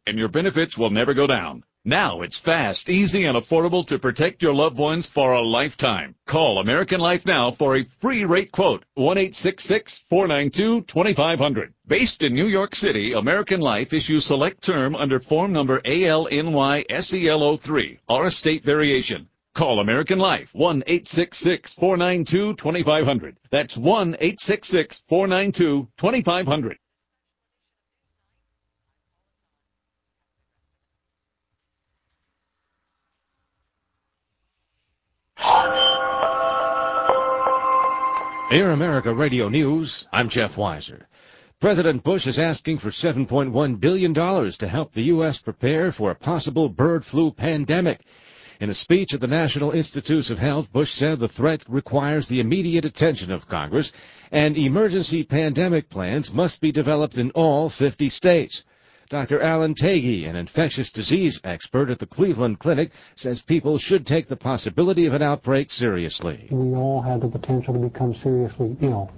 and your benefits will never go down. Now it's fast, easy, and affordable to protect your loved ones for a lifetime. Call American Life now for a free rate quote, 1-866-492-2500. Based in New York City, American Life issues select term under form number ALNYSEL03, or a state variation. Call American Life, 1-866-492-2500. That's 1-866-492-2500. Air America Radio News, I'm Jeff Weiser. President Bush is asking for $7.1 billion to help the U.S. prepare for a possible bird flu pandemic. In a speech at the National Institutes of Health, Bush said the threat requires the immediate attention of Congress, and emergency pandemic plans must be developed in all 50 states. Dr. Alan Tagey, an infectious disease expert at the Cleveland Clinic, says people should take the possibility of an outbreak seriously. We all have the potential to become seriously ill.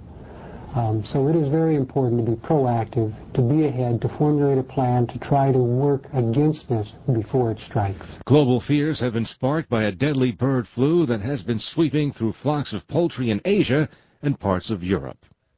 So it is very important to be proactive, to be ahead, to formulate a plan to try to work against this before it strikes. Global fears have been sparked by a deadly bird flu that has been sweeping through flocks of poultry in Asia and parts of Europe.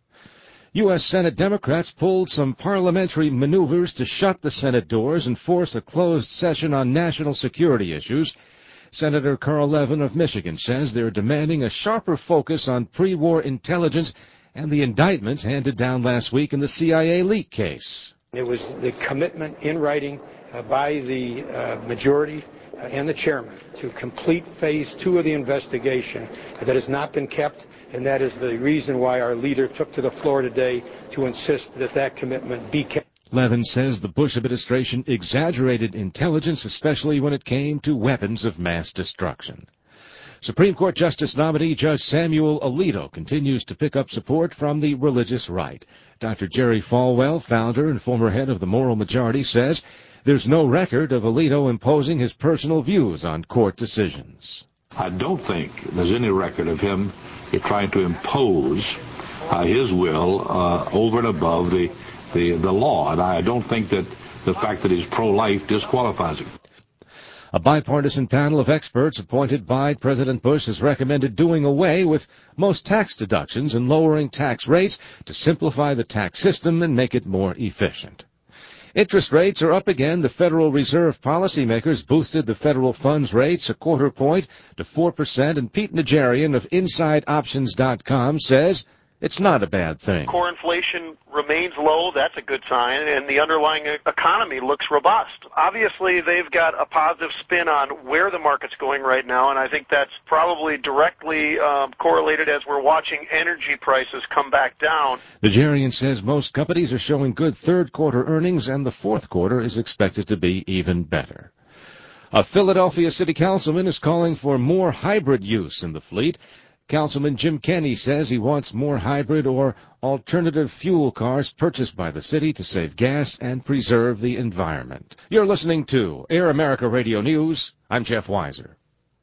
U.S. Senate Democrats pulled some parliamentary maneuvers to shut the Senate doors and force a closed session on national security issues. Senator Carl Levin of Michigan says they're demanding a sharper focus on pre-war intelligence and the indictments handed down last week in the CIA leak case. It was the commitment in writing by the majority and the chairman to complete phase 2 of the investigation that has not been kept. And that is the reason why our leader took to the floor today to insist that that commitment be kept. Levin says the Bush administration exaggerated intelligence, especially when it came to weapons of mass destruction. Supreme Court Justice nominee Judge Samuel Alito continues to pick up support from the religious right. Dr. Jerry Falwell, founder and former head of the Moral Majority, says there's no record of Alito imposing his personal views on court decisions. I don't think there's any record of him trying to impose his will over and above the law. And I don't think that the fact that he's pro-life disqualifies him. A bipartisan panel of experts appointed by President Bush has recommended doing away with most tax deductions and lowering tax rates to simplify the tax system and make it more efficient. Interest rates are up again. The Federal Reserve policymakers boosted the federal funds rates a quarter point to 4%, and Pete Najarian of InsideOptions.com says it's not a bad thing. Core inflation remains low. That's a good sign. And the underlying economy looks robust. Obviously, they've got a positive spin on where the market's going right now, and I think that's probably directly correlated as we're watching energy prices come back down. Najarian says most companies are showing good third-quarter earnings, and the fourth quarter is expected to be even better. A Philadelphia city councilman is calling for more hybrid use in the fleet. Councilman Jim Kenney says he wants more hybrid or alternative fuel cars purchased by the city to save gas and preserve the environment. You're listening to Air America Radio News. I'm Jeff Weiser.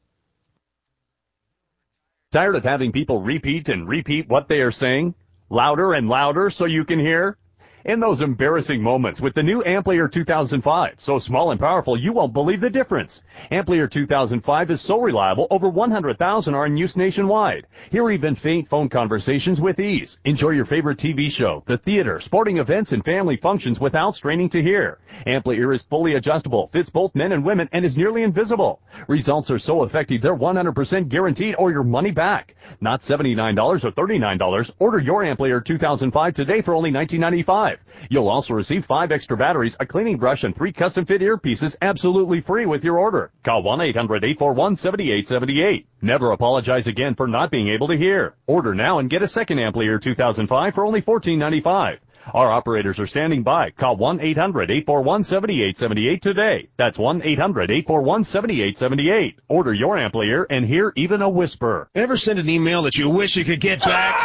Tired of having people repeat and repeat what they are saying? Louder and louder so you can hear? In those embarrassing moments with the new Amplier 2005, so small and powerful you won't believe the difference. Amplier 2005 is so reliable, over 100,000 are in use nationwide. Hear even faint phone conversations with ease. Enjoy your favorite TV show, the theater, sporting events, and family functions without straining to hear. Amplier is fully adjustable, fits both men and women, and is nearly invisible. Results are so effective they're 100% guaranteed or your money back. Not $79 or $39. Order your Amplier 2005 today for only $19.95. You'll also receive 5 extra batteries, a cleaning brush, and 3 custom-fit earpieces absolutely free with your order. Call 1-800-841-7878. Never apologize again for not being able to hear. Order now and get a second Amplier 2005 for only $14.95. Our operators are standing by. Call 1-800-841-7878 today. That's 1-800-841-7878. Order your Amplier and hear even a whisper. Ever send an email that you wish you could get back?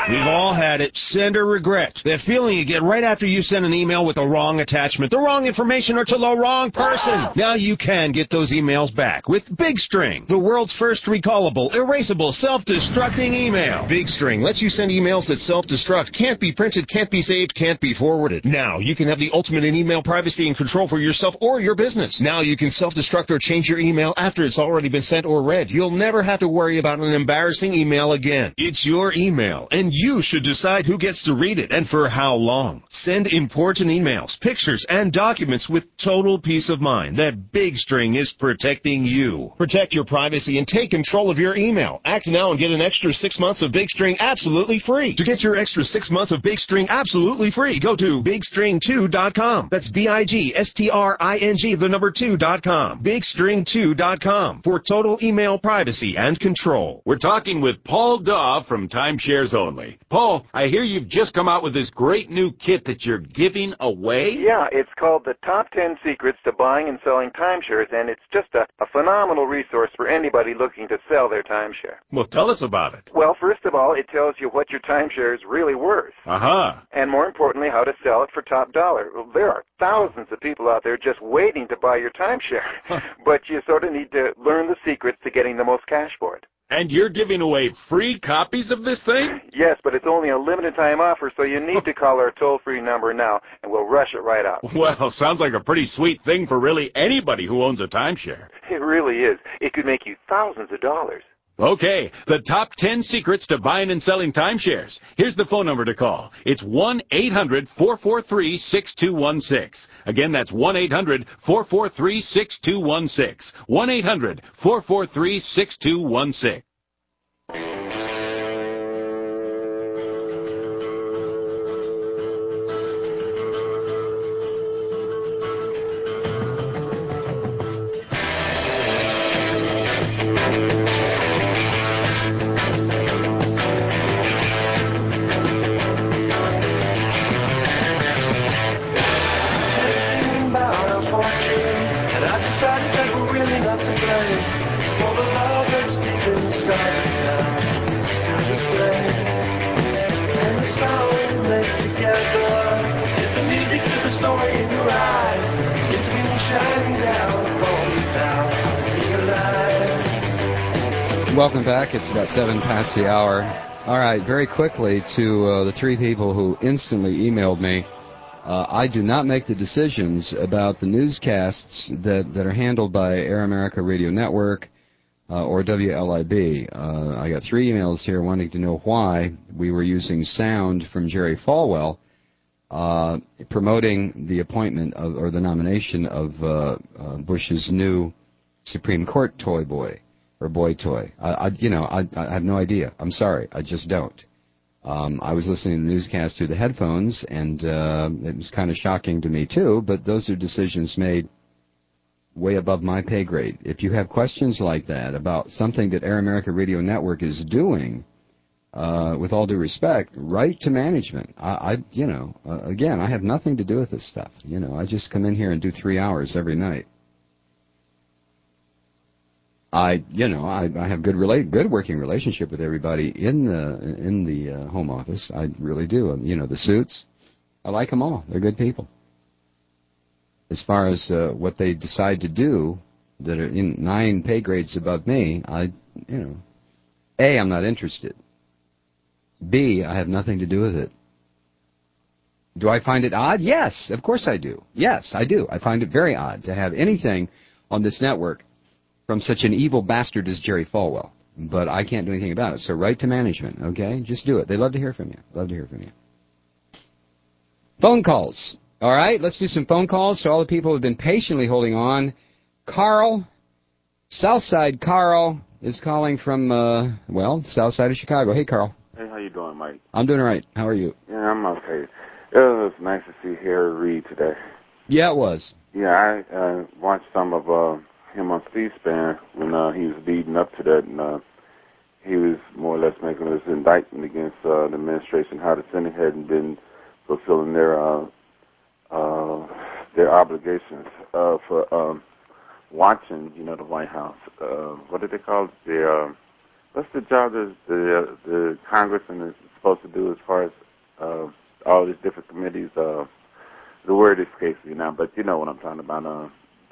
We've all had it. Sender regret. That feeling you get right after you send an email with the wrong attachment, the wrong information, or to the wrong person. Now you can get those emails back with Big String, the world's first recallable, erasable, self-destructing email. Big String lets you send emails that self-destruct, can't be printed, can't be saved, can't be forwarded. Now you can have the ultimate in email privacy and control for yourself or your business. Now you can self-destruct or change your email after it's already been sent or read. You'll never have to worry about an embarrassing email again. It's your email, and you should decide who gets to read it and for how long. Send important emails, pictures, and documents with total peace of mind that Big String is protecting you. Protect your privacy and take control of your email. Act now and get an extra 6 months of Big String absolutely free. To get your extra 6 months of Big String absolutely free, go to BigString2.com. That's BigString, the number 2.com. BigString2.com for total email privacy and control. We're talking with Paul Daw from Timeshares Only. Paul, I hear you've just come out with this great new kit that you're giving away? Yeah, it's called the Top 10 Secrets to Buying and Selling Timeshares, and it's just a phenomenal resource for anybody looking to sell their timeshare. Well, tell us about it. Well, first of all, it tells you what your timeshare is really worth. Uh-huh. And more importantly, how to sell it for top dollar. Well, there are thousands of people out there just waiting to buy your timeshare, but you sort of need to learn the secrets to getting the most cash for it. And you're giving away free copies of this thing? Yes, but it's only a limited time offer, so you need to call our toll-free number now, and we'll rush it right out. Well, sounds like a pretty sweet thing for really anybody who owns a timeshare. It really is. It could make you thousands of dollars. Okay, the top 10 secrets to buying and selling timeshares. Here's the phone number to call. It's 1-800-443-6216. Again, that's 1-800-443-6216. 1-800-443-6216. Welcome back. It's about 7 past the hour. All right, very quickly to the three people who instantly emailed me. I do not make the decisions about the newscasts that are handled by Air America Radio Network or WLIB. I got 3 emails here wanting to know why we were using sound from Jerry Falwell promoting the appointment of, or the nomination of Bush's new Supreme Court toy boy. Or boy toy. I have no idea. I'm sorry. I just don't. I was listening to the newscast through the headphones, and it was kind of shocking to me, too, but those are decisions made way above my pay grade. If you have questions like that about something that Air America Radio Network is doing, with all due respect, write to management. Again, I have nothing to do with this stuff. I just come in here and do 3 hours every night. I have good working relationship with everybody in the home office. I really do. The suits, I like them all. They're good people. As far as what they decide to do, that are in 9 pay grades above me, A, I'm not interested. B, I have nothing to do with it. Do I find it odd? Yes, of course I do. Yes, I do. I find it very odd to have anything on this network from such an evil bastard as Jerry Falwell. But I can't do anything about it. So write to management, okay? Just do it. They love to hear from you. Phone calls. All right, let's do some phone calls to all the people who have been patiently holding on. Carl, Southside Carl, is calling from, south side of Chicago. Hey, Carl. Hey, how you doing, Mike? I'm doing all right. How are you? Yeah, I'm okay. It was nice to see Harry Reid today. Yeah, it was. Yeah, I watched some of him on C-SPAN when he was leading up to that, and he was more or less making this indictment against the administration, how the Senate hadn't been fulfilling their obligations for watching, the White House. What did they call it? What's the job that the Congress and the supposed to do as far as all these different committees. The word escapes me now, but you know what I'm talking about.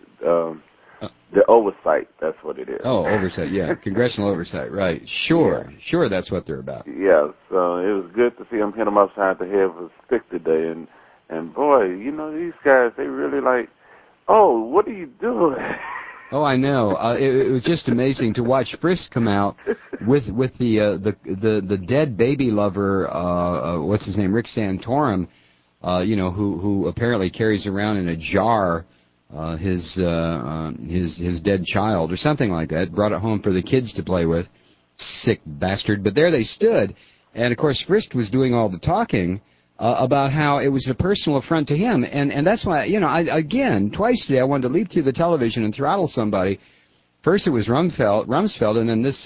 The oversight, that's what it is. Oh, oversight, yeah. Congressional oversight, right. Sure, yeah. Sure, that's what they're about. Yeah, so it was good to see him hit him upside the head with a stick today. And boy, you know, these guys, they really like, oh, what are you doing? Oh, I know. It was just amazing to watch Frisk come out with the dead baby lover, what's his name, Rick Santorum, you know, who apparently carries around in a jar his dead child or something like that. Brought it home for the kids to play with. Sick bastard. But there they stood, and of course Frisk was doing all the talking about how it was a personal affront to him, and that's why, you know, again twice today I wanted to leap through the television and throttle somebody. First it was Rumsfeld, and then this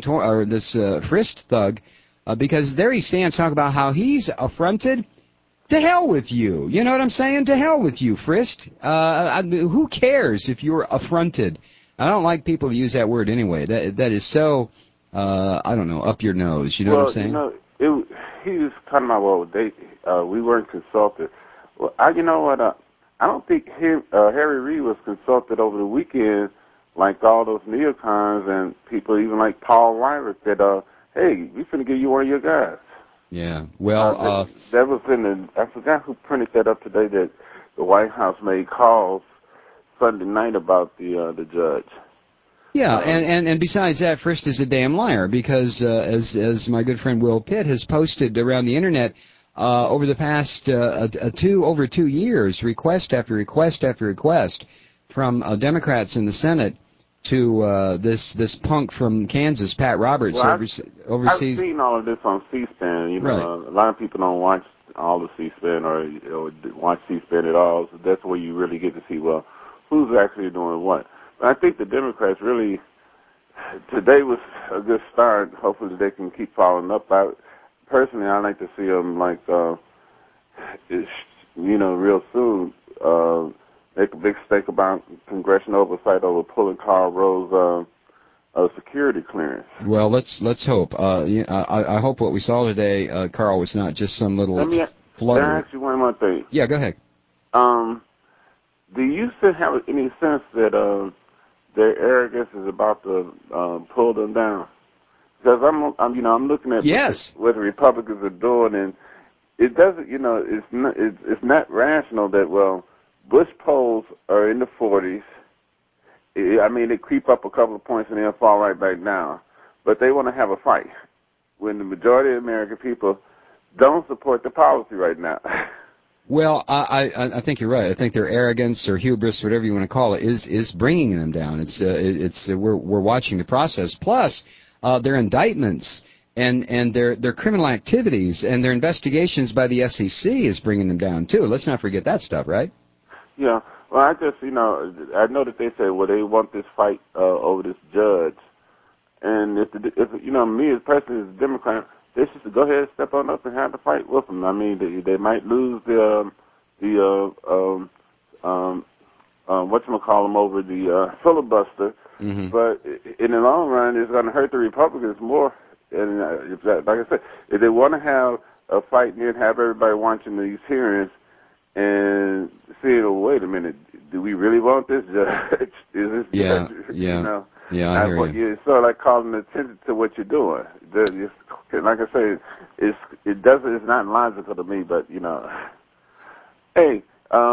Frisk thug, because there he stands talking about how he's affronted. To hell with you. You know what I'm saying? To hell with you, Frisk. Who cares if you're affronted? I don't like people who use that word anyway. That is so, I don't know, up your nose. You know what I'm saying? You know, he was talking about, well, we weren't consulted. Well, you know what? I don't think Harry Reid was consulted over the weekend like all those neocons and people, even like Paul Weyrich, that, hey, we're going to give you one of your guys. Yeah, well, that was I forgot who printed that up today, that the White House made calls Sunday night about the judge. Yeah, and besides that, Frisk is a damn liar, because as my good friend Will Pitt has posted around the internet over the past over 2 years, request after request after request from Democrats in the Senate to this punk from Kansas, Pat Roberts, overseas. I've seen all of this on C-SPAN. You know, right. A lot of people don't watch all the C-SPAN or watch C-SPAN at all. So that's where you really get to see, well, who's actually doing what. But I think the Democrats really, today was a good start. Hopefully they can keep following up. Personally, I'd like to see them, like, you know, real soon. Make a big stake about congressional oversight over pulling Karl Rove's security clearance. Well, let's hope. I hope what we saw today, Carl, was not just some little flutter. Can I ask you one more thing? Yeah, go ahead. Do you still have any sense that their arrogance is about to pull them down? Because I'm looking at what the Republicans are doing, and it doesn't. You know, it's not rational that, well, Bush polls are in the 40s. I mean, they creep up a couple of points and they'll fall right back down. But they want to have a fight when the majority of American people don't support the policy right now. Well, I think you're right. I think their arrogance or hubris, whatever you want to call it, is bringing them down. We're watching the process. Plus, their indictments and their criminal activities and their investigations by the SEC is bringing them down too. Let's not forget that stuff, right? Yeah, well, I just, I know that they say, well, they want this fight over this judge, and if me as president, as a Democrat, they should go ahead and step on up and have the fight with them. I mean, they might lose whatchamacallem over the filibuster, but in the long run, it's going to hurt the Republicans more. And like I said, if they want to have a fight and then have everybody watching these hearings, and saying, oh, wait a minute, do we really want this judge? Is this judge? Yeah, I hear you. It's sort of like calling attention to what you're doing. Like I say, it's not logical to me, but, Hey,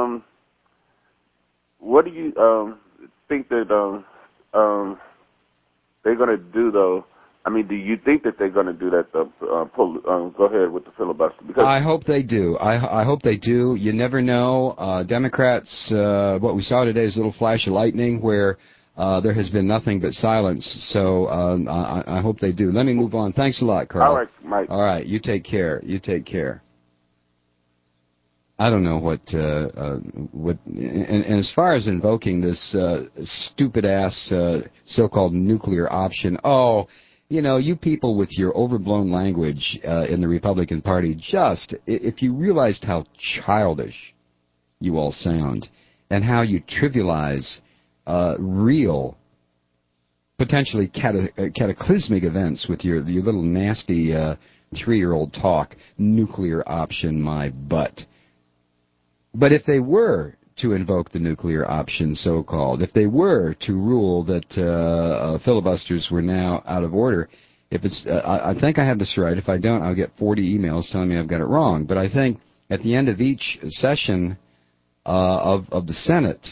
what do you think that they're going to do, though? I mean, do you think that they're going to do that, go ahead with the filibuster? Because I hope they do. I hope they do. You never know. Democrats, what we saw today is a little flash of lightning where there has been nothing but silence. So I hope they do. Let me move on. Thanks a lot, Carl. All right, Mike. All right, you take care. You take care. I don't know what and as far as invoking this stupid-ass so-called nuclear option, you people with your overblown language in the Republican Party, if you realized how childish you all sound and how you trivialize real, potentially cataclysmic events with your little nasty 3-year-old talk. Nuclear option, my butt. But if they were to invoke the nuclear option, so-called, if they were to rule that filibusters were now out of order, if it's, I think I have this right. If I don't, I'll get 40 emails telling me I've got it wrong. But I think at the end of each session of the Senate,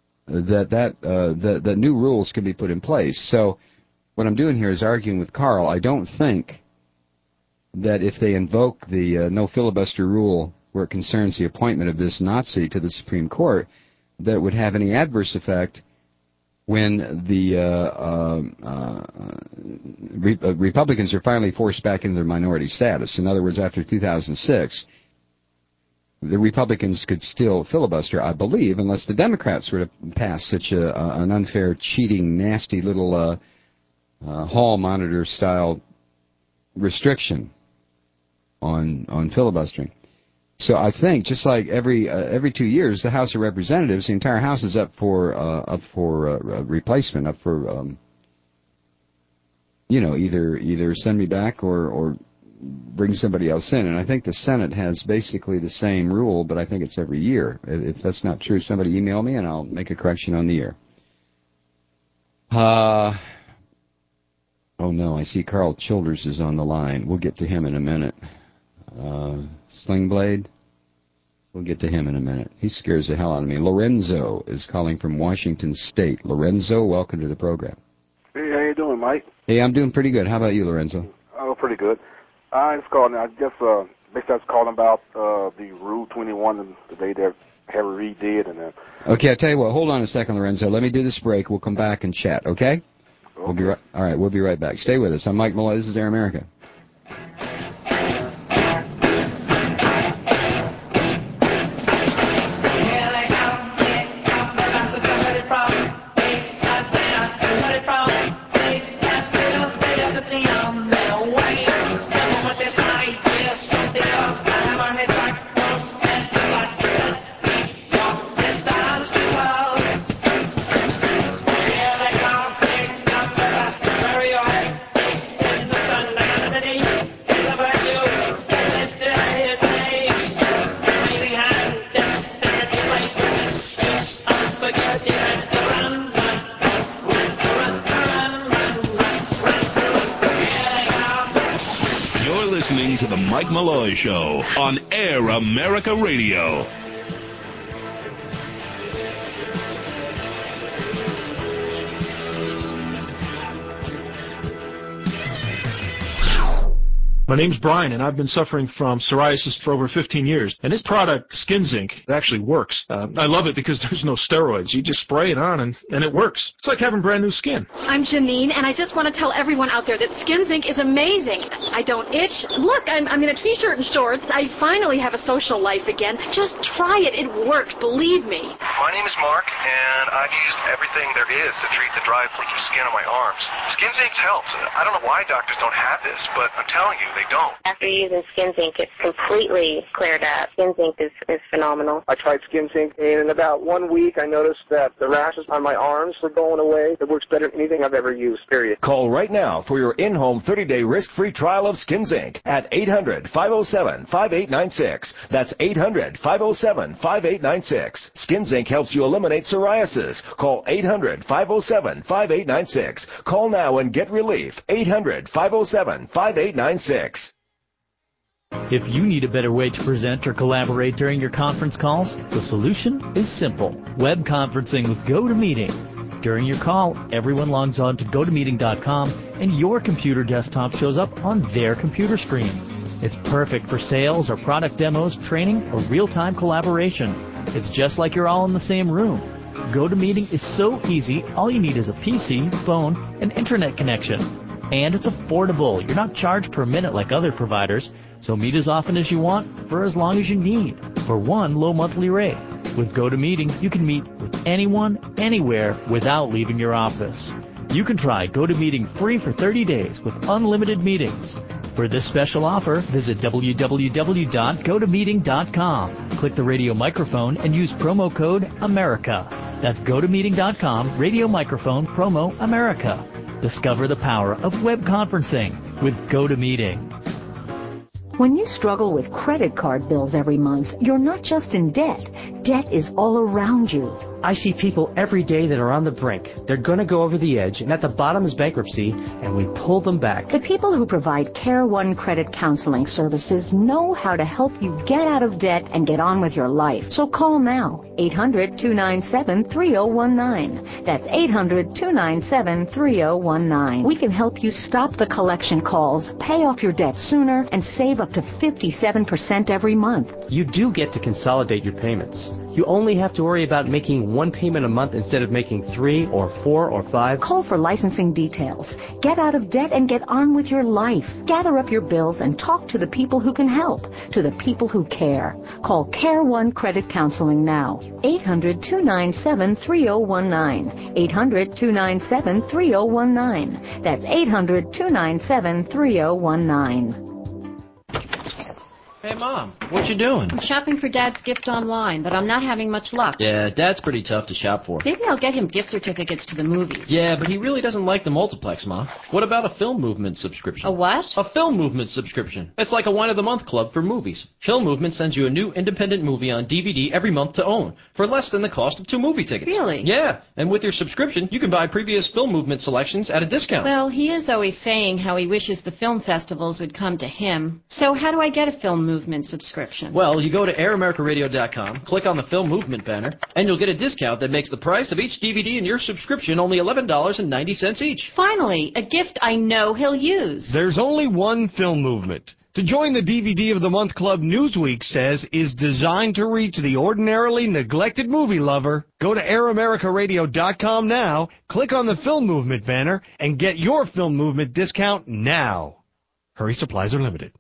that new rules can be put in place. So what I'm doing here is arguing with Carl. I don't think that if they invoke the no filibuster rule where it concerns the appointment of this Nazi to the Supreme Court, that it would have any adverse effect when the Republicans are finally forced back into their minority status. In other words, after 2006, the Republicans could still filibuster, I believe, unless the Democrats were to pass such an unfair, cheating, nasty little hall monitor-style restriction on filibustering. So I think, just like every 2 years, the House of Representatives, the entire House is up for replacement, up for either send me back or bring somebody else in. And I think the Senate has basically the same rule, but I think it's every year. If that's not true, somebody email me and I'll make a correction on the air. Oh no, I see Carl Childers is on the line. We'll get to him in a minute. Sling Blade? We'll get to him in a minute. He scares the hell out of me. Lorenzo is calling from Washington State. Lorenzo, welcome to the program. Hey, how you doing, Mike? Hey, I'm doing pretty good. How about you, Lorenzo? Oh, pretty good. I was calling. I guess basically I was calling about the Rule 21 and the day that Harry Reid did. And okay, I'll tell you what. Hold on a second, Lorenzo. Let me do this break. We'll come back and chat. Okay? We'll be right. All right, we'll be right back. Stay with us. I'm Mike Malloy. This is Air America. To the Mike Malloy Show on Air America Radio. My name's Brian, and I've been suffering from psoriasis for over 15 years. And this product, Skin Zinc, it actually works. I love it because there's no steroids. You just spray it on, and it works. It's like having brand new skin. I'm Janine, and I just want to tell everyone out there that Skin Zinc is amazing. I don't itch. Look, I'm in a T-shirt and shorts. I finally have a social life again. Just try it. It works. Believe me. My name is Mark, and I've used everything there is to treat the dry, flaky skin on my arms. Skin Zinc's helped. I don't know why doctors don't have this, but I'm telling you, they don't. After using Skin Zinc, it's completely cleared up. Skin Zinc is phenomenal. I tried Skin Zinc, and in about 1 week, I noticed that the rashes on my arms were going away. It works better than anything I've ever used, period. Call right now for your in-home 30-day risk-free trial of Skin Zinc at 800-507-5896. That's 800-507-5896. Skin Zinc helps you eliminate psoriasis. Call 800-507-5896. Call now and get relief. 800-507-5896. If you need a better way to present or collaborate during your conference calls, the solution is simple. Web conferencing with GoToMeeting. During your call, everyone logs on to GoToMeeting.com and your computer desktop shows up on their computer screen. It's perfect for sales or product demos, training, or real-time collaboration. It's just like you're all in the same room. GoToMeeting is so easy, all you need is a PC, phone, and internet connection. And it's affordable. You're not charged per minute like other providers, so meet as often as you want for as long as you need for one low monthly rate. With GoToMeeting, you can meet with anyone, anywhere, without leaving your office. You can try GoToMeeting free for 30 days with unlimited meetings. For this special offer, visit www.gotomeeting.com. Click the radio microphone and use promo code AMERICA. That's GoToMeeting.com, radio microphone, promo AMERICA. Discover the power of web conferencing with GoToMeeting. When you struggle with credit card bills every month, you're not just in debt. Debt is all around you. I see people every day that are on the brink. They're going to go over the edge, and at the bottom is bankruptcy, and we pull them back. The people who provide Care One Credit Counseling Services know how to help you get out of debt and get on with your life. So call now, 800-297-3019. That's 800-297-3019. We can help you stop the collection calls, pay off your debt sooner, and save up to 57% every month. You do get to consolidate your payments. You only have to worry about making one payment a month instead of making 3 or 4 or 5. Call for licensing details. Get out of debt and get on with your life. Gather up your bills and talk to the people who can help, to the people who care. Call Care One Credit Counseling now. 800-297-3019. 800-297-3019. That's 800-297-3019. Hey, Mom, what you doing? I'm shopping for Dad's gift online, but I'm not having much luck. Yeah, Dad's pretty tough to shop for. Maybe I'll get him gift certificates to the movies. Yeah, but he really doesn't like the multiplex, Mom. What about a Film Movement subscription? A what? A Film Movement subscription. It's like a one-of-the-month club for movies. Film Movement sends you a new independent movie on DVD every month to own, for less than the cost of 2 movie tickets. Really? Yeah, and with your subscription, you can buy previous Film Movement selections at a discount. Well, he is always saying how he wishes the film festivals would come to him. So how do I get a Film Movement subscription? Well, you go to AirAmericaRadio.com, click on the Film Movement banner, and you'll get a discount that makes the price of each DVD in your subscription only $11.90 each. Finally, a gift I know he'll use. There's only one Film Movement. To join the DVD of the Month Club, Newsweek says is designed to reach the ordinarily neglected movie lover. Go to AirAmericaRadio.com now, click on the Film Movement banner, and get your Film Movement discount now. Hurry, supplies are limited.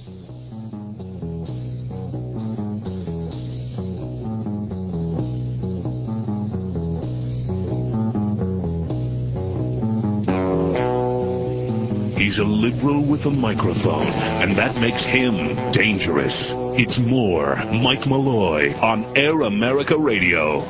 He's a liberal with a microphone, and that makes him dangerous. It's more Mike Malloy on Air America Radio.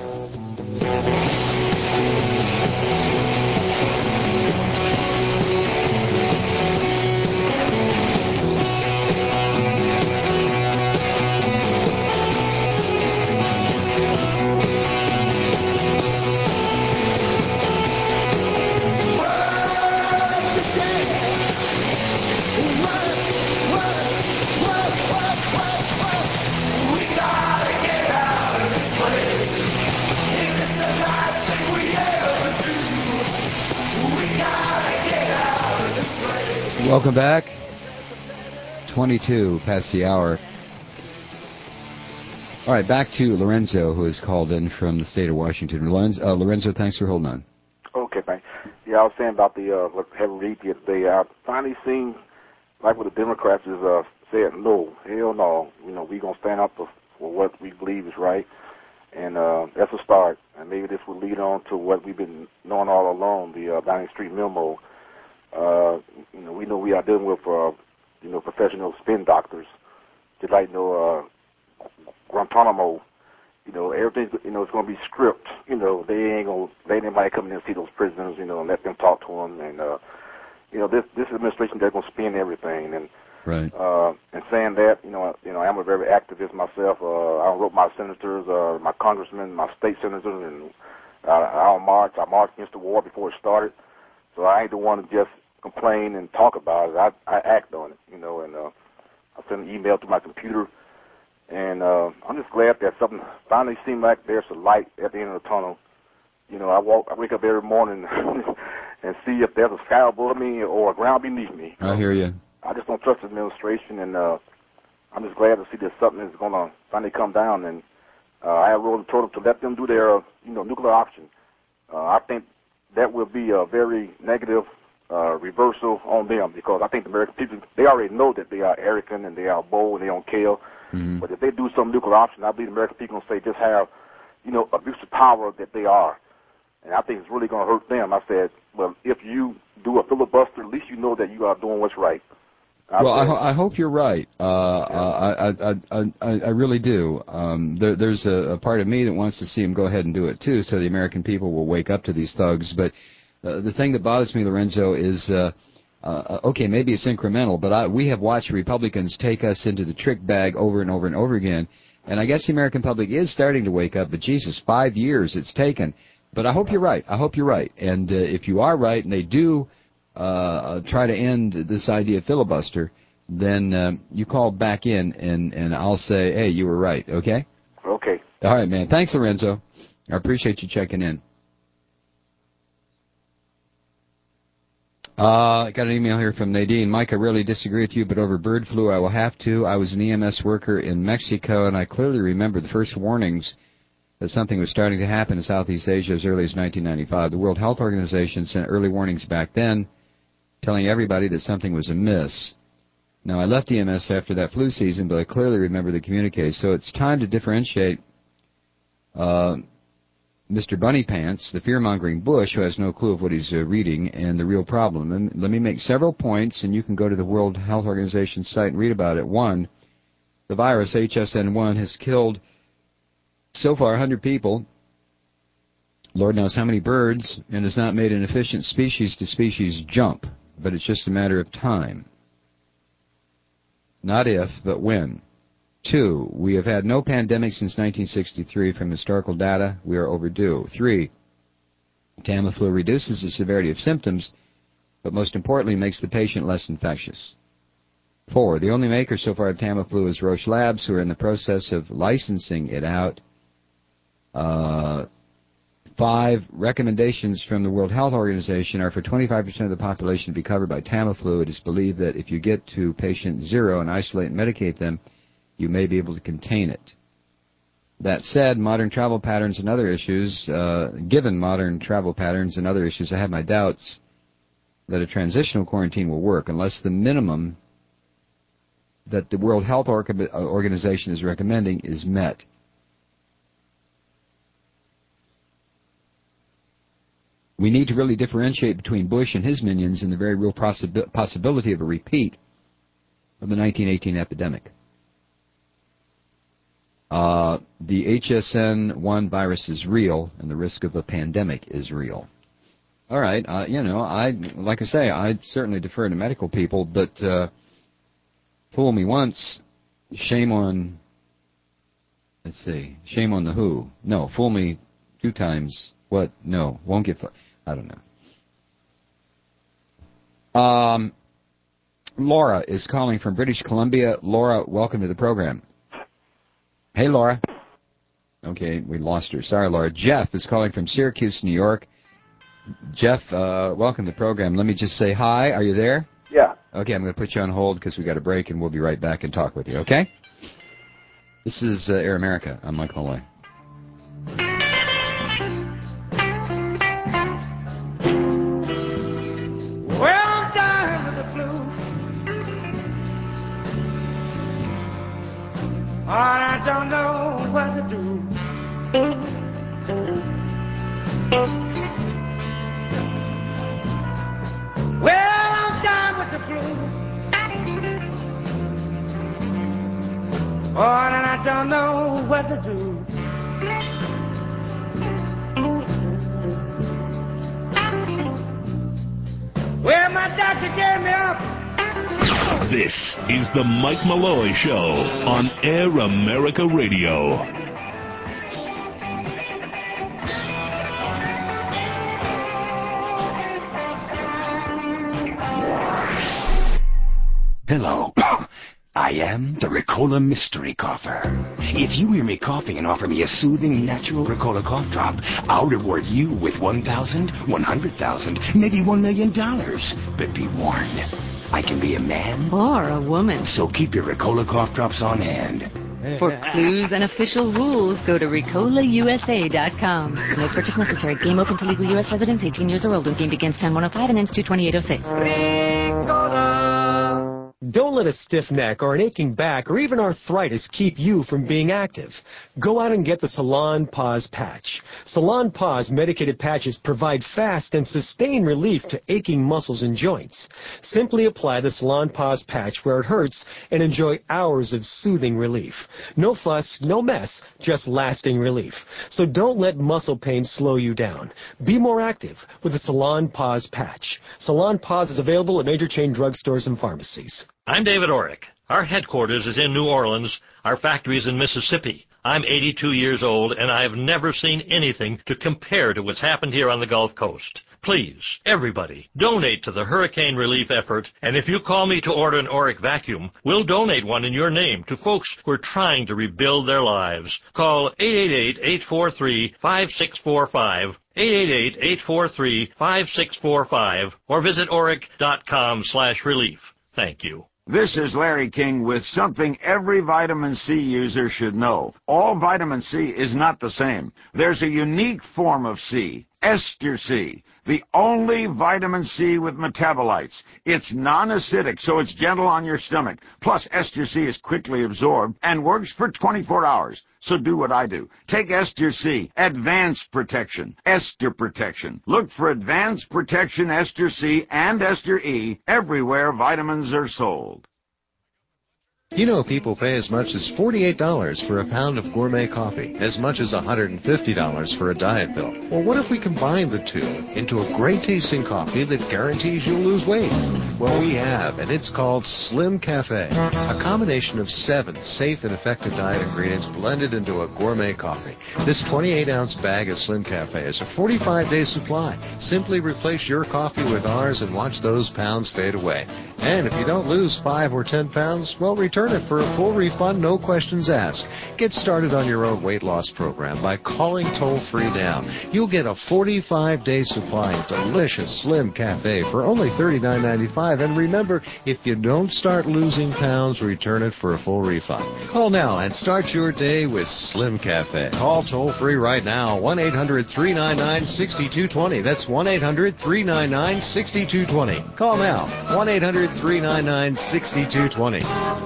Welcome back. 22 past the hour. All right, back to Lorenzo, who has called in from the state of Washington. Lorenzo, thanks for holding on. Okay, thanks. Yeah, I was saying about the heavy read the other day. I've finally seen, like what the Democrats is said, no, hell no. You know, we're going to stand up for what we believe is right. And that's a start. And maybe this will lead on to what we've been knowing all along, the Downing Street memo. You know, we know we are dealing with, you know, professional spin doctors, just like, you know, Guantanamo. You know, everything, you know, it's going to be script. You know, they ain't going to let anybody come in and see those prisoners, you know, and let them talk to them. And, you know, this administration, they're going to spin everything. And, right. And saying that, you know, I'm a very activist myself. I wrote my senators, my congressmen, my state senators, and I marched against the war before it started. So I ain't the one to just complain and talk about it. I act on it, you know, and I send an email to my computer. And I'm just glad that something finally seemed like there's a light at the end of the tunnel. You know, I wake up every morning and see if there's a sky above me or a ground beneath me. I hear you. I just don't trust the administration, and I'm just glad to see that something is going to finally come down. And I have told them to let them do their, you know, nuclear option. I think that will be a very negative reversal on them, because I think the American people, they already know that they are arrogant and they are bold and they don't care. Mm-hmm. But if they do some nuclear option, I believe the American people will say just have, you know, abusive power that they are. And I think it's really going to hurt them. I said, well, if you do a filibuster, at least you know that you are doing what's right. I hope you're right. I really do. There's a part of me that wants to see him go ahead and do it too, so the American people will wake up to these thugs. But the thing that bothers me, Lorenzo, is Okay, maybe it's incremental, but we have watched Republicans take us into the trick bag over and over and over again, and I guess the American public is starting to wake up, but Jesus, 5 years it's taken. But I hope you're right. I hope you're right. And if you are right and they do try to end this idea of filibuster, then you call back in and I'll say, hey, you were right, okay? Okay. All right, man. Thanks, Lorenzo. I appreciate you checking in. I got an email here from Nadine. Mike, I really disagree with you, but over bird flu I will have to. I was an EMS worker in Mexico, and I clearly remember the first warnings that something was starting to happen in Southeast Asia as early as 1995. The World Health Organization sent early warnings back then, telling everybody that something was amiss. Now, I left EMS after that flu season, but I clearly remember the communique. So it's time to differentiate Mr. Bunny Pants, the fear-mongering Bush, who has no clue of what he's reading, and the real problem. And let me make several points, and you can go to the World Health Organization site and read about it. One, the virus, HSN1, has killed so far 100 people, Lord knows how many birds, and has not made an efficient species-to-species jump, but it's just a matter of time. Not if, but when. 2, we have had no pandemic since 1963 from historical data. We are overdue. 3, Tamiflu reduces the severity of symptoms, but most importantly makes the patient less infectious. 4, the only maker so far of Tamiflu is Roche Labs, who are in the process of licensing it out. 5, recommendations from the World Health Organization are for 25% of the population to be covered by Tamiflu. It is believed that if you get to patient 0 and isolate and medicate them, you may be able to contain it. That said, modern travel patterns and other issues, given modern travel patterns and other issues, I have my doubts that a transitional quarantine will work unless the minimum that the World Health Organization is recommending is met. We need to really differentiate between Bush and his minions and the very real possibility of a repeat of the 1918 epidemic. The HSN1 virus is real, and the risk of a pandemic is real. All right, like I say, I certainly defer to medical people, but fool me once, shame on, shame on the who. No, fool me 2 times, what? No, won't get, I don't know. Laura is calling from British Columbia. Laura, welcome to the program. Hey, Laura. Okay, we lost her. Sorry, Laura. Jeff is calling from Syracuse, New York. Jeff, welcome to the program. Let me just say hi. Are you there? Yeah. Okay, I'm going to put you on hold because we got a break, and we'll be right back and talk with you, okay? This is Air America. I'm Mike Malloy. Well, I'm tired of the flu. And I don't know what to do. Well, I'm tired with the flu. Oh, and I don't know what to do. Well, my doctor gave me up. This is the Mike Malloy Show on Air America Radio. Hello. I am the Ricola Mystery Cougher. If you hear me coughing and offer me a soothing, natural Ricola cough drop, I'll reward you with $1,000, $100,000, maybe $1 million. But be warned, I can be a man or a woman. So keep your Ricola cough drops on hand. For clues and official rules, go to RicolaUSA.com. No purchase necessary. Game open to legal U.S. residents 18 years or older. Game begins 10/105 and ends 2/28/06. Don't let a stiff neck or an aching back or even arthritis keep you from being active. Go out and get the Salon Pause Patch. Salon Pause medicated patches provide fast and sustained relief to aching muscles and joints. Simply apply the Salon Pause Patch where it hurts and enjoy hours of soothing relief. No fuss, no mess, just lasting relief. So don't let muscle pain slow you down. Be more active with the Salon Pause Patch. Salon Pause is available at major chain drugstores and pharmacies. I'm David Orrick. Our headquarters is in New Orleans. Our factory is in Mississippi. I'm 82 years old, and I've never seen anything to compare to what's happened here on the Gulf Coast. Please, everybody, donate to the hurricane relief effort, and if you call me to order an Orrick vacuum, we'll donate one in your name to folks who are trying to rebuild their lives. Call 888-843-5645, 888-843-5645, or visit Orrick.com/relief. Thank you. This is Larry King with something every vitamin C user should know. All vitamin C is not the same. There's a unique form of C, Ester C, the only vitamin C with metabolites. It's non-acidic, so it's gentle on your stomach. Plus, Ester C is quickly absorbed and works for 24 hours. So do what I do. Take Ester C, Advanced Protection, Ester Protection. Look for Advanced Protection Ester C and Ester E everywhere vitamins are sold. You know, people pay as much as $48 for a pound of gourmet coffee, as much as $150 for a diet pill. Well, what if we combine the two into a great-tasting coffee that guarantees you'll lose weight? Well, we have, and it's called Slim Cafe, a combination of 7 safe and effective diet ingredients blended into a gourmet coffee. This 28-ounce bag of Slim Cafe is a 45-day supply. Simply replace your coffee with ours and watch those pounds fade away. And if you don't lose 5 or 10 pounds, well, return it for a full refund, no questions asked. Get started on your own weight loss program by calling toll-free now. You'll get a 45-day supply of delicious Slim Cafe for only $39.95. And remember, if you don't start losing pounds, return it for a full refund. Call now and start your day with Slim Cafe. Call toll-free right now, 1-800-399-6220. That's 1-800-399-6220. Call now, 1-800-399-6220.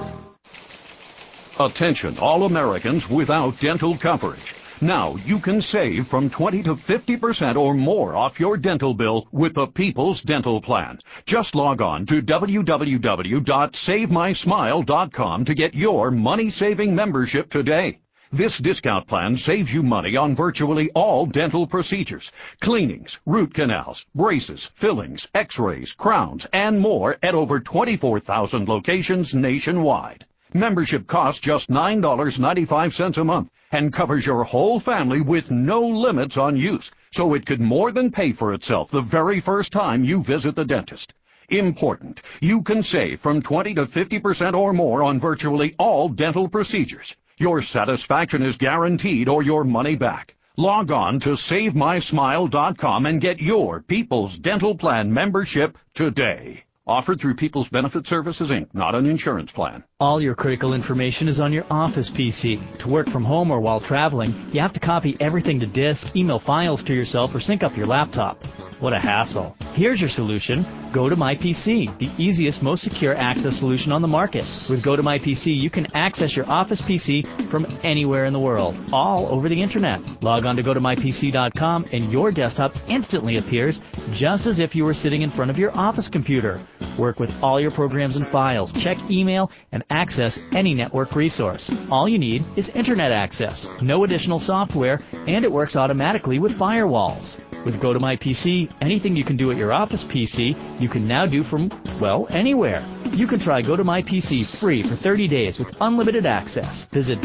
Attention, all Americans without dental coverage. Now you can save from 20 to 50% or more off your dental bill with the People's Dental Plan. Just log on to www.savemysmile.com to get your money-saving membership today. This discount plan saves you money on virtually all dental procedures, cleanings, root canals, braces, fillings, x-rays, crowns, and more at over 24,000 locations nationwide. Membership costs just $9.95 a month and covers your whole family with no limits on use, so it could more than pay for itself the very first time you visit the dentist. Important, you can save from 20 to 50% or more on virtually all dental procedures. Your satisfaction is guaranteed or your money back. Log on to SaveMySmile.com and get your People's Dental Plan membership today. Offered through People's Benefit Services, Inc., not an insurance plan. All your critical information is on your office PC. To work from home or while traveling, you have to copy everything to disk, email files to yourself, or sync up your laptop. What a hassle. Here's your solution. Go to MyPC, the easiest, most secure access solution on the market. With Go to MyPC, you can access your office PC from anywhere in the world, all over the internet. Log on to GoToMyPC.com and your desktop instantly appears just as if you were sitting in front of your office computer. Work with all your programs and files, check email, and access any network resource. All you need is internet access, no additional software, and it works automatically with firewalls. With Go to MyPC, anything you can do at your office PC, you can now do from, well, anywhere. You can try Go to MyPC free for 30 days with unlimited access. Visit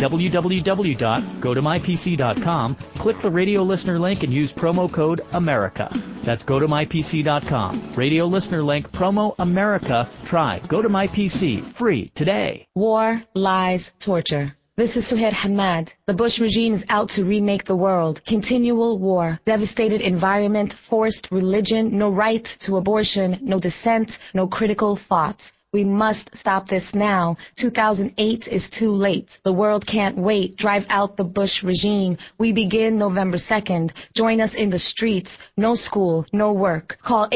www.gotomypc.com, click the radio listener link, and use promo code AMERICA. That's gotomypc.com. Radio listener link, promo AMERICA. Try Go to MyPC free today. War, lies, torture. This is Suhair Hamad. The Bush regime is out to remake the world. Continual war, devastated environment, forced religion, no right to abortion, no dissent, no critical thought. We must stop this now. 2008 is too late. The world can't wait. Drive out the Bush regime. We begin November 2nd. Join us in the streets. No school, no work. Call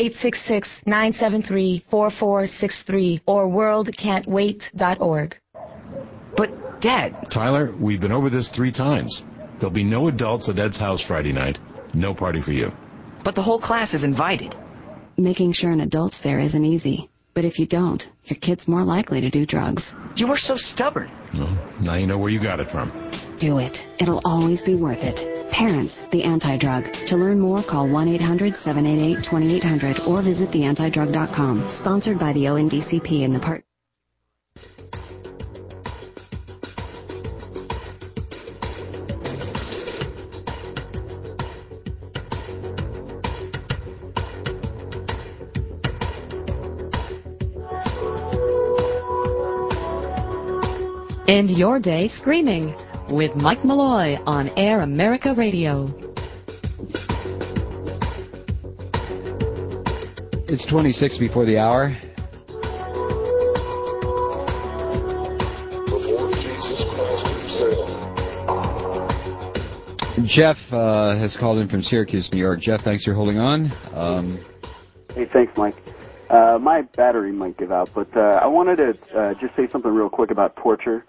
866-973-4463 or worldcan'twait.org. But, Dad... Tyler, we've been over this 3 times. There'll be no adults at Ed's house Friday night. No party for you. But the whole class is invited. Making sure an adult's there isn't easy. But if you don't, your kid's more likely to do drugs. You were so stubborn. Well, now you know where you got it from. Do it. It'll always be worth it. Parents, the Anti-Drug. To learn more, call 1-800-788-2800 or visit theantidrug.com. Sponsored by the ONDCP and the part... End your day screaming with Mike Malloy on Air America Radio. It's 26 before the hour. Jeff has called in from Syracuse, New York. Jeff, thanks for holding on. Hey, thanks, Mike. My battery might give out, but I wanted to just say something real quick about torture.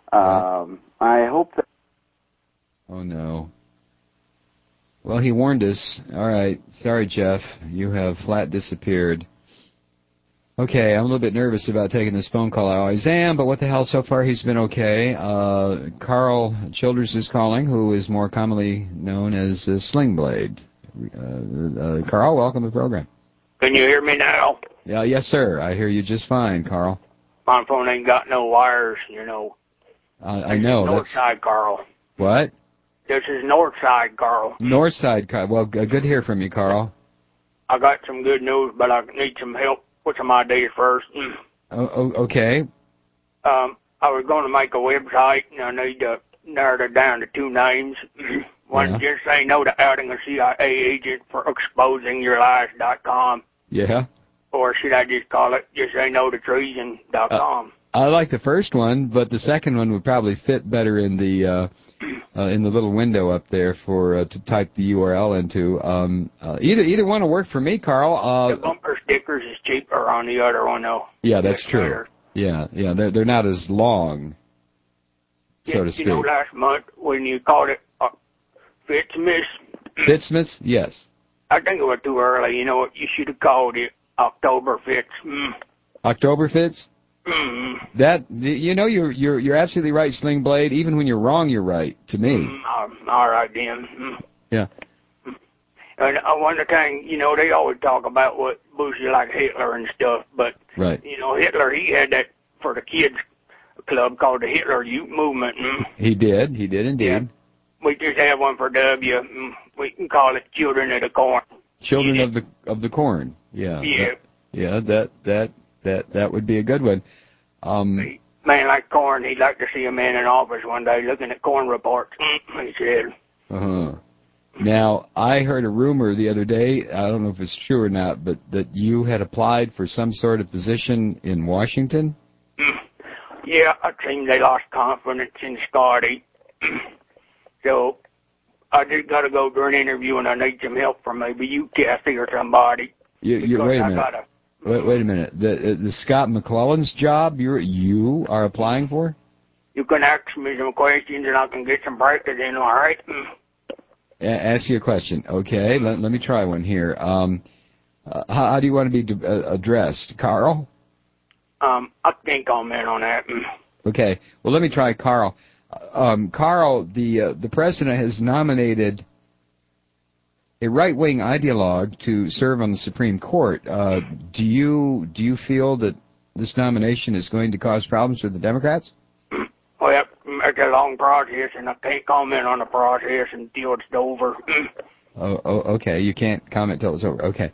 I hope that... Oh, no. Well, he warned us. All right. Sorry, Jeff. You have flat disappeared. Okay, I'm a little bit nervous about taking this phone call. I always am, but what the hell, so far he's been okay. Carl Childers is calling, who is more commonly known as Sling Blade. Carl, welcome to the program. Can you hear me now? Yeah, yes, sir. I hear you just fine, Carl. My phone ain't got no wires, you know. I know. North side, Carl. What? This is North side, Carl. North side, Carl. Well, good to hear from you, Carl. I got some good news, but I need some help with some ideas first. Okay. I was going to make a website, and I need to narrow it down to 2 names. One, just say no to outing a CIA agent for exposing your lies.com. Yeah. Or should I just call it just say no to treason.com? I like the first one, but the second one would probably fit better in the little window up there for to type the URL into. Either one will work for me, Carl. The bumper stickers is cheaper on the other one, though. Yeah, that's true. Yeah, they're not as long, so to speak. You know, last month when you called it Fitzmas. Fitzmas, yes. I think it was too early. You know what? You should have called it October Fitz. October Fitz? That you're absolutely right, Sling Blade. Even when you're wrong, you're right to me. All right then. Yeah. And one thing, you know, they always talk about what Bush is like Hitler and stuff, but right. You know, Hitler, he had that for the kids club called the Hitler Youth Movement. He did indeed. Yeah. We just have one for W. We can call it Children of the Corn. Children of the Corn. Yeah. Yeah. That would be a good one. Man like Corn, he'd like to see a man in office one day looking at Corn reports. He said. Now, I heard a rumor the other day, I don't know if it's true or not, but that you had applied for some sort of position in Washington? Yeah, it seems they lost confidence in Scotty. So, I just got to go do an interview and I need some help from maybe you, Kathy, or somebody. Wait a minute. Wait a minute. The Scott McClellan's job you are applying for? You can ask me some questions and I can get some practice in, all right? Ask you a question. Okay, let me try one here. How do you want to be addressed? Carl? I can't comment on that. Okay, well, let me try Carl. Carl, the president has nominated a right-wing ideologue to serve on the Supreme Court. Do you feel that this nomination is going to cause problems for the Democrats? Well, it's a long process, and I can't comment on the process until it's over. Okay. You can't comment until it's over. Okay.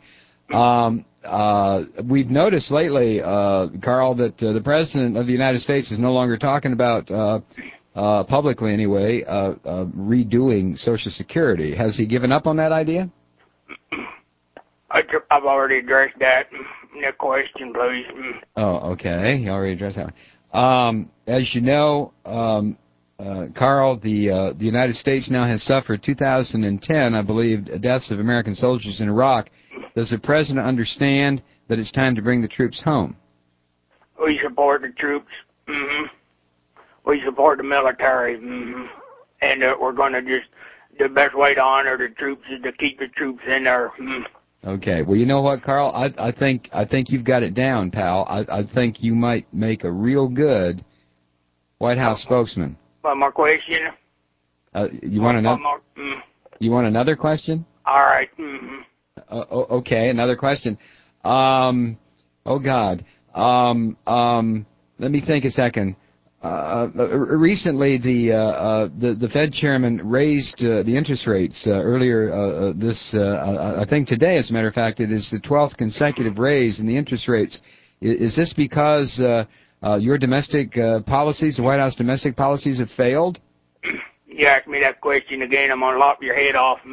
We've noticed lately, Carl, that the President of the United States is no longer talking about, publicly anyway, redoing Social Security. Has he given up on that idea? I've already addressed that. Next question, please. Oh, okay. You already addressed that one. As you know, Carl, the United States now has suffered 2010, I believe, deaths of American soldiers in Iraq. Does the President understand that it's time to bring the troops home? We support the troops. We support the military. And we're going to the best way to honor the troops is to keep the troops in there. Okay. Well, you know what, Carl? I think you've got it down, pal. I think you might make a real good White House spokesman. One more question. You want another? You want another question? All right. Okay, another question. Oh God. Let me think a second. Recently, the Fed chairman raised the interest rates earlier. I think today, as a matter of fact, it is the 12th consecutive raise in the interest rates. Is this because your domestic policies, the White House domestic policies, have failed? You ask me that question again, I'm gonna lop your head off.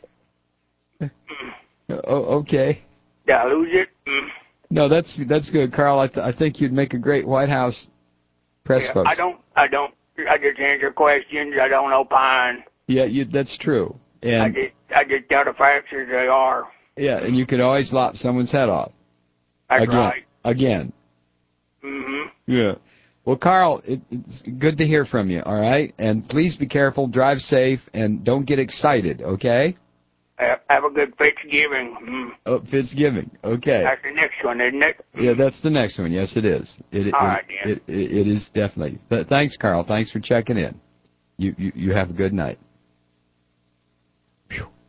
Okay. Did I lose it? No, that's good, Carl. I think you'd make a great White House press spokesman. I just answer questions. I don't opine. Yeah, that's true. And I just tell the facts as they are. Yeah, and you could always lop someone's head off. That's right. Again. Yeah. Well, Carl, it's good to hear from you, all right? And please be careful, drive safe, and don't get excited, okay? Have a good Fitzgiving. Oh, Fitzgiving, okay. That's the next one, isn't it? Yeah, that's the next one. Yes, it is. It is definitely. Thanks, Carl. Thanks for checking in. You have a good night. Whew.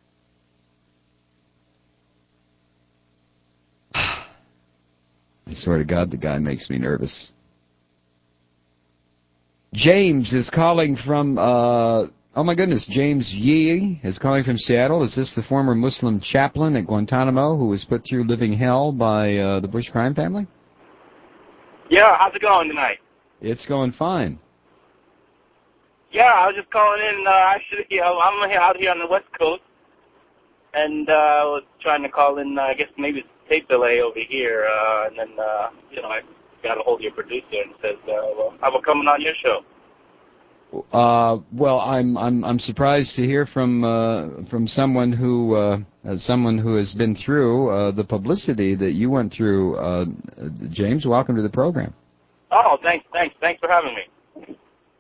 I swear to God, the guy makes me nervous. James is calling from, oh my goodness, James Yee is calling from Seattle. Is this the former Muslim chaplain at Guantanamo who was put through living hell by the Bush crime family? Yeah, how's it going tonight? It's going fine. Yeah, I was just calling in, actually, I'm out here on the West Coast, and I was trying to call in, I guess maybe it's a tape delay over here, and then, I got a hold of your producer and says, well, how about coming on your show? Well, I'm surprised to hear from someone who has been through the publicity that you went through. James, welcome to the program. Oh, thanks for having me.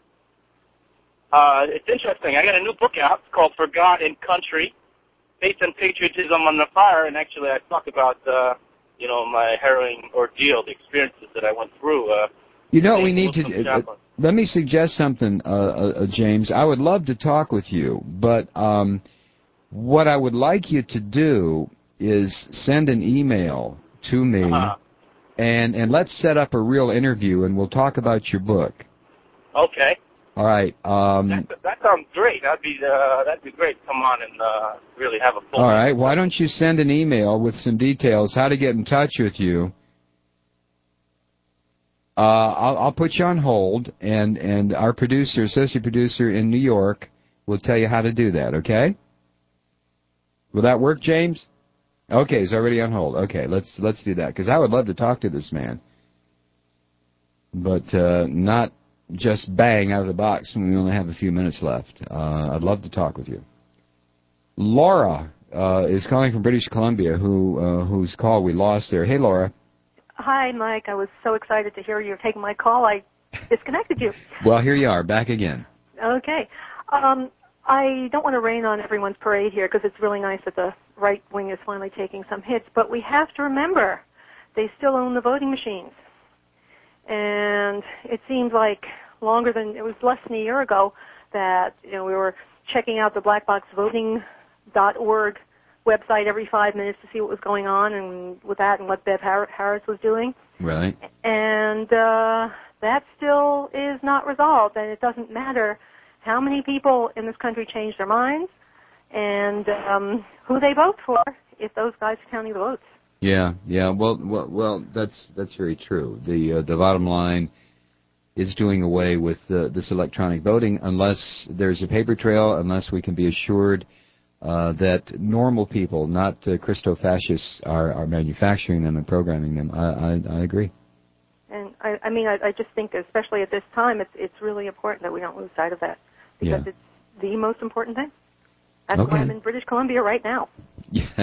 It's interesting. I got a new book out called For God and Country, based on patriotism under fire, and actually I talk about my harrowing ordeal, the experiences that I went through. We need to. Let me suggest something, James. I would love to talk with you, but what I would like you to do is send an email to me, and let's set up a real interview, and we'll talk about your book. Okay. All right. That sounds great. That'd be great. Come on and really have a full. All right. Why don't you send an email with some details, how to get in touch with you? I'll put you on hold, and our associate producer in New York, will tell you how to do that, okay? Will that work, James? Okay, he's already on hold. Okay, let's do that, because I would love to talk to this man. But not just bang out of the box when we only have a few minutes left. I'd love to talk with you. Laura is calling from British Columbia, whose call we lost there. Hey, Laura. Hi, Mike. I was so excited to hear you were taking my call, I disconnected you. Well, here you are, back again. Okay. I don't want to rain on everyone's parade here because it's really nice that the right wing is finally taking some hits, but we have to remember they still own the voting machines. And it seems like it was less than a year ago that we were checking out the blackboxvoting.org website every 5 minutes to see what was going on and with that and what Bev Harris was doing. Right. And that still is not resolved, and it doesn't matter how many people in this country change their minds and who they vote for if those guys are counting the votes. Yeah. Well, that's very true. The bottom line is doing away with this electronic voting unless there's a paper trail, unless we can be assured that normal people, not Christo-fascists, are manufacturing them and programming them. I agree. And I just think, especially at this time, it's really important that we don't lose sight of that, because it's the most important thing. That's why I'm in British Columbia right now. Yeah,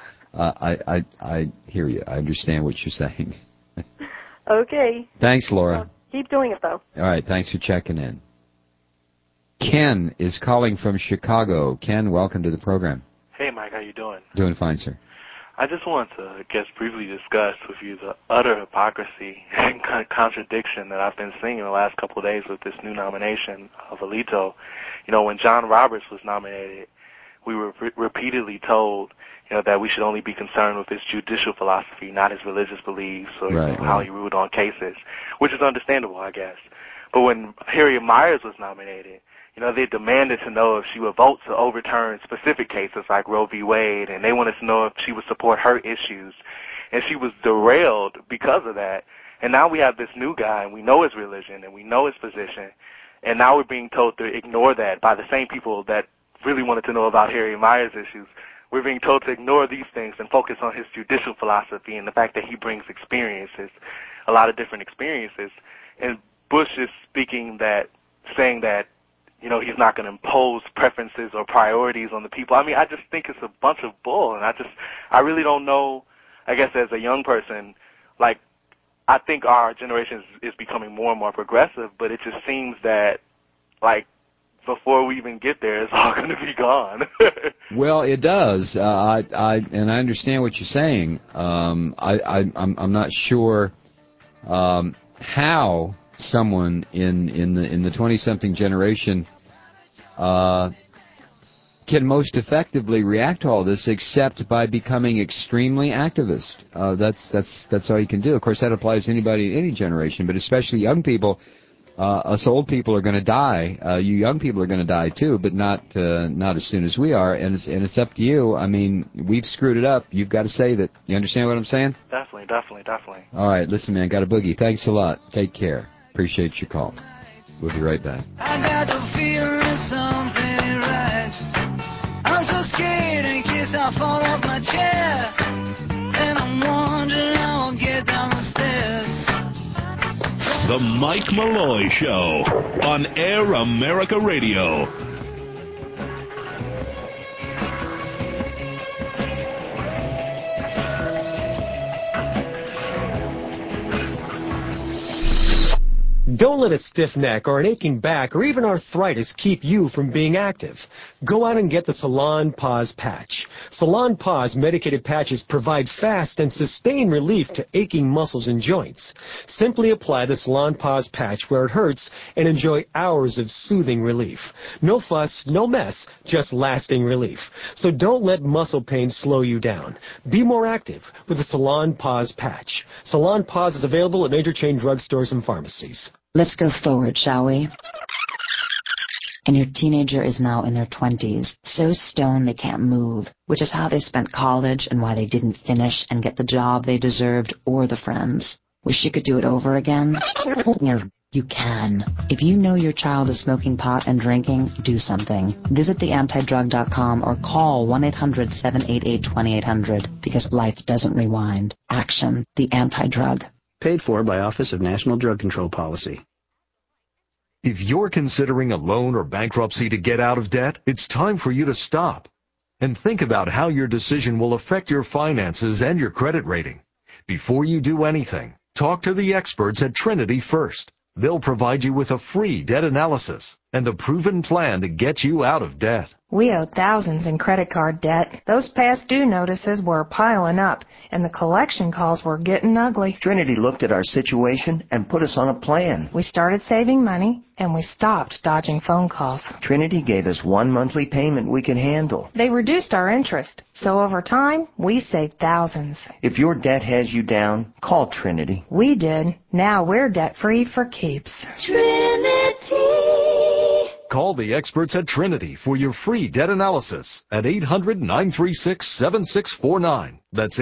I hear you. I understand what you're saying. Okay. Thanks, Laura. Keep doing it, though. All right, thanks for checking in. Ken is calling from Chicago. Ken, welcome to the program. Hey, Mike, how you doing? Doing fine, sir. I just want to, briefly discuss with you the utter hypocrisy and contradiction that I've been seeing in the last couple of days with this new nomination of Alito. You know, when John Roberts was nominated, we were repeatedly told, that we should only be concerned with his judicial philosophy, not his religious beliefs or how he ruled on cases, which is understandable, I guess. But when Harriet Miers was nominated, they demanded to know if she would vote to overturn specific cases like Roe v. Wade, and they wanted to know if she would support her issues. And she was derailed because of that. And now we have this new guy, and we know his religion, and we know his position, and now we're being told to ignore that by the same people that really wanted to know about Harriet Miers' issues. We're being told to ignore these things and focus on his judicial philosophy and the fact that he brings experiences, a lot of different experiences. And Bush is saying that, he's not going to impose preferences or priorities on the people. I mean, I just think it's a bunch of bull, and I really don't know, I guess as a young person, I think our generation is becoming more and more progressive, but it just seems that, before we even get there, it's all going to be gone. Well, it does. I understand what you're saying. I'm not sure how someone in the 20-something generation can most effectively react to all this, except by becoming extremely activist. That's all you can do. Of course, that applies to anybody in any generation, but especially young people. Us old people are going to die. You young people are going to die too, but not as soon as we are. And it's up to you. I mean, we've screwed it up. You've got to say that. You understand what I'm saying? Definitely. All right, listen, man. Got a boogie. Thanks a lot. Take care. Appreciate your call. We'll be right back. I got the feeling something ain't right. I'm so scared in case I fall off my chair, and I'm wondering how I'll get down the stairs. The Mike Malloy Show on Air America Radio. Don't let a stiff neck or an aching back or even arthritis keep you from being active. Go out and get the Salon Pause Patch. Salon Pause medicated patches provide fast and sustained relief to aching muscles and joints. Simply apply the Salon Pause Patch where it hurts and enjoy hours of soothing relief. No fuss, no mess, just lasting relief. So don't let muscle pain slow you down. Be more active with the Salon Pause Patch. Salon Pause is available at major chain drugstores and pharmacies. Let's go forward, shall we? And your teenager is now in their 20s, so stoned they can't move, which is how they spent college and why they didn't finish and get the job they deserved or the friends. Wish you could do it over again? You can. If you know your child is smoking pot and drinking, do something. Visit theantidrug.com or call 1-800-788-2800 because life doesn't rewind. Action. The Anti-Drug. Paid for by Office of National Drug Control Policy. If you're considering a loan or bankruptcy to get out of debt, it's time for you to stop and think about how your decision will affect your finances and your credit rating. Before you do anything, talk to the experts at Trinity first. They'll provide you with a free debt analysis and a proven plan to get you out of debt. We owe thousands in credit card debt. Those past due notices were piling up, and the collection calls were getting ugly. Trinity looked at our situation and put us on a plan. We started saving money, and we stopped dodging phone calls. Trinity gave us one monthly payment we could handle. They reduced our interest, so over time, we saved thousands. If your debt has you down, call Trinity. We did. Now we're debt-free for keeps. Trinity. Call the experts at Trinity for your free debt analysis at 800-936-7649. That's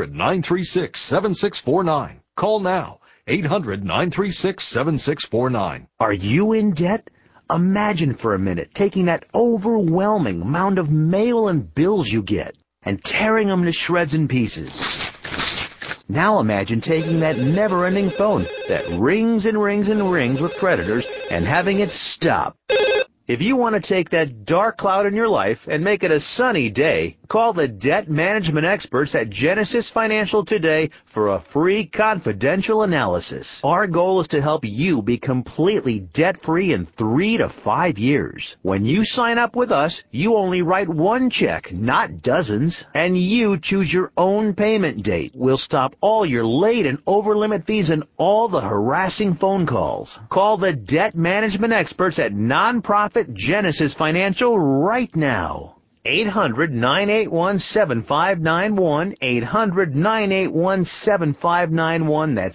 800-936-7649. Call now. 800-936-7649. Are you in debt? Imagine for a minute taking that overwhelming amount of mail and bills you get and tearing them to shreds and pieces. Now imagine taking that never-ending phone that rings and rings and rings with creditors and having it stop. If you want to take that dark cloud in your life and make it a sunny day, call the debt management experts at Genesis Financial today for a free confidential analysis. Our goal is to help you be completely debt-free in 3 to 5 years. When you sign up with us, you only write one check, not dozens, and you choose your own payment date. We'll stop all your late and over-limit fees and all the harassing phone calls. Call the debt management experts at Nonprofit Genesis Financial right now. 800-981-7591, 800-981-7591. That's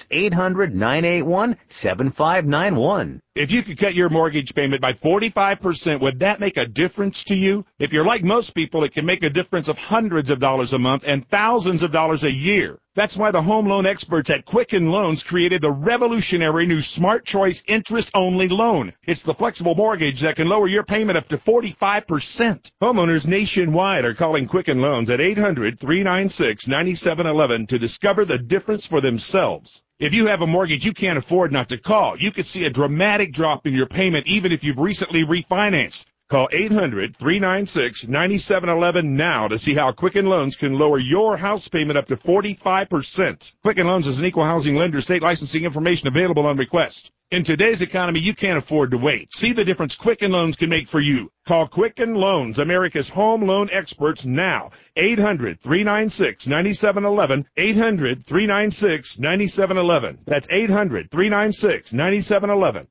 800-981-7591. If you could cut your mortgage payment by 45%, would that make a difference to you? If you're like most people, it can make a difference of hundreds of dollars a month and thousands of dollars a year. That's why the home loan experts at Quicken Loans created the revolutionary new Smart Choice interest-only loan. It's the flexible mortgage that can lower your payment up to 45%. Homeowners nationwide are calling Quicken Loans at 800-396-9711 to discover the difference for themselves. If you have a mortgage you can't afford not to call, you could see a dramatic drop in your payment even if you've recently refinanced. Call 800-396-9711 now to see how Quicken Loans can lower your house payment up to 45%. Quicken Loans is an equal housing lender. State licensing information available on request. In today's economy, you can't afford to wait. See the difference Quicken Loans can make for you. Call Quicken Loans, America's home loan experts, now. 800-396-9711. 800-396-9711. That's 800-396-9711.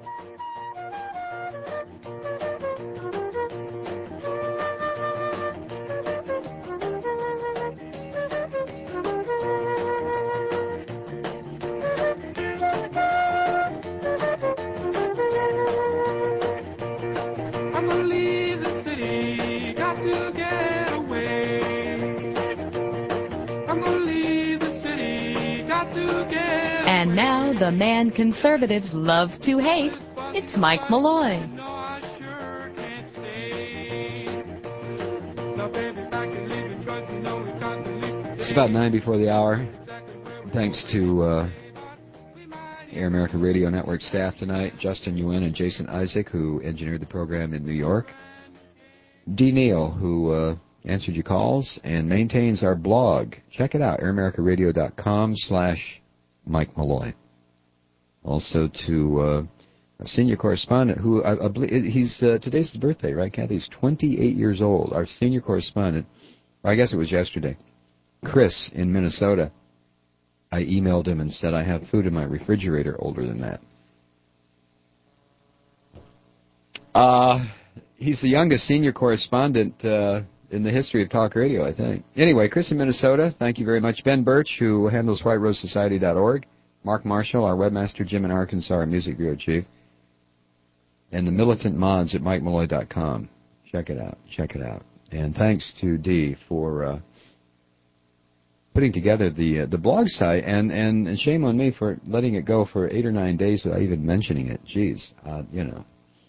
And now, the man conservatives love to hate, it's Mike Malloy. It's about 9 before the hour. Thanks to Air America Radio Network staff tonight, Justin Yuen and Jason Isaac, who engineered the program in New York. Dee Neal, who answered your calls and maintains our blog. Check it out, airamericaradio.com/Mike Malloy. Also to our senior correspondent, who I believe he's today's his birthday, right, Kathy? He's 28 years old. Our senior correspondent, or I guess it was yesterday, Chris in Minnesota. I emailed him and said I have food in my refrigerator older than that. He's the youngest senior correspondent in the history of talk radio, I think. Anyway, Chris in Minnesota, thank you very much. Ben Birch, who handles WhiteRoseSociety.org. Mark Marshall, our webmaster. Jim in Arkansas, our music bureau chief. And the militant mods at MikeMalloy.com. Check it out. Check it out. And thanks to Dee for putting together the blog site. And shame on me for letting it go for 8 or 9 days without even mentioning it. Jeez, you know.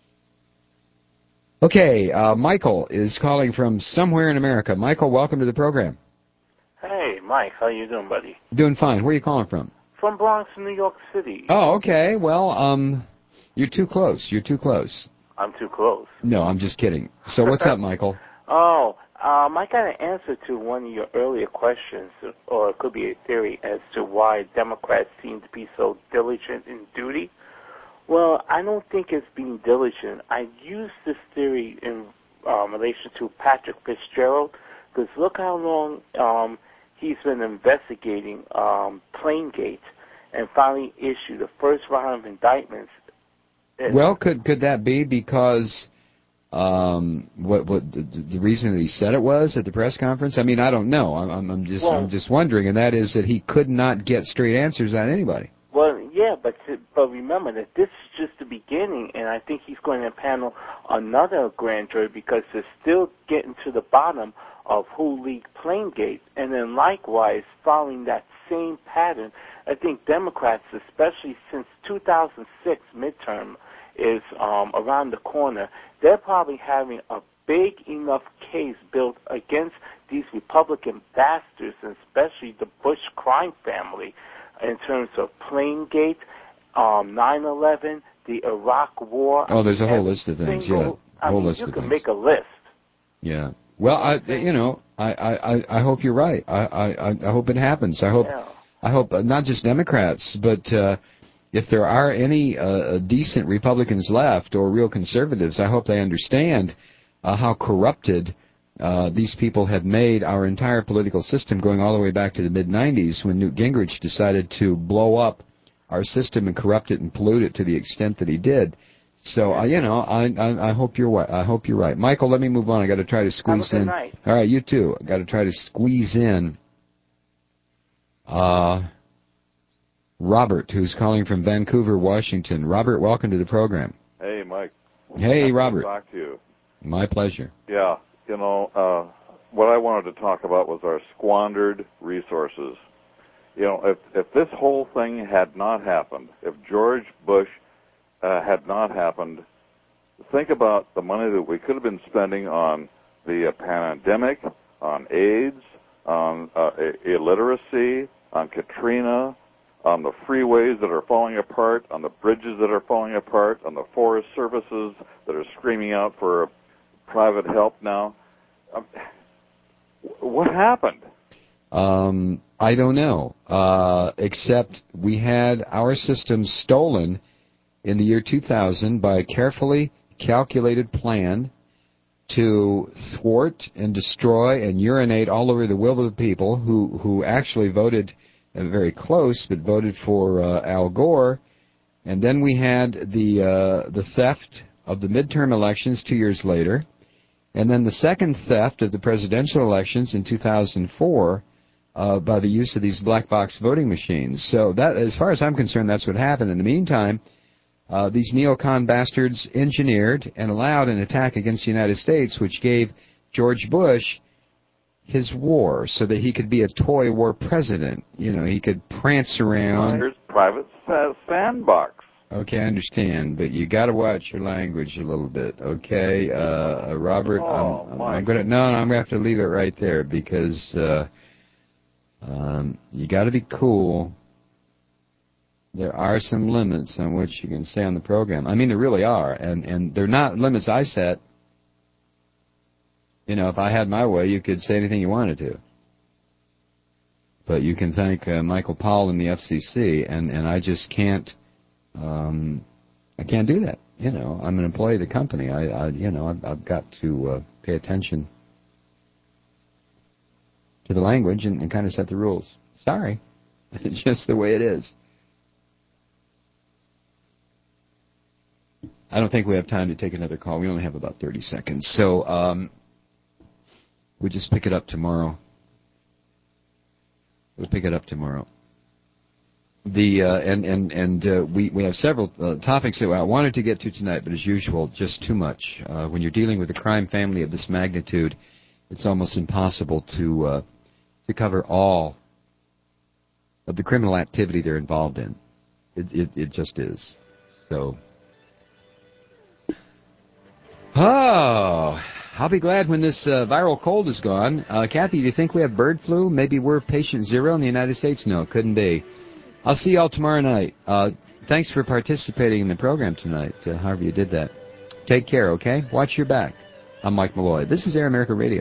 Okay, Michael is calling from somewhere in America. Michael, welcome to the program. Hey, Mike, how you doing, buddy? Doing fine. Where are you calling from? From Bronx, New York City. Oh, okay. Well, you're too close. You're too close. I'm too close. No, I'm just kidding. So what's up, Michael? I got an answer to one of your earlier questions, or it could be a theory as to why Democrats seem to be so diligent in duty. Well, I don't think it's being diligent. I use this theory in relation to Patrick Fitzgerald, because look how long he's been investigating Planegate and finally issued the first round of indictments. Well, could that be because what the reason that he said it was at the press conference? I mean, I don't know. I'm just wondering, and that is that he could not get straight answers on anybody. Well, yeah, but remember that this is just the beginning, and I think he's going to panel another grand jury because they're still getting to the bottom of who leaked Planegate. And then likewise, following that same pattern, I think Democrats, especially since 2006 midterm, is around the corner, they're probably having a big enough case built against these Republican bastards, and especially the Bush crime family, in terms of Planegate, 9/11, the Iraq War. Oh, there's a whole list of things. Yeah, I mean, list you of can things. make a list. Yeah. Well, I hope you're right. I hope it happens. I hope not just Democrats, but if there are any decent Republicans left or real conservatives, I hope they understand how corrupted these people have made our entire political system, going all the way back to the mid-'90s when Newt Gingrich decided to blow up our system and corrupt it and pollute it to the extent that he did. So, I hope you're right. I hope you're right. Michael, let me move on. I got to try to squeeze in. Have a good night. All right, you too. I got to try to squeeze in Robert, who's calling from Vancouver, Washington. Robert, welcome to the program. Hey, Mike. Hey, Robert. Nice to talk to you. My pleasure. Yeah, what I wanted to talk about was our squandered resources. If this whole thing had not happened, if George Bush had not happened, think about the money that we could have been spending on the pandemic, on AIDS, on illiteracy, on Katrina, on the freeways that are falling apart, on the bridges that are falling apart, on the forest services that are screaming out for private help now. What happened? I don't know, except we had our system stolen in the year 2000 by a carefully calculated plan to thwart and destroy and urinate all over the will of the people who actually voted very close, but voted for Al Gore. And then we had the theft of the midterm elections 2 years later, and then the second theft of the presidential elections in 2004 by the use of these black box voting machines. So that, as far as I'm concerned, that's what happened. In the meantime, these neocon bastards engineered and allowed an attack against the United States, which gave George Bush his war so that he could be a toy war president. He could prance around. Here's private sandbox. Okay, I understand, but you got to watch your language a little bit, okay, Robert? I'm gonna have to leave it right there because you got to be cool. There are some limits on what you can say on the program. I mean, there really are, and they're not limits I set. If I had my way, you could say anything you wanted to. But you can thank Michael Powell and the FCC, and I just can't. I can't do that. I'm an employee of the company. I've got to pay attention to the language and kind of set the rules. Sorry, it's just the way it is. I don't think we have time to take another call. We only have about 30 seconds. So we'll just pick it up tomorrow. We'll pick it up tomorrow. We have several topics that I wanted to get to tonight, but as usual, just too much. When you're dealing with a crime family of this magnitude, it's almost impossible to cover all of the criminal activity they're involved in. It just is. So, I'll be glad when this viral cold is gone. Kathy, do you think we have bird flu? Maybe we're patient zero in the United States? No, couldn't be. I'll see y'all tomorrow night. Thanks for participating in the program tonight, however you did that. Take care, okay? Watch your back. I'm Mike Malloy. This is Air America Radio.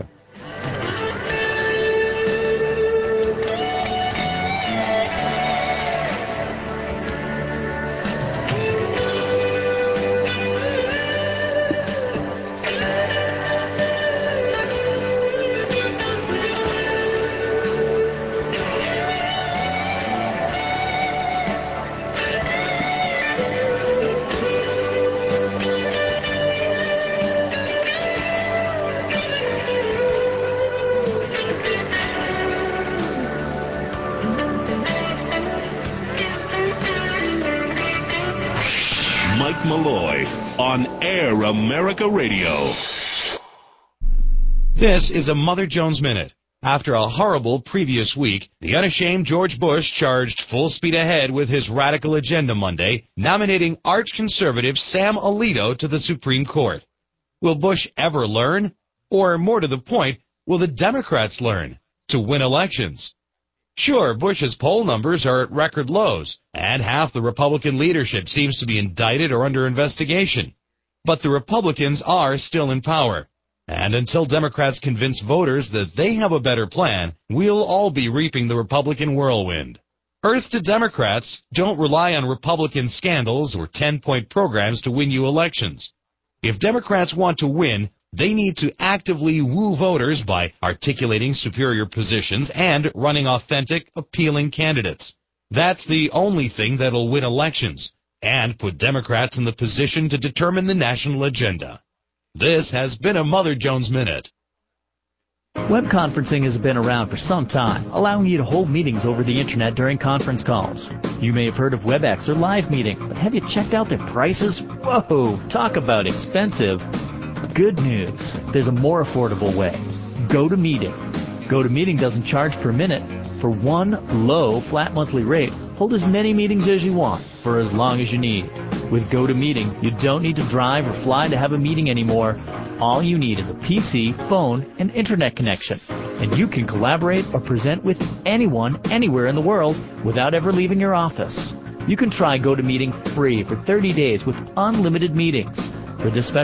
Mike Malloy on Air America Radio. This is a Mother Jones Minute. After a horrible previous week, the unashamed George Bush charged full speed ahead with his radical agenda Monday, nominating arch-conservative Sam Alito to the Supreme Court. Will Bush ever learn? Or, more to the point, will the Democrats learn to win elections? Sure, Bush's poll numbers are at record lows, and half the Republican leadership seems to be indicted or under investigation. But the Republicans are still in power. And until Democrats convince voters that they have a better plan, we'll all be reaping the Republican whirlwind. Earth to Democrats, don't rely on Republican scandals or 10-point programs to win you elections. If Democrats want to win, they need to actively woo voters by articulating superior positions and running authentic, appealing candidates. That's the only thing that'll win elections and put Democrats in the position to determine the national agenda. This has been a Mother Jones Minute. Web conferencing has been around for some time, allowing you to hold meetings over the internet during conference calls. You may have heard of WebEx or Live Meeting, but have you checked out their prices? Whoa, talk about expensive. Good news, there's a more affordable way. GoToMeeting. GoToMeeting doesn't charge per minute. For one low, flat monthly rate, hold as many meetings as you want for as long as you need. With GoToMeeting, you don't need to drive or fly to have a meeting anymore. All you need is a PC, phone, and internet connection. And you can collaborate or present with anyone, anywhere in the world without ever leaving your office. You can try GoToMeeting free for 30 days with unlimited meetings. For this special